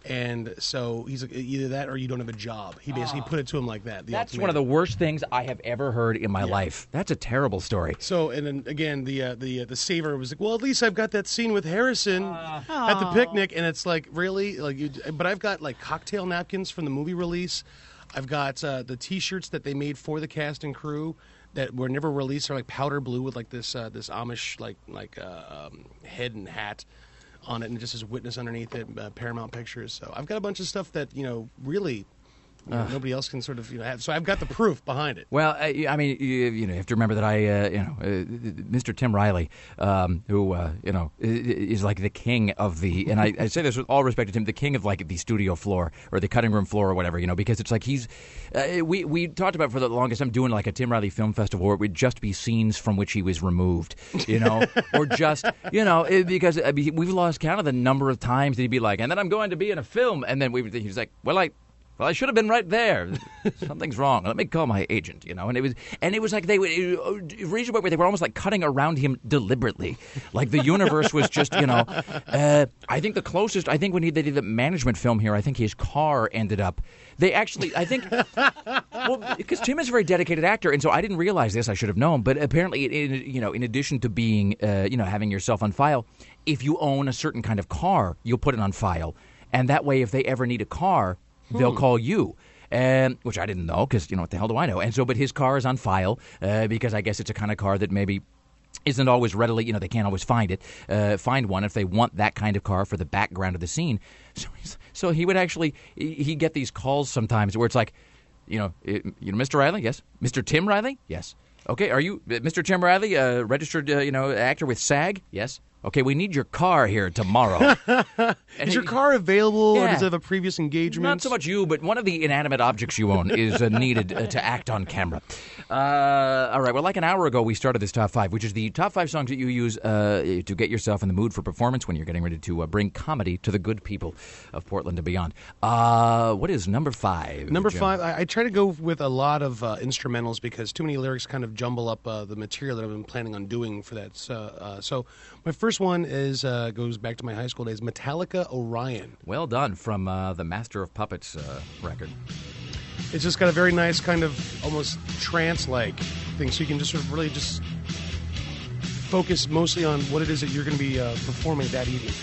And so he's like, either that or you don't have a job. He basically put it to him like that. That's one of the worst things I have ever heard in my life. That's a terrible story. So, and then again, the saver was like, well, at least I've got that scene with Harrison at the picnic, and it's like, really? But I've got like cocktail napkins from the movie release. I've got the T-shirts that they made for the cast and crew that were never released. Are like powder blue with like this Amish head and hat on it, and it just says Witness underneath it, Paramount Pictures. So I've got a bunch of stuff that, really nobody else can sort of have. So I've got the proof behind it. Well, I mean, you have to remember that Mr. Tim Riley, who is like the king of the, and I say this with all respect to him, the king of like the studio floor or the cutting room floor or whatever, because it's like he's. We talked about for the longest time doing like a Tim Riley Film Festival where it would just be scenes from which he was removed, or just because we've lost count of the number of times that he'd be like, and then I'm going to be in a film, and then he was like, well, I should have been right there. Something's wrong. Let me call my agent, and it was like they reached a point where they were almost like cutting around him deliberately, like the universe was just, I think the closest, when they did the management film here, I think his car ended up. They actually, I think, well, because Tim is a very dedicated actor, and so I didn't realize this. I should have known, but apparently, in addition to being, having yourself on file, if you own a certain kind of car, you'll put it on file, and that way, if they ever need a car, they'll call you, which I didn't know because, what the hell do I know? And so, but his car is on file because I guess it's a kind of car that maybe isn't always readily, they can't always find one if they want that kind of car for the background of the scene. So he would actually, he'd get these calls sometimes where it's like, Mr. Riley, yes. Mr. Tim Riley, yes. Okay, are you Mr. Tim Riley, registered, actor with SAG? Yes. Okay, we need your car here tomorrow. Is your car available, or does it have a previous engagement? Not so much you, but one of the inanimate objects you own is needed to act on camera. All right, well, like an hour ago, we started this Top 5, which is the top 5 songs that you use to get yourself in the mood for performance when you're getting ready to bring comedy to the good people of Portland and beyond. What is number 5? Number Jim? 5, I try to go with a lot of instrumentals because too many lyrics kind of jumble up the material that I've been planning on doing for that. So my first one is goes back to my high school days, Metallica, Orion. Well done, from the Master of Puppets record. It's just got a very nice kind of almost trance-like thing, so you can just sort of really just focus mostly on what it is that you're going to be performing that evening.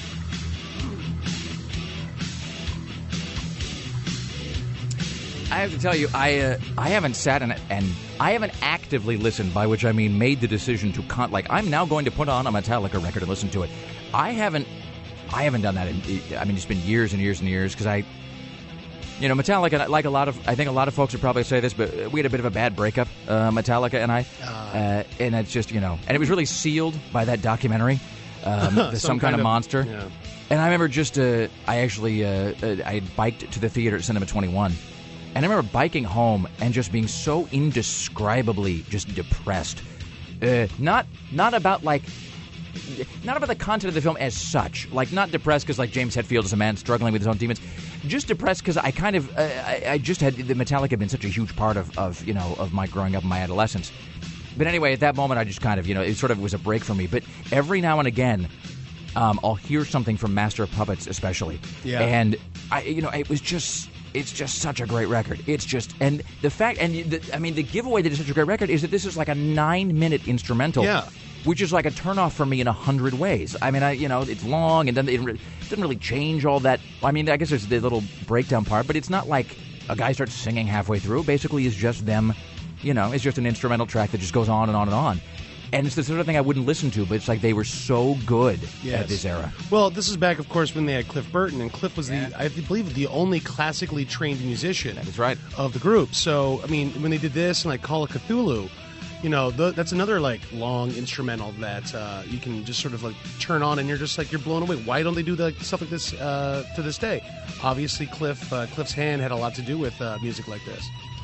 I have to tell you, I haven't sat in it, and I haven't actively listened, by which I mean made the decision to I'm now going to put on a Metallica record and listen to it. I haven't done that it's been years and years and years, because Metallica, like I think a lot of folks would probably say this, but we had a bit of a bad breakup, Metallica and I, and it's just, and it was really sealed by that documentary, Some Kind of Monster. Yeah. And I remember I had biked to the theater at Cinema 21. And I remember biking home and just being so indescribably just depressed. Not about the content of the film as such. Like, not depressed because James Hetfield is a man struggling with his own demons. Just depressed because I kind of I just had the Metallica been such a huge part of my growing up and my adolescence. But anyway, at that moment I just kind of it sort of was a break for me. But every now and again, I'll hear something from Master of Puppets, especially. Yeah. And it's just such a great record. It's just, and the fact, and the giveaway that it's such a great record is that this is like a 9-minute instrumental. Yeah. Which is like a turnoff for me in 100 ways. I mean, it's long, and then it doesn't really change all that. I mean, I guess there's the little breakdown part, but it's not like a guy starts singing halfway through. Basically, it's just them, it's just an instrumental track that just goes on and on and on. And it's the sort of thing I wouldn't listen to, but it's like they were so good at this era. Well, this is back, of course, when they had Cliff Burton, and Cliff was I believe, the only classically trained musician. That is right. Of the group. So, I mean, when they did this and Call of Cthulhu, that's another long instrumental that you can just sort of turn on, and you're just you're blown away. Why don't they do stuff like this to this day? Obviously, Cliff's hand had a lot to do with music like this.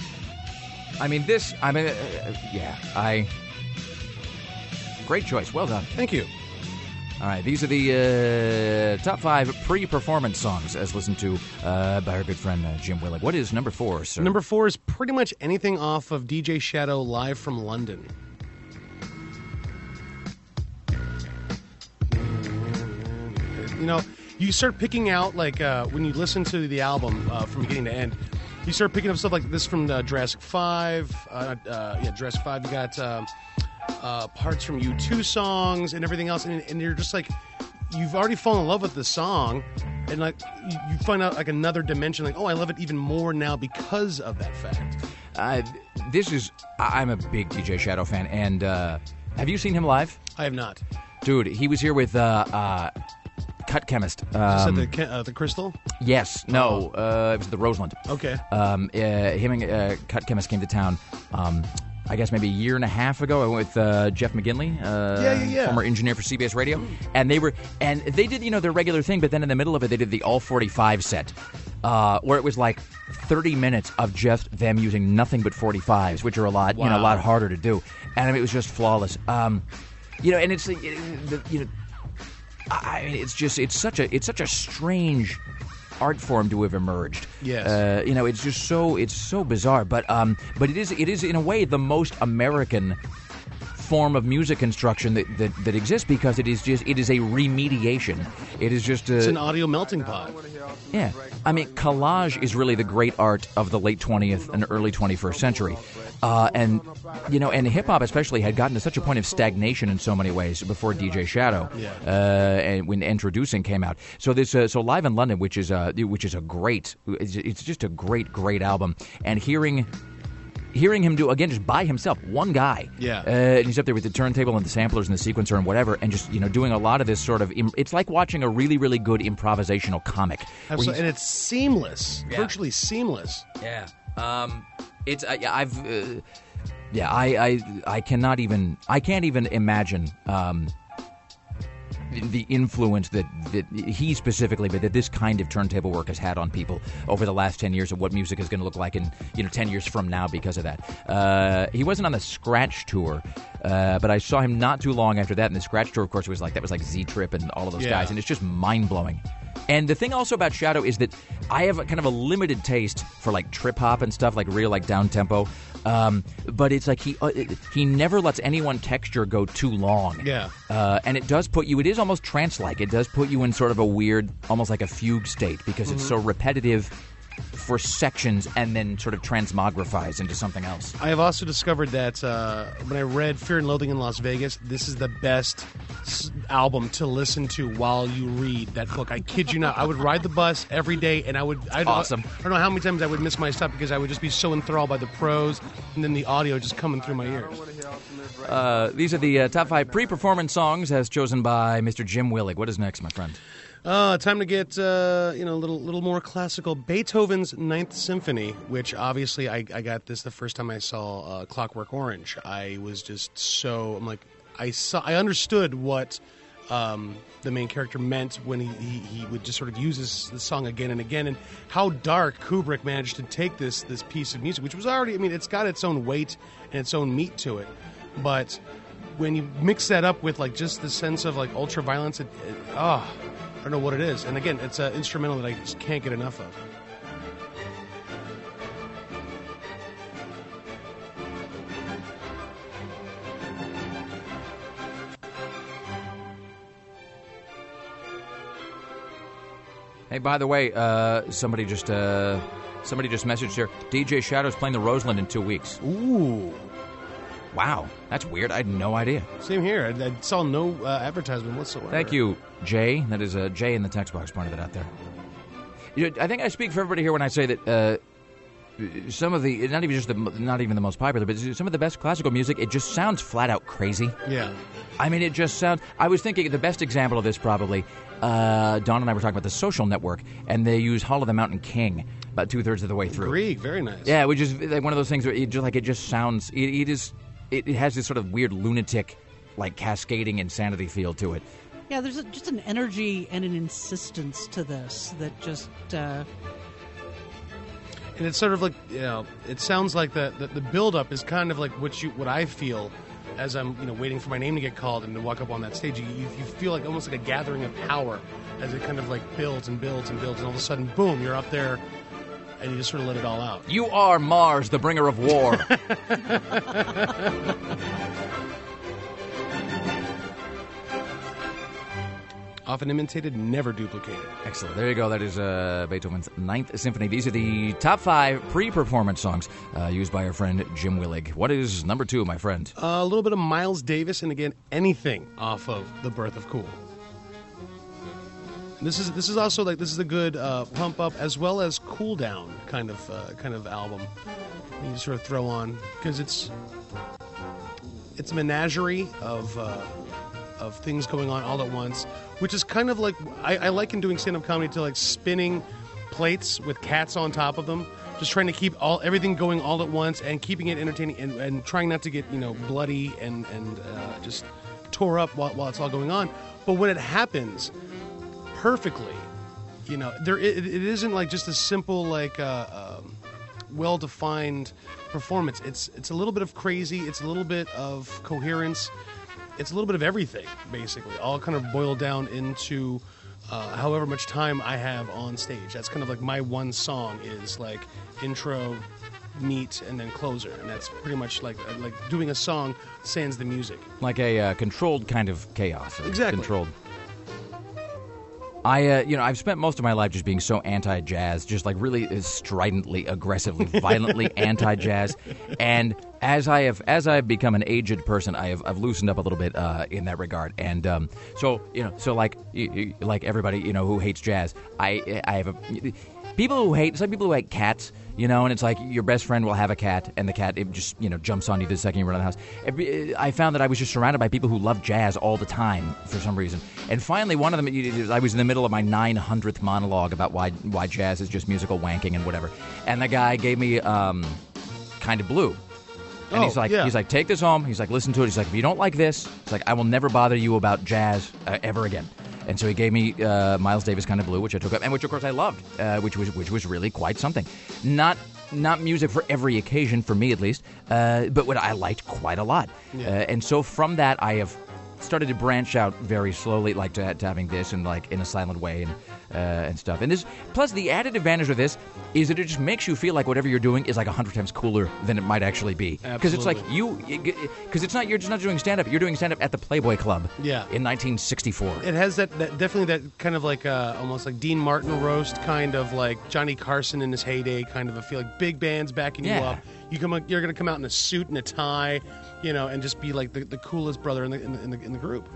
Great choice. Well done. Thank you. All right, these are the top 5 pre-performance songs as listened to by our good friend Jim Willig. What is number 4, sir? Number 4 is pretty much anything off of DJ Shadow Live from London. you start picking out, like, when you listen to the album from beginning to end, you start picking up stuff like this from Jurassic 5. Jurassic 5. You got parts from U2 songs and everything else, and you're just like, you've already fallen in love with the song, and like you find out like another dimension, like, oh, I love it even more now because of that fact. I'm a big DJ Shadow fan, and have you seen him live? I have not. Dude, he was here with Cut Chemist. Is this at the Crystal? Yes. No. It was the Roseland. Okay. Him and Cut Chemist came to town. I guess maybe a year and a half ago. I went with Jeff McGinley, former engineer for CBS Radio, and they did their regular thing, but then in the middle of it, they did the All 45 set, where it was like 30 minutes of just them using nothing but 45s, which are a lot harder to do, and I mean, it was just flawless. And it's it's such a strange art form to have emerged. Yes. It's just so bizarre, but it is in a way the most American form of music construction that exists, because it is a remediation. It is just it's an audio melting pot. Yeah. I mean, collage is really the great art of the late 20th and early 21st century. And hip-hop especially had gotten to such a point of stagnation in so many ways before DJ Shadow, and when Introducing came out. So so Live in London, which is a great, it's just a great album. And hearing him do, again, just by himself, one guy. Yeah. And he's up there with the turntable and the samplers and the sequencer and whatever, and just, doing a lot of this sort of, it's like watching a really, really good improvisational comic. Absolutely. And it's seamless. Yeah. Virtually seamless. Yeah. I can't even imagine the influence that he specifically, but that this kind of turntable work has had on people over the last 10 years, of what music is going to look like in 10 years from now because of that. He wasn't on the Scratch tour, but I saw him not too long after that, and the Scratch tour, of course, was like Z-Trip and all of those guys, and it's just mind-blowing. And the thing also about Shadow is that I have kind of a limited taste for like trip hop and stuff, like real like down tempo. But it's like he never lets anyone texture go too long. Yeah. And it does put you. It is almost trance-like. It does put you in sort of a weird, almost like a fugue state, because it's so repetitive for sections and then sort of transmogrifies into something else. I have also discovered that when I read Fear and Loathing in Las Vegas, this is the best album to listen to while you read that book. I kid you not. I would ride the bus every day, and awesome. I don't know how many times I would miss my stop because I would just be so enthralled by the prose and then the audio just coming through my ears. These are the top 5 pre-performance songs as chosen by Mr. Jim Willig. What is next, my friend? Time to get a little more classical. Beethoven's Ninth Symphony, which obviously I got this the first time I saw Clockwork Orange. I was just so I understood what the main character meant when he would just sort of use this song again and again, and how dark Kubrick managed to take this piece of music, which was already, it's got its own weight and its own meat to it, but when you mix that up with like just the sense of like ultra violence, I don't know what it is. And again, it's an instrumental that I just can't get enough of. Hey, by the way, somebody just messaged here. DJ Shadow's playing the Roseland in 2 weeks. Ooh. Wow, that's weird. I had no idea. Same here. I saw no advertisement whatsoever. Thank you, Jay. That is Jay in the text box pointed it out there. I think I speak for everybody here when I say that some of the, not even the most popular, but some of the best classical music, it just sounds flat out crazy. Yeah. I mean, it just sounds. I was thinking the best example of this probably. Don and I were talking about The Social Network, and they use Hall of the Mountain King about 2/3 of the way through. Greek, very nice. Yeah, which is like one of those things where it just sounds. It has this sort of weird lunatic, like cascading insanity feel to it. Yeah, there's just an energy and an insistence to this that just. And it's sort of like, it sounds like the build-up is kind of like what I feel as I'm waiting for my name to get called and to walk up on that stage. You feel like almost like a gathering of power as it kind of like builds and builds and builds, and all of a sudden, boom, you're up there. And you just sort of let it all out. You are Mars, the bringer of war. Often imitated, never duplicated. Excellent. There you go. That is Beethoven's Ninth Symphony. These are the top 5 pre-performance songs used by our friend Jim Willig. What is number 2, my friend? A little bit of Miles Davis, and again, anything off of The Birth of Cool. This is also like this is a good pump up as well as cool down kind of album. You just sort of throw on because it's a menagerie of things going on all at once, which is kind of like I liken doing stand-up comedy to like spinning plates with cats on top of them, just trying to keep everything going all at once and keeping it entertaining and trying not to get bloody and just tore up while it's all going on. But when it happens perfectly, it isn't like just a simple like well-defined performance. It's a little bit of crazy. It's a little bit of coherence. It's a little bit of everything, basically, all kind of boiled down into however much time I have on stage. That's kind of like my one song is like intro, meet, and then closer, and that's pretty much like doing a song sans the music. Like a controlled kind of chaos. Exactly. Controlled. I've spent most of my life just being so anti-jazz, just like really stridently, aggressively, violently anti-jazz. And as I've become an aged person, I've loosened up a little bit in that regard. And so like everybody who hates jazz, I have some people who hate cats. And it's like your best friend will have a cat, and the cat it just jumps on you the second you run out of the house. I found that I was just surrounded by people who love jazz all the time for some reason. And finally, one of them, I was in the middle of my 900th monologue about why jazz is just musical wanking and whatever. And the guy gave me Kind of Blue. And he's like, take this home. He's like, listen to it. He's like, if you don't like this, it's like, I will never bother you about jazz ever again. And so he gave me Miles Davis Kind of Blue, which I took up, and which of course I loved, which was really quite something. Not music for every occasion, for me at least, but what I liked quite a lot. Yeah. And so from that, I have started to branch out very slowly, like to having this and like in a silent way and stuff. And this, plus the added advantage of this is that it just makes you feel like whatever you're doing is like 100 times cooler than it might actually be. Because it's like because you're just not doing stand-up. You're doing stand-up at the Playboy Club. Yeah. In 1964. It has that definitely that kind of like almost like Dean Martin roast, kind of like Johnny Carson in his heyday, kind of a feel like big bands backing you up. You're going to come out in a suit and a tie, and just be like the coolest brother in the group.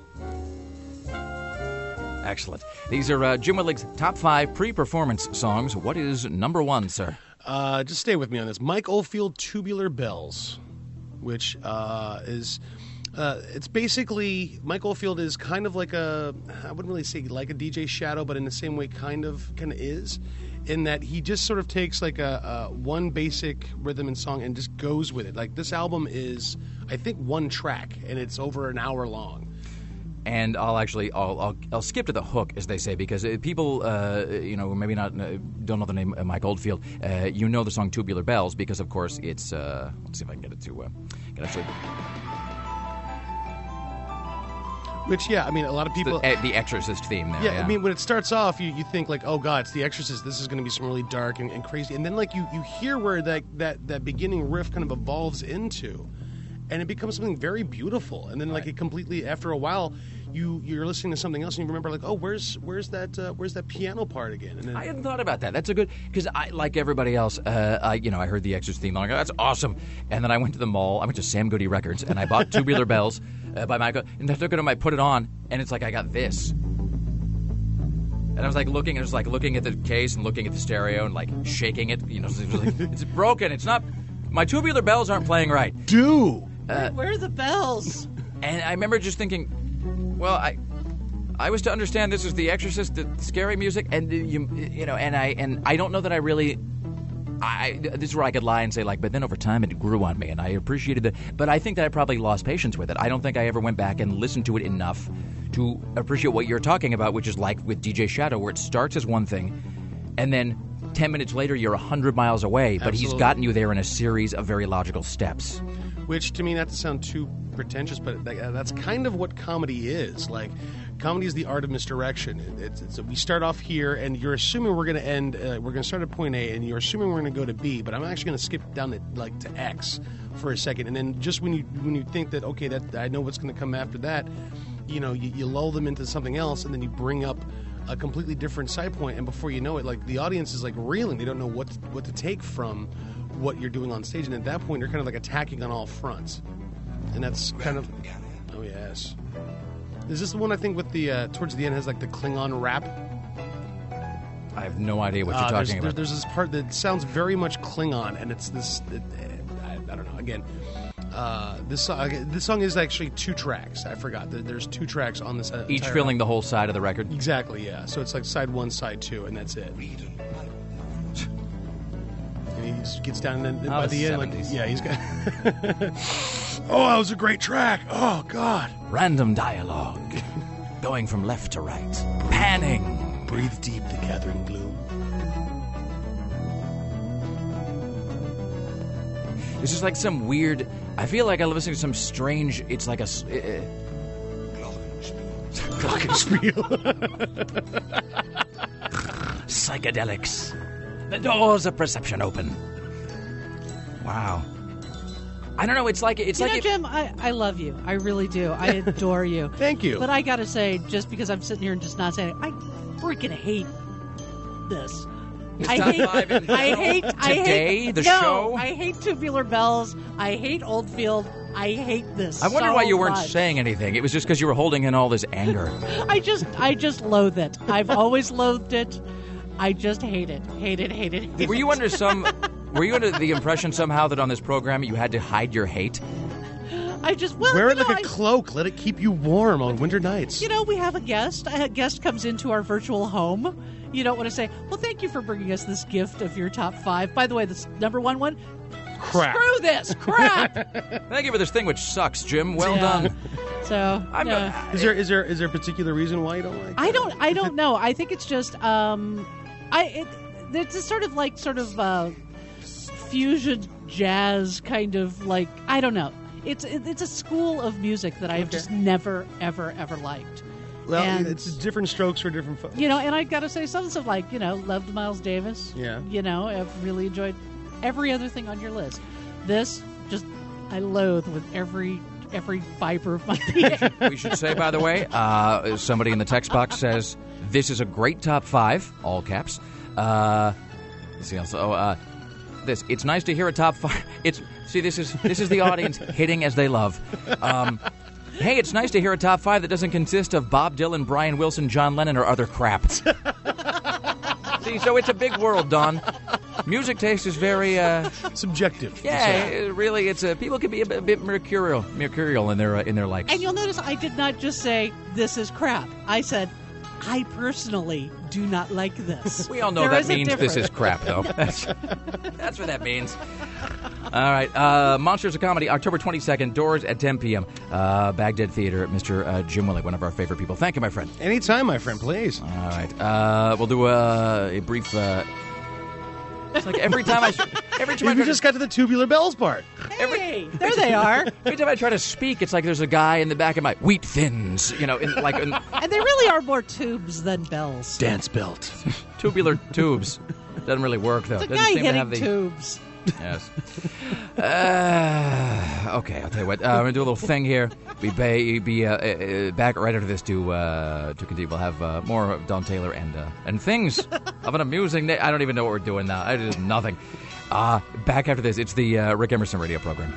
Excellent. These are Jim Willig's top 5 pre-performance songs. What is number 1, sir? Just stay with me on this. Mike Oldfield, Tubular Bells, which is... it's basically... Mike Oldfield is kind of like I wouldn't really say like a DJ Shadow, but in the same way kind of is, in that he just sort of takes like a one basic rhythm and song and just goes with it. Like this album is, I think, one track, and it's over an hour long. And I'll skip to the hook, as they say, because people, maybe not don't know the name Mike Oldfield. You know the song "Tubular Bells" because, of course, it's. Let's see if I can get it to. Actually. Which, yeah, I mean, a lot of people... The Exorcist theme there. Yeah, I mean, when it starts off, you think, like, oh, God, it's The Exorcist. This is going to be some really dark and crazy. And then, like, you hear where that beginning riff kind of evolves into, and it becomes something very beautiful. And then, like, it completely, after a while, you're listening to something else, and you remember, like, oh, where's that piano part again? And then, I hadn't thought about that. That's a good... Because I, like everybody else, I heard the Exorcist theme, and I go, that's awesome. And then I went to the mall. I went to Sam Goody Records, and I bought Tubular Bells by Michael. And I took it home, I put it on, and it's like I got this. And I was like looking at the case and looking at the stereo and like shaking it. It was like, it's broken. It's not... My Tubular Bells aren't playing right. Where are the bells? And I remember just thinking... Well, I was to understand this is The Exorcist, the scary music, and and I don't know that I really. This is where I could lie and say but then over time it grew on me, and I appreciated it. But I think that I probably lost patience with it. I don't think I ever went back and listened to it enough to appreciate what you're talking about, which is like with DJ Shadow, where it starts as one thing, and then 10 minutes later you're 100 miles away, but Absolutely. He's gotten you there in a series of very logical steps. Which, to me, not to sound too pretentious, but that's kind of what comedy is. Like, comedy is the art of misdirection. We start off here, and you're assuming we're going to end. We're going to start at point A, and you're assuming we're going to go to B. But I'm actually going to skip down to X for a second, and then just when you think that okay, that I know what's going to come after that, you lull them into something else, and then you bring up a completely different side point, and before you know it, like the audience is like reeling. They don't know what to take from what you're doing on stage, and at that point, you're kind of like attacking on all fronts, and that's kind of. Oh yes. Is this the one I think with the towards the end has like the Klingon rap? I have no idea what you're talking about. There's this part that sounds very much Klingon, and it's this. I don't know. Again, this song is actually 2 tracks. I forgot. There's 2 tracks on this. Each filling the whole side of the record. Exactly. Yeah. So it's like side 1, side 2, and that's it. And he just gets down, and then by the end, like, yeah, he's got. Oh, that was a great track. Oh God. Random dialogue, going from left to right, panning. Breathe deep the gathering gloom. This is like some weird. I feel like I'm listening to some strange. It's like a. Glockenspiel. Psychedelics. The doors of perception open. Wow. I don't know. It's like Jim. I love you. I really do. I adore you. Thank you. But I gotta say, just because I'm sitting here and just not saying, I freaking hate this. I hate the show. I hate Tubular Bells. I hate Oldfield. I hate this. I wonder so why you weren't much. saying anything. It was just because you were holding in all this anger. I just loathe it. I've always loathed it. I just hate it. Hate it. Were you under the impression somehow that on this program you had to hide your hate? Wear it like a cloak. Let it keep you warm on winter nights. We have a guest. A guest comes into our virtual home. You don't want to say, well, thank you for bringing us this gift of your top 5. By the way, this number one, crap. Screw this. Crap. Thank you for this thing which sucks, Jim. Well done. So, Is there a particular reason why you don't like it? I don't know. I think it's just it's a sort of fusion jazz kind of like, I don't know. It's a school of music that I've just never, ever, ever liked. Well, and, it's different strokes for different folks. And I got to say, some stuff like, loved Miles Davis. Yeah. I've really enjoyed every other thing on your list. This, just, I loathe with every fiber of my being. We should say, by the way, somebody in the text box says, this is a great top 5, all caps. Let's see also. It's nice to hear a top 5. This is the audience hitting as they love. Hey, it's nice to hear a top 5 that doesn't consist of Bob Dylan, Brian Wilson, John Lennon, or other crap. See, so it's a big world, Don. Music taste is very subjective. Yeah, really, it's people can be a bit mercurial in their likes. And you'll notice I did not just say this is crap. I said I personally do not like this. We all know that means this is crap, though. That's what that means. All right. Monsters of Comedy, October 22nd, doors at 10 p.m. Baghdad Theater, Mr. Jim Willie, one of our favorite people. Thank you, my friend. Anytime, my friend, please. All right. We'll do a brief... It's like every time I just got to the Tubular Bells part. Hey, there they are. Every time I try to speak, it's like there's a guy in the back of my wheat thins, and they really are more tubes than bells. Dance belt, tubular tubes. Doesn't really work though. It's a Doesn't guy seem hitting to have the tubes. Yes. Okay, I'll tell you what. I'm gonna do a little thing here. Be back right after this to continue. We'll have more of Don Taylor and things of an amusing day. I don't even know what we're doing now. I did nothing. Back after this. It's the Rick Emerson radio program.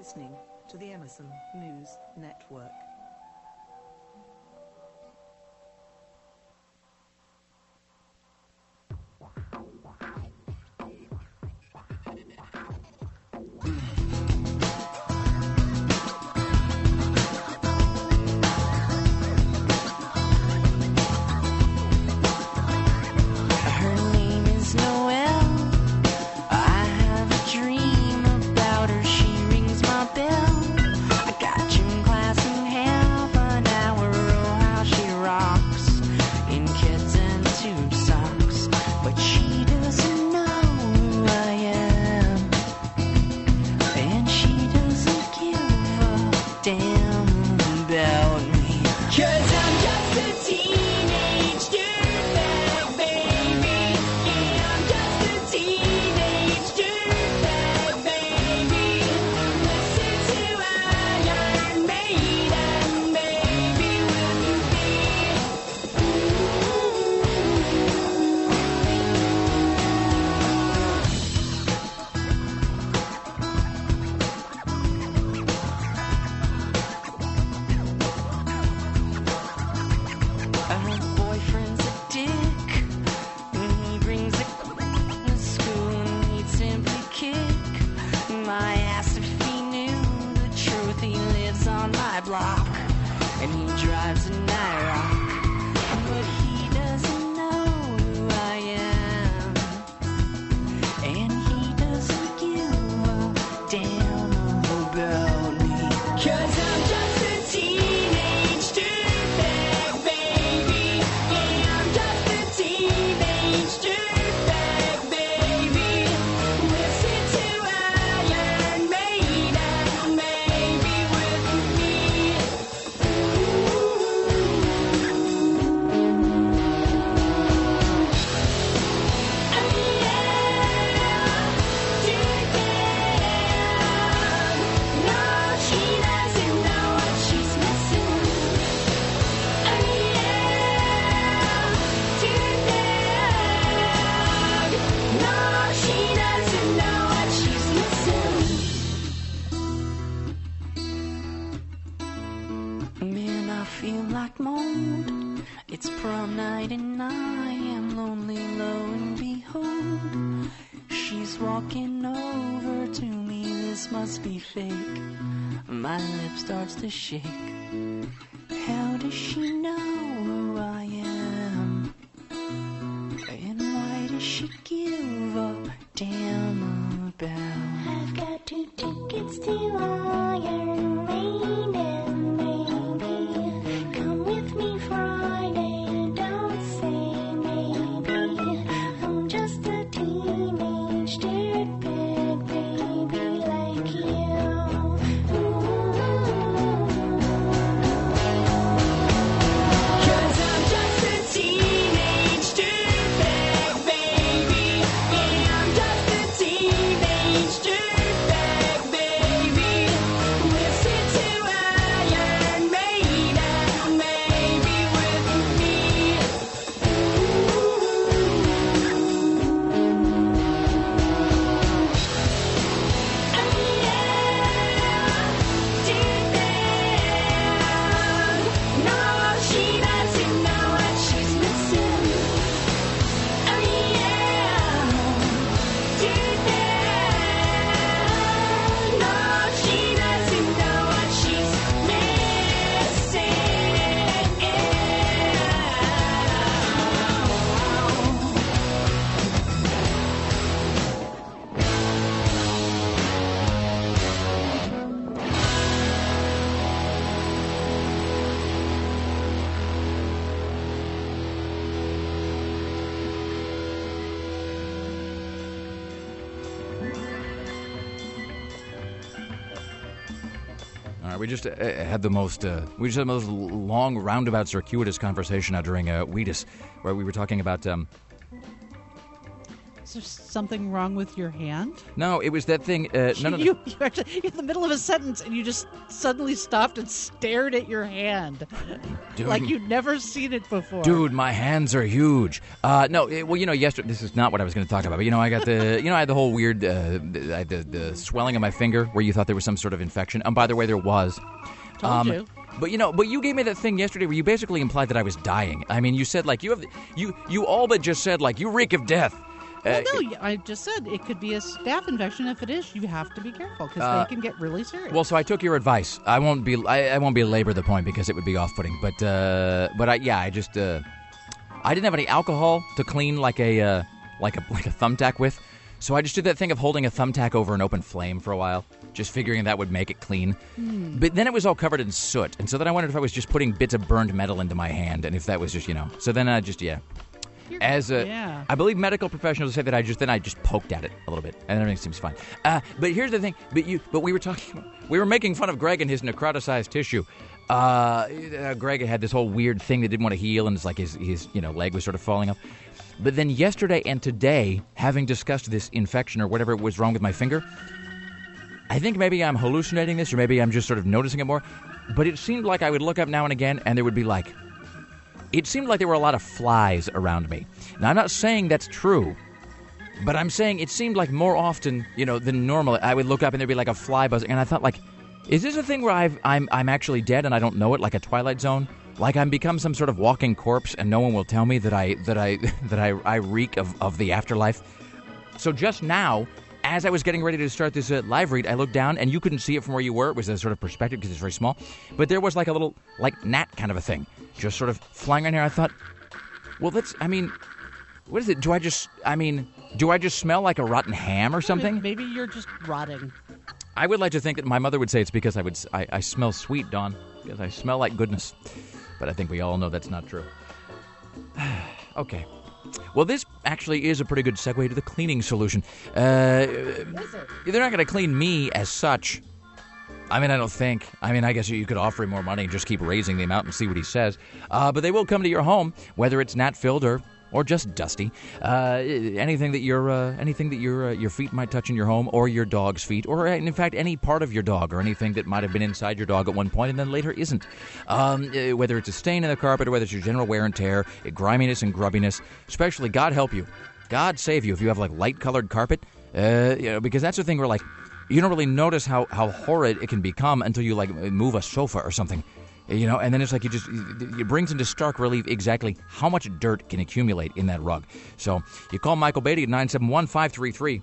listening to the Emerson News Network. Starts to shake. How does she know who I am? And why does she give a damn about? I've got 2 tickets to Iron Maiden, maybe. Come with me Friday, don't say maybe. I'm just a teenage dirtbag baby like you. We just had the most long, roundabout, circuitous conversation during Wheatus, where we were talking about Is there something wrong with your hand? No, it was that thing. No. You actually, in the middle of a sentence, and you just suddenly stopped and stared at your hand. Dude. Like you'd never seen it before. Dude, my hands are huge. Yesterday, this is not what I was going to talk about, but I got I had the whole weird, I had the swelling of my finger where you thought there was some sort of infection. By the way, there was. Told you. But you gave me that thing yesterday where you basically implied that I was dying. I mean, you said like you all but just said like you reek of death. Well, no, I just said it could be a staph infection. If it is, you have to be careful because they can get really serious. Well, so I took your advice. I won't belabor the point because it would be off-putting. But I didn't have any alcohol to clean like a thumbtack with. So I just did that thing of holding a thumbtack over an open flame for a while, just figuring that would make it clean. But then it was all covered in soot, and so then I wondered if I was just putting bits of burned metal into my hand, and if that was just So then I just I believe medical professionals say that I just poked at it a little bit, and everything seems fine. But here's the thing. But we were making fun of Greg and his necroticized tissue. Greg had this whole weird thing that didn't want to heal, and it's like his leg was sort of falling off. But then yesterday and today, having discussed this infection or whatever was wrong with my finger, I think maybe I'm hallucinating this, or maybe I'm just sort of noticing it more. But it seemed like I would look up now and again, and there would be it seemed like there were a lot of flies around me. Now, I'm not saying that's true, but I'm saying it seemed like more often, than normal. I would look up and there'd be like a fly buzzing, and I thought, is this a thing where I'm actually dead and I don't know it, like a Twilight Zone? Like I'm become some sort of walking corpse, and no one will tell me that I reek of the afterlife. So just now, as I was getting ready to start this live read, I looked down, and you couldn't see it from where you were. It was a sort of perspective because it's very small. But there was like a little, gnat kind of a thing, just sort of flying around here. I thought, well, what is it? Do I just smell like a rotten ham or something? Maybe you're just rotting. I would like to think that my mother would say it's because I smell sweet, Dawn, because I smell like goodness. But I think we all know that's not true. Okay. Well, this actually is a pretty good segue to the cleaning solution. They're not going to clean me as such. I mean, I don't think. I mean, I guess you could offer him more money and just keep raising the amount and see what he says. But they will come to your home, whether it's gnat-filled or just dusty. Anything that your feet might touch in your home, or your dog's feet, or in fact any part of your dog, or anything that might have been inside your dog at one point and then later isn't. Whether it's a stain in the carpet or whether it's your general wear and tear, griminess and grubbiness, especially, God help you, God save you if you have light-colored carpet. Because that's the thing where you don't really notice how horrid it can become until you move a sofa or something. And then it's like it brings into stark relief exactly how much dirt can accumulate in that rug. So you call Michael Beatty at 971-533-3211,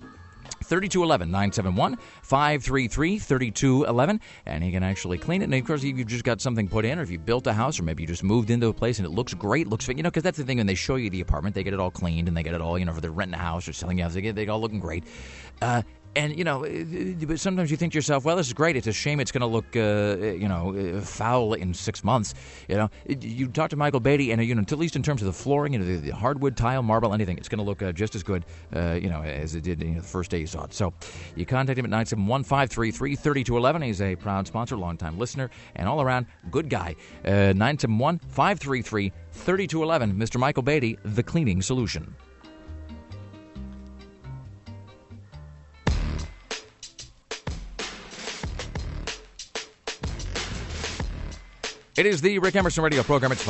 971-533-3211, and he can actually clean it. And of course, if you've just got something put in, or if you built a house, or maybe you just moved into a place and it looks great, because that's the thing, when they show you the apartment, they get it all cleaned, and they get it all, if they're renting a house or selling a house, they get it all looking great. But sometimes you think to yourself, well, this is great. It's a shame it's going to look, foul in 6 months. You talk to Michael Beatty, and, at least in terms of the flooring, the hardwood, tile, marble, anything, it's going to look just as good, as it did the first day you saw it. So you contact him at 971-533-3211. He's a proud sponsor, longtime listener, and all around good guy. 971-533-3211. Mr. Michael Beatty, The Cleaning Solution. It is the Rick Emerson Radio program. It's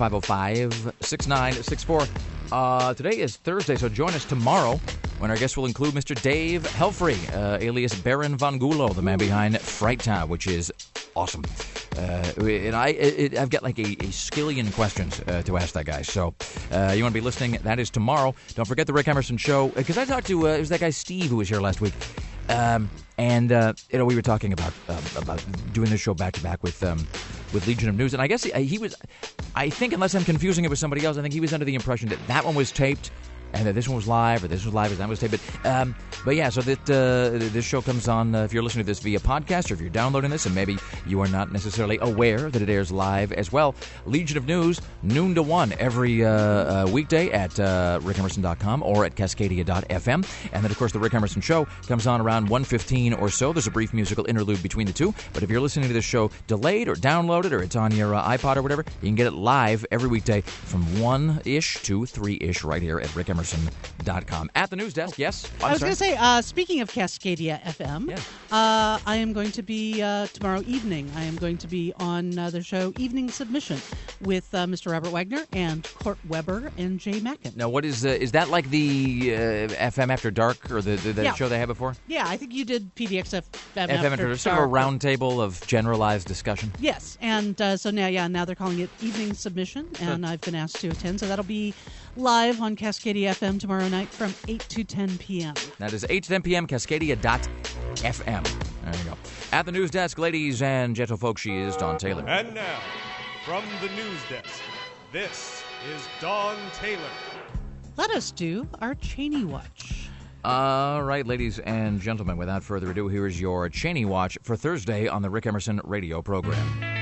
503-505-6964. Today is Thursday, so join us tomorrow when our guest will include Mr. Dave Helfrey, alias Baron Von Gulo, the man behind Fright Town, which is awesome. And I've got a skillion questions to ask that guy. So you want to be listening? That is tomorrow. Don't forget the Rick Emerson Show, because I talked to it was that guy Steve who was here last week. We were talking about doing this show back to back with Legion of News, and I guess he was. I think, unless I'm confusing it with somebody else, I think he was under the impression that one was taped, and that this one was live, or this was live, and that was taped. But yeah, so that this show comes on, if you're listening to this via podcast, or if you're downloading this, and maybe you are not necessarily aware that it airs live as well. Legion of News, noon to 1 every weekday at rickemerson.com or at cascadia.fm. And then, of course, the Rick Emerson Show comes on around 1:15 or so. There's a brief musical interlude between the two. But if you're listening to this show delayed or downloaded, or it's on your iPod or whatever, you can get it live every weekday from 1-ish to 3-ish right here at Rick Emerson. rickemerson.com. At the news desk, yes? I was going to say, speaking of Cascadia FM, I am going to be, tomorrow evening, I am going to be on their show Evening Submission with Mr. Robert Wagner and Court Weber and Jay Mackin. Now, what is that like the FM After Dark or the show they had before? Yeah, I think you did PDX FM After Dark. Sort of a round table of generalized discussion. Yes, and so now they're calling it Evening Submission, and I've been asked to attend, so that'll be live on Cascadia FM tomorrow night from 8 to 10 p.m. That is 8 to 10 p.m., Cascadia.fm. There you go. At the news desk, ladies and gentlefolk, she is Dawn Taylor. And now, from the news desk, this is Dawn Taylor. Let us do our Cheney Watch. All right, ladies and gentlemen, without further ado, here is your Cheney Watch for Thursday on the Rick Emerson radio program.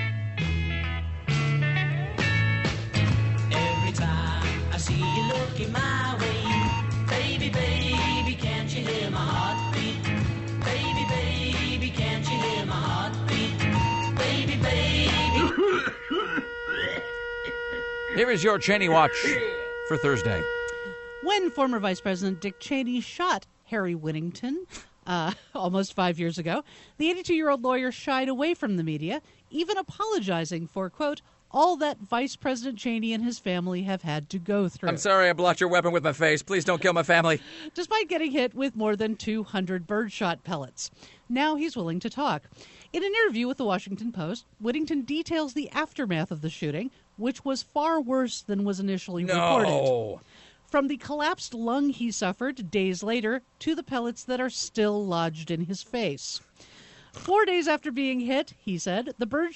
Every time I see you looking my way, baby, baby, can't you hear my heartbeat? Baby, baby, can't you hear my heartbeat? Baby, baby. Here is your Cheney Watch for Thursday. When former Vice President Dick Cheney shot Harry Whittington almost 5 years ago, the 82-year-old lawyer shied away from the media, even apologizing for, quote, all that Vice President Cheney and his family have had to go through. I'm sorry I blocked your weapon with my face. Please don't kill my family. Despite getting hit with more than 200 birdshot pellets. Now he's willing to talk. In an interview with the Washington Post, Whittington details the aftermath of the shooting, which was far worse than was initially reported. From the collapsed lung he suffered days later to the pellets that are still lodged in his face. 4 days after being hit, he said,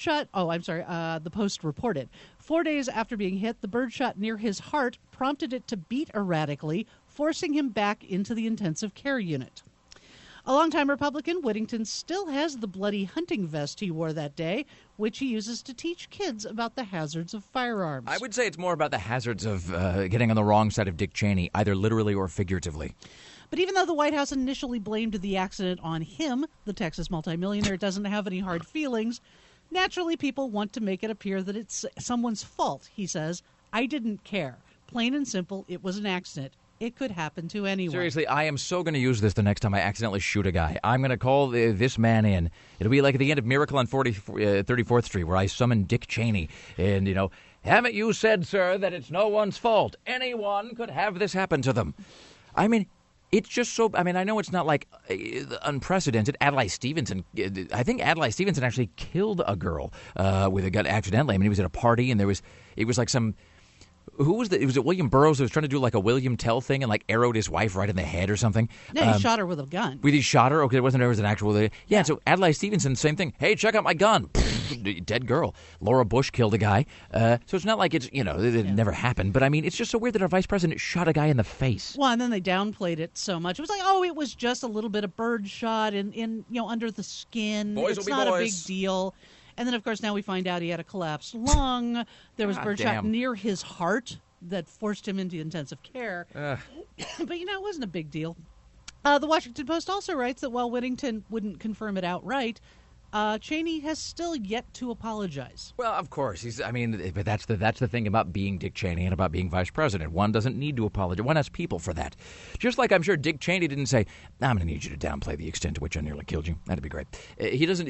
the Post reported. 4 days after being hit, the birdshot near his heart prompted it to beat erratically, forcing him back into the intensive care unit. A longtime Republican, Whittington still has the bloody hunting vest he wore that day, which he uses to teach kids about the hazards of firearms. I would say it's more about the hazards of getting on the wrong side of Dick Cheney, either literally or figuratively. But even though the White House initially blamed the accident on him, the Texas multimillionaire doesn't have any hard feelings. Naturally, people want to make it appear that it's someone's fault, he says. I didn't care. Plain and simple, it was an accident. It could happen to anyone. Seriously, I am so going to use this the next time I accidentally shoot a guy. I'm going to call this man in. It'll be like at the end of Miracle on 34th Street where I summon Dick Cheney. And, haven't you said, sir, that it's no one's fault? Anyone could have this happen to them. I mean, it's just so... I mean, I know it's not like unprecedented. Adlai Stevenson... I think Adlai Stevenson actually killed a girl with a gun accidentally. I mean, he was at a party and it was like some... Who was it? Was it William Burroughs who was trying to do like a William Tell thing and like arrowed his wife right in the head or something? No, he shot her with a gun. He shot her? Okay, it wasn't an actual... Yeah, so Adlai Stevenson, same thing. Hey, check out my gun. Dead girl. Laura Bush killed a guy. So it's not like it's, it never happened. But I mean, it's just so weird that our vice president shot a guy in the face. Well, and then they downplayed it so much. It was like, it was just a little bit of bird shot in under the skin. Boys it's will be not boys. A big deal. And then, of course, now we find out he had a collapsed lung. There was birdshot near his heart that forced him into intensive care. But, it wasn't a big deal. The Washington Post also writes that while Whittington wouldn't confirm it outright, Cheney has still yet to apologize. Well, of course. But that's the thing about being Dick Cheney and about being vice president. One doesn't need to apologize. One has people for that. Just like I'm sure Dick Cheney didn't say, I'm going to need you to downplay the extent to which I nearly killed you. That'd be great. He doesn't,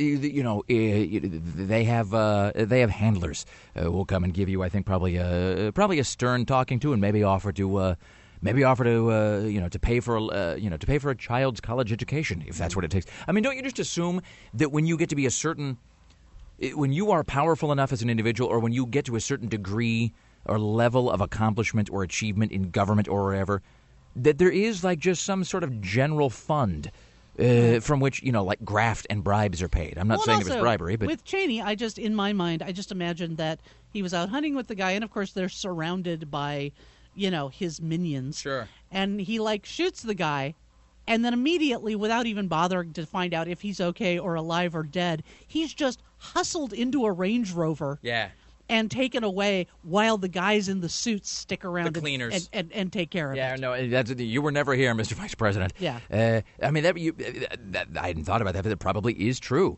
they have handlers who will come and give you, I think, probably a stern talking to and maybe offer to pay for a child's college education if that's what it takes. I mean, don't you just assume that when you get to be when you are powerful enough as an individual, or when you get to a certain degree or level of accomplishment or achievement in government or wherever, that there is like just some sort of general fund from which like graft and bribes are paid. I'm not saying it was bribery, but with Cheney, in my mind, I just imagined that he was out hunting with the guy, and of course they're surrounded by his minions. Sure. And he shoots the guy, and then immediately, without even bothering to find out if he's okay or alive or dead, he's just hustled into a Range Rover. Yeah. And taken away while the guys in the suits stick around the cleaners. and take care of it. Yeah, no, you were never here, Mr. Vice President. Yeah. I hadn't thought about that, but it probably is true.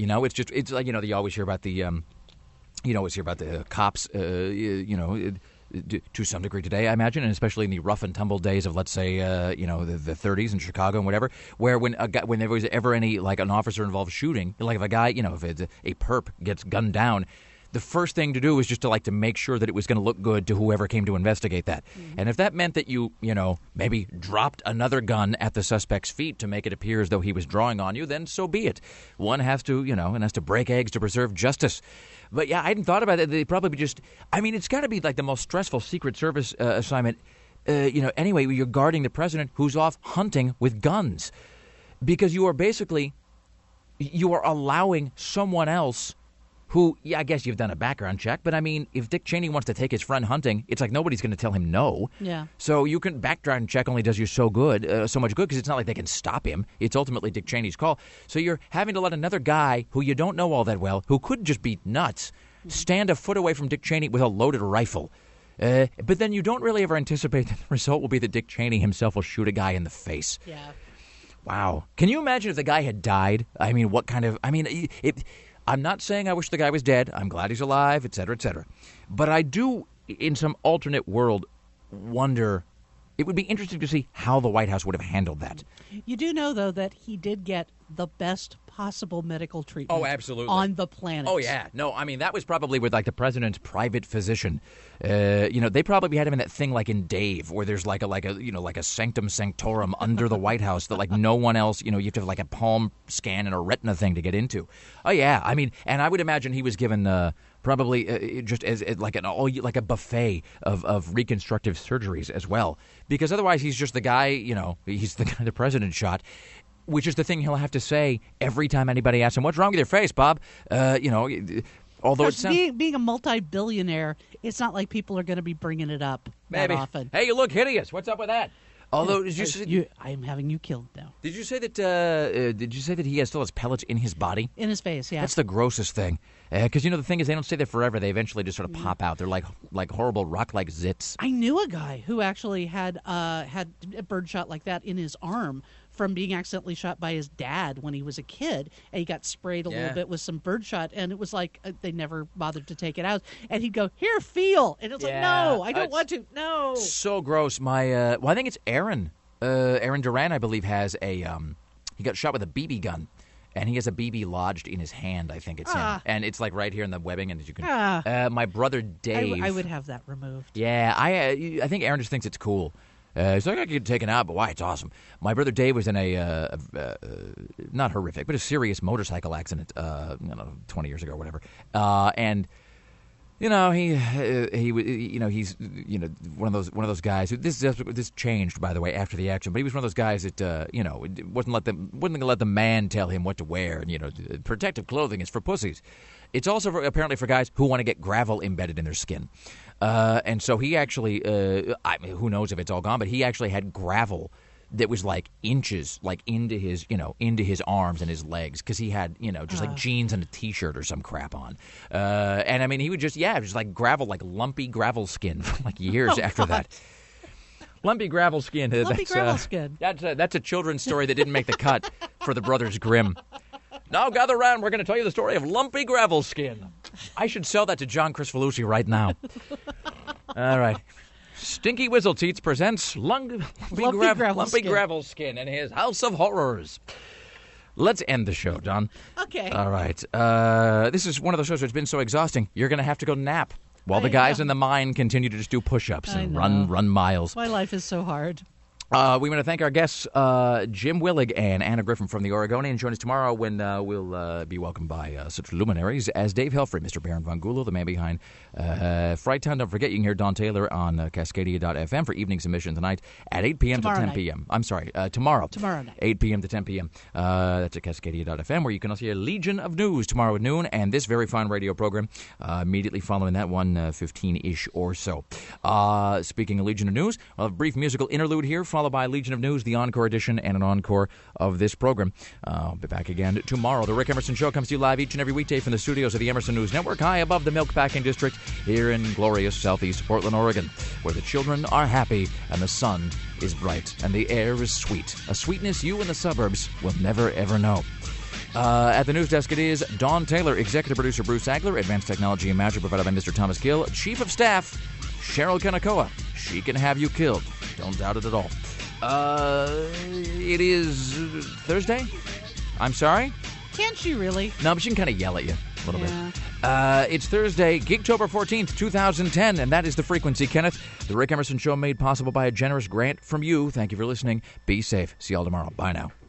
It's like, you always hear about the, cops, to some degree today, I imagine, and especially in the rough and tumble days of, let's say, the 30s in Chicago and whatever, where when there was ever any, like, an officer-involved shooting, like if a guy, if it's a perp gets gunned down, the first thing to do was just to make sure that it was going to look good to whoever came to investigate that. Mm-hmm. And if that meant that you maybe dropped another gun at the suspect's feet to make it appear as though he was drawing on you, then so be it. One has to, has to break eggs to preserve justice. But yeah, I hadn't thought about it. They probably just, it's got to be like the most stressful Secret Service assignment, anyway, you're guarding the president who's off hunting with guns. Because you are allowing someone else who, I guess you've done a background check, but if Dick Cheney wants to take his friend hunting, it's like nobody's going to tell him no. Yeah. So you can, background check only does you so much good, because it's not like they can stop him. It's ultimately Dick Cheney's call. So you're having to let another guy who you don't know all that well, who could just be nuts, stand a foot away from Dick Cheney with a loaded rifle. But then you don't really ever anticipate that the result will be that Dick Cheney himself will shoot a guy in the face. Yeah. Wow. Can you imagine if the guy had died? What kind of... I'm not saying I wish the guy was dead. I'm glad he's alive, et cetera, et cetera. But I do, in some alternate world, wonder... It would be interesting to see how the White House would have handled that. You do know, though, that he did get the best possible medical treatment. Oh, absolutely. On the planet. Oh, yeah. No, that was probably with, the president's private physician. They probably had him in that thing like in Dave, where there's like a sanctum sanctorum under the White House that no one else, you have to have a palm scan and a retina thing to get into. Oh, yeah. And I would imagine he was given... probably just as like a buffet of reconstructive surgeries as well, because otherwise he's just the guy, he's the guy the president shot, which is the thing he'll have to say every time anybody asks him, "What's wrong with your face, Bob?" Although it sounds... being a multi-billionaire, it's not like people are going to be bringing it up that often. Hey, you look hideous. What's up with that? Although, I am having you killed now. Did you say that he still has pellets in his body? In his face, yeah. That's the grossest thing. Because the thing is, they don't stay there forever. They eventually just sort of pop out. They're like horrible rock-like zits. I knew a guy who actually had a birdshot like that in his arm from being accidentally shot by his dad when he was a kid, and he got sprayed a little bit with some birdshot, and it was like they never bothered to take it out. And he'd go, "Here, feel," and it's like, "No, I don't want to." No, so gross. I think it's Aaron. Aaron Duran, I believe, has he got shot with a BB gun. And he has a BB lodged in his hand, I think it's him. And it's right here in the webbing, and as you can... my brother Dave... I would have that removed. Yeah, I think Aaron just thinks it's cool. He's like, I could get taken out, but why? It's awesome. My brother Dave was in a not horrific, but a serious motorcycle accident 20 years ago or whatever. And... he's one of those guys who this changed, by the way, after the action. But he was one of those guys that wouldn't let the man tell him what to wear. And protective clothing is for pussies. It's also apparently for guys who want to get gravel embedded in their skin. And so he actually, who knows if it's all gone, but he actually had gravel that was inches into his arms and his legs, because he had just jeans and a t-shirt or some crap on, and he would just gravel, lumpy gravel skin for years after that. Lumpy gravel skin. Gravel skin. That's a children's story that didn't make the cut for the Brothers Grimm. Now gather around. We're going to tell you the story of Lumpy Gravel Skin. I should sell that to John Chrisfalucci right now. All right. Stinky Whizzleteats presents Lumpy Gravel Skin and his House of Horrors. Let's end the show, Don. Okay. All right. This is one of those shows that's been so exhausting, you're going to have to go nap while the guys in the mine continue to just do push-ups and run miles. My life is so hard. We want to thank our guests, Jim Willig and Anna Griffin from the Oregonian. Join us tomorrow when we'll be welcomed by such luminaries as Dave Helfrey, Mr. Baron von Gulo, the man behind Frighttown. Don't forget, you can hear Don Taylor on Cascadia.fm for evening submission tonight at 8 p.m. to 10 p.m. I'm sorry, tomorrow. Tomorrow night. 8 p.m. to 10 p.m. That's at Cascadia.fm, where you can also hear Legion of News tomorrow at noon, and this very fine radio program immediately following that one, 15-ish or so. Speaking of Legion of News, we'll have a brief musical interlude here, followed by Legion of News, the encore edition, and an encore of this program. I'll be back again tomorrow. The Rick Emerson Show comes to you live each and every weekday from the studios of the Emerson News Network, high above the Milkpacking District here in glorious southeast Portland, Oregon, where the children are happy and the sun is bright and the air is sweet, a sweetness you in the suburbs will never, ever know. At the news desk, it is Don Taylor, executive producer Bruce Agler, advanced technology and magic provided by Mr. Thomas Gill, chief of staff Cheryl Kanakoa, she can have you killed. Don't doubt it at all. It is Thursday? I'm sorry? Can't she really? No, but she can kind of yell at you a little bit. It's Thursday, Geektober 14th, 2010, and that is The Frequency, Kenneth. The Rick Emerson Show made possible by a generous grant from you. Thank you for listening. Be safe. See y'all tomorrow. Bye now.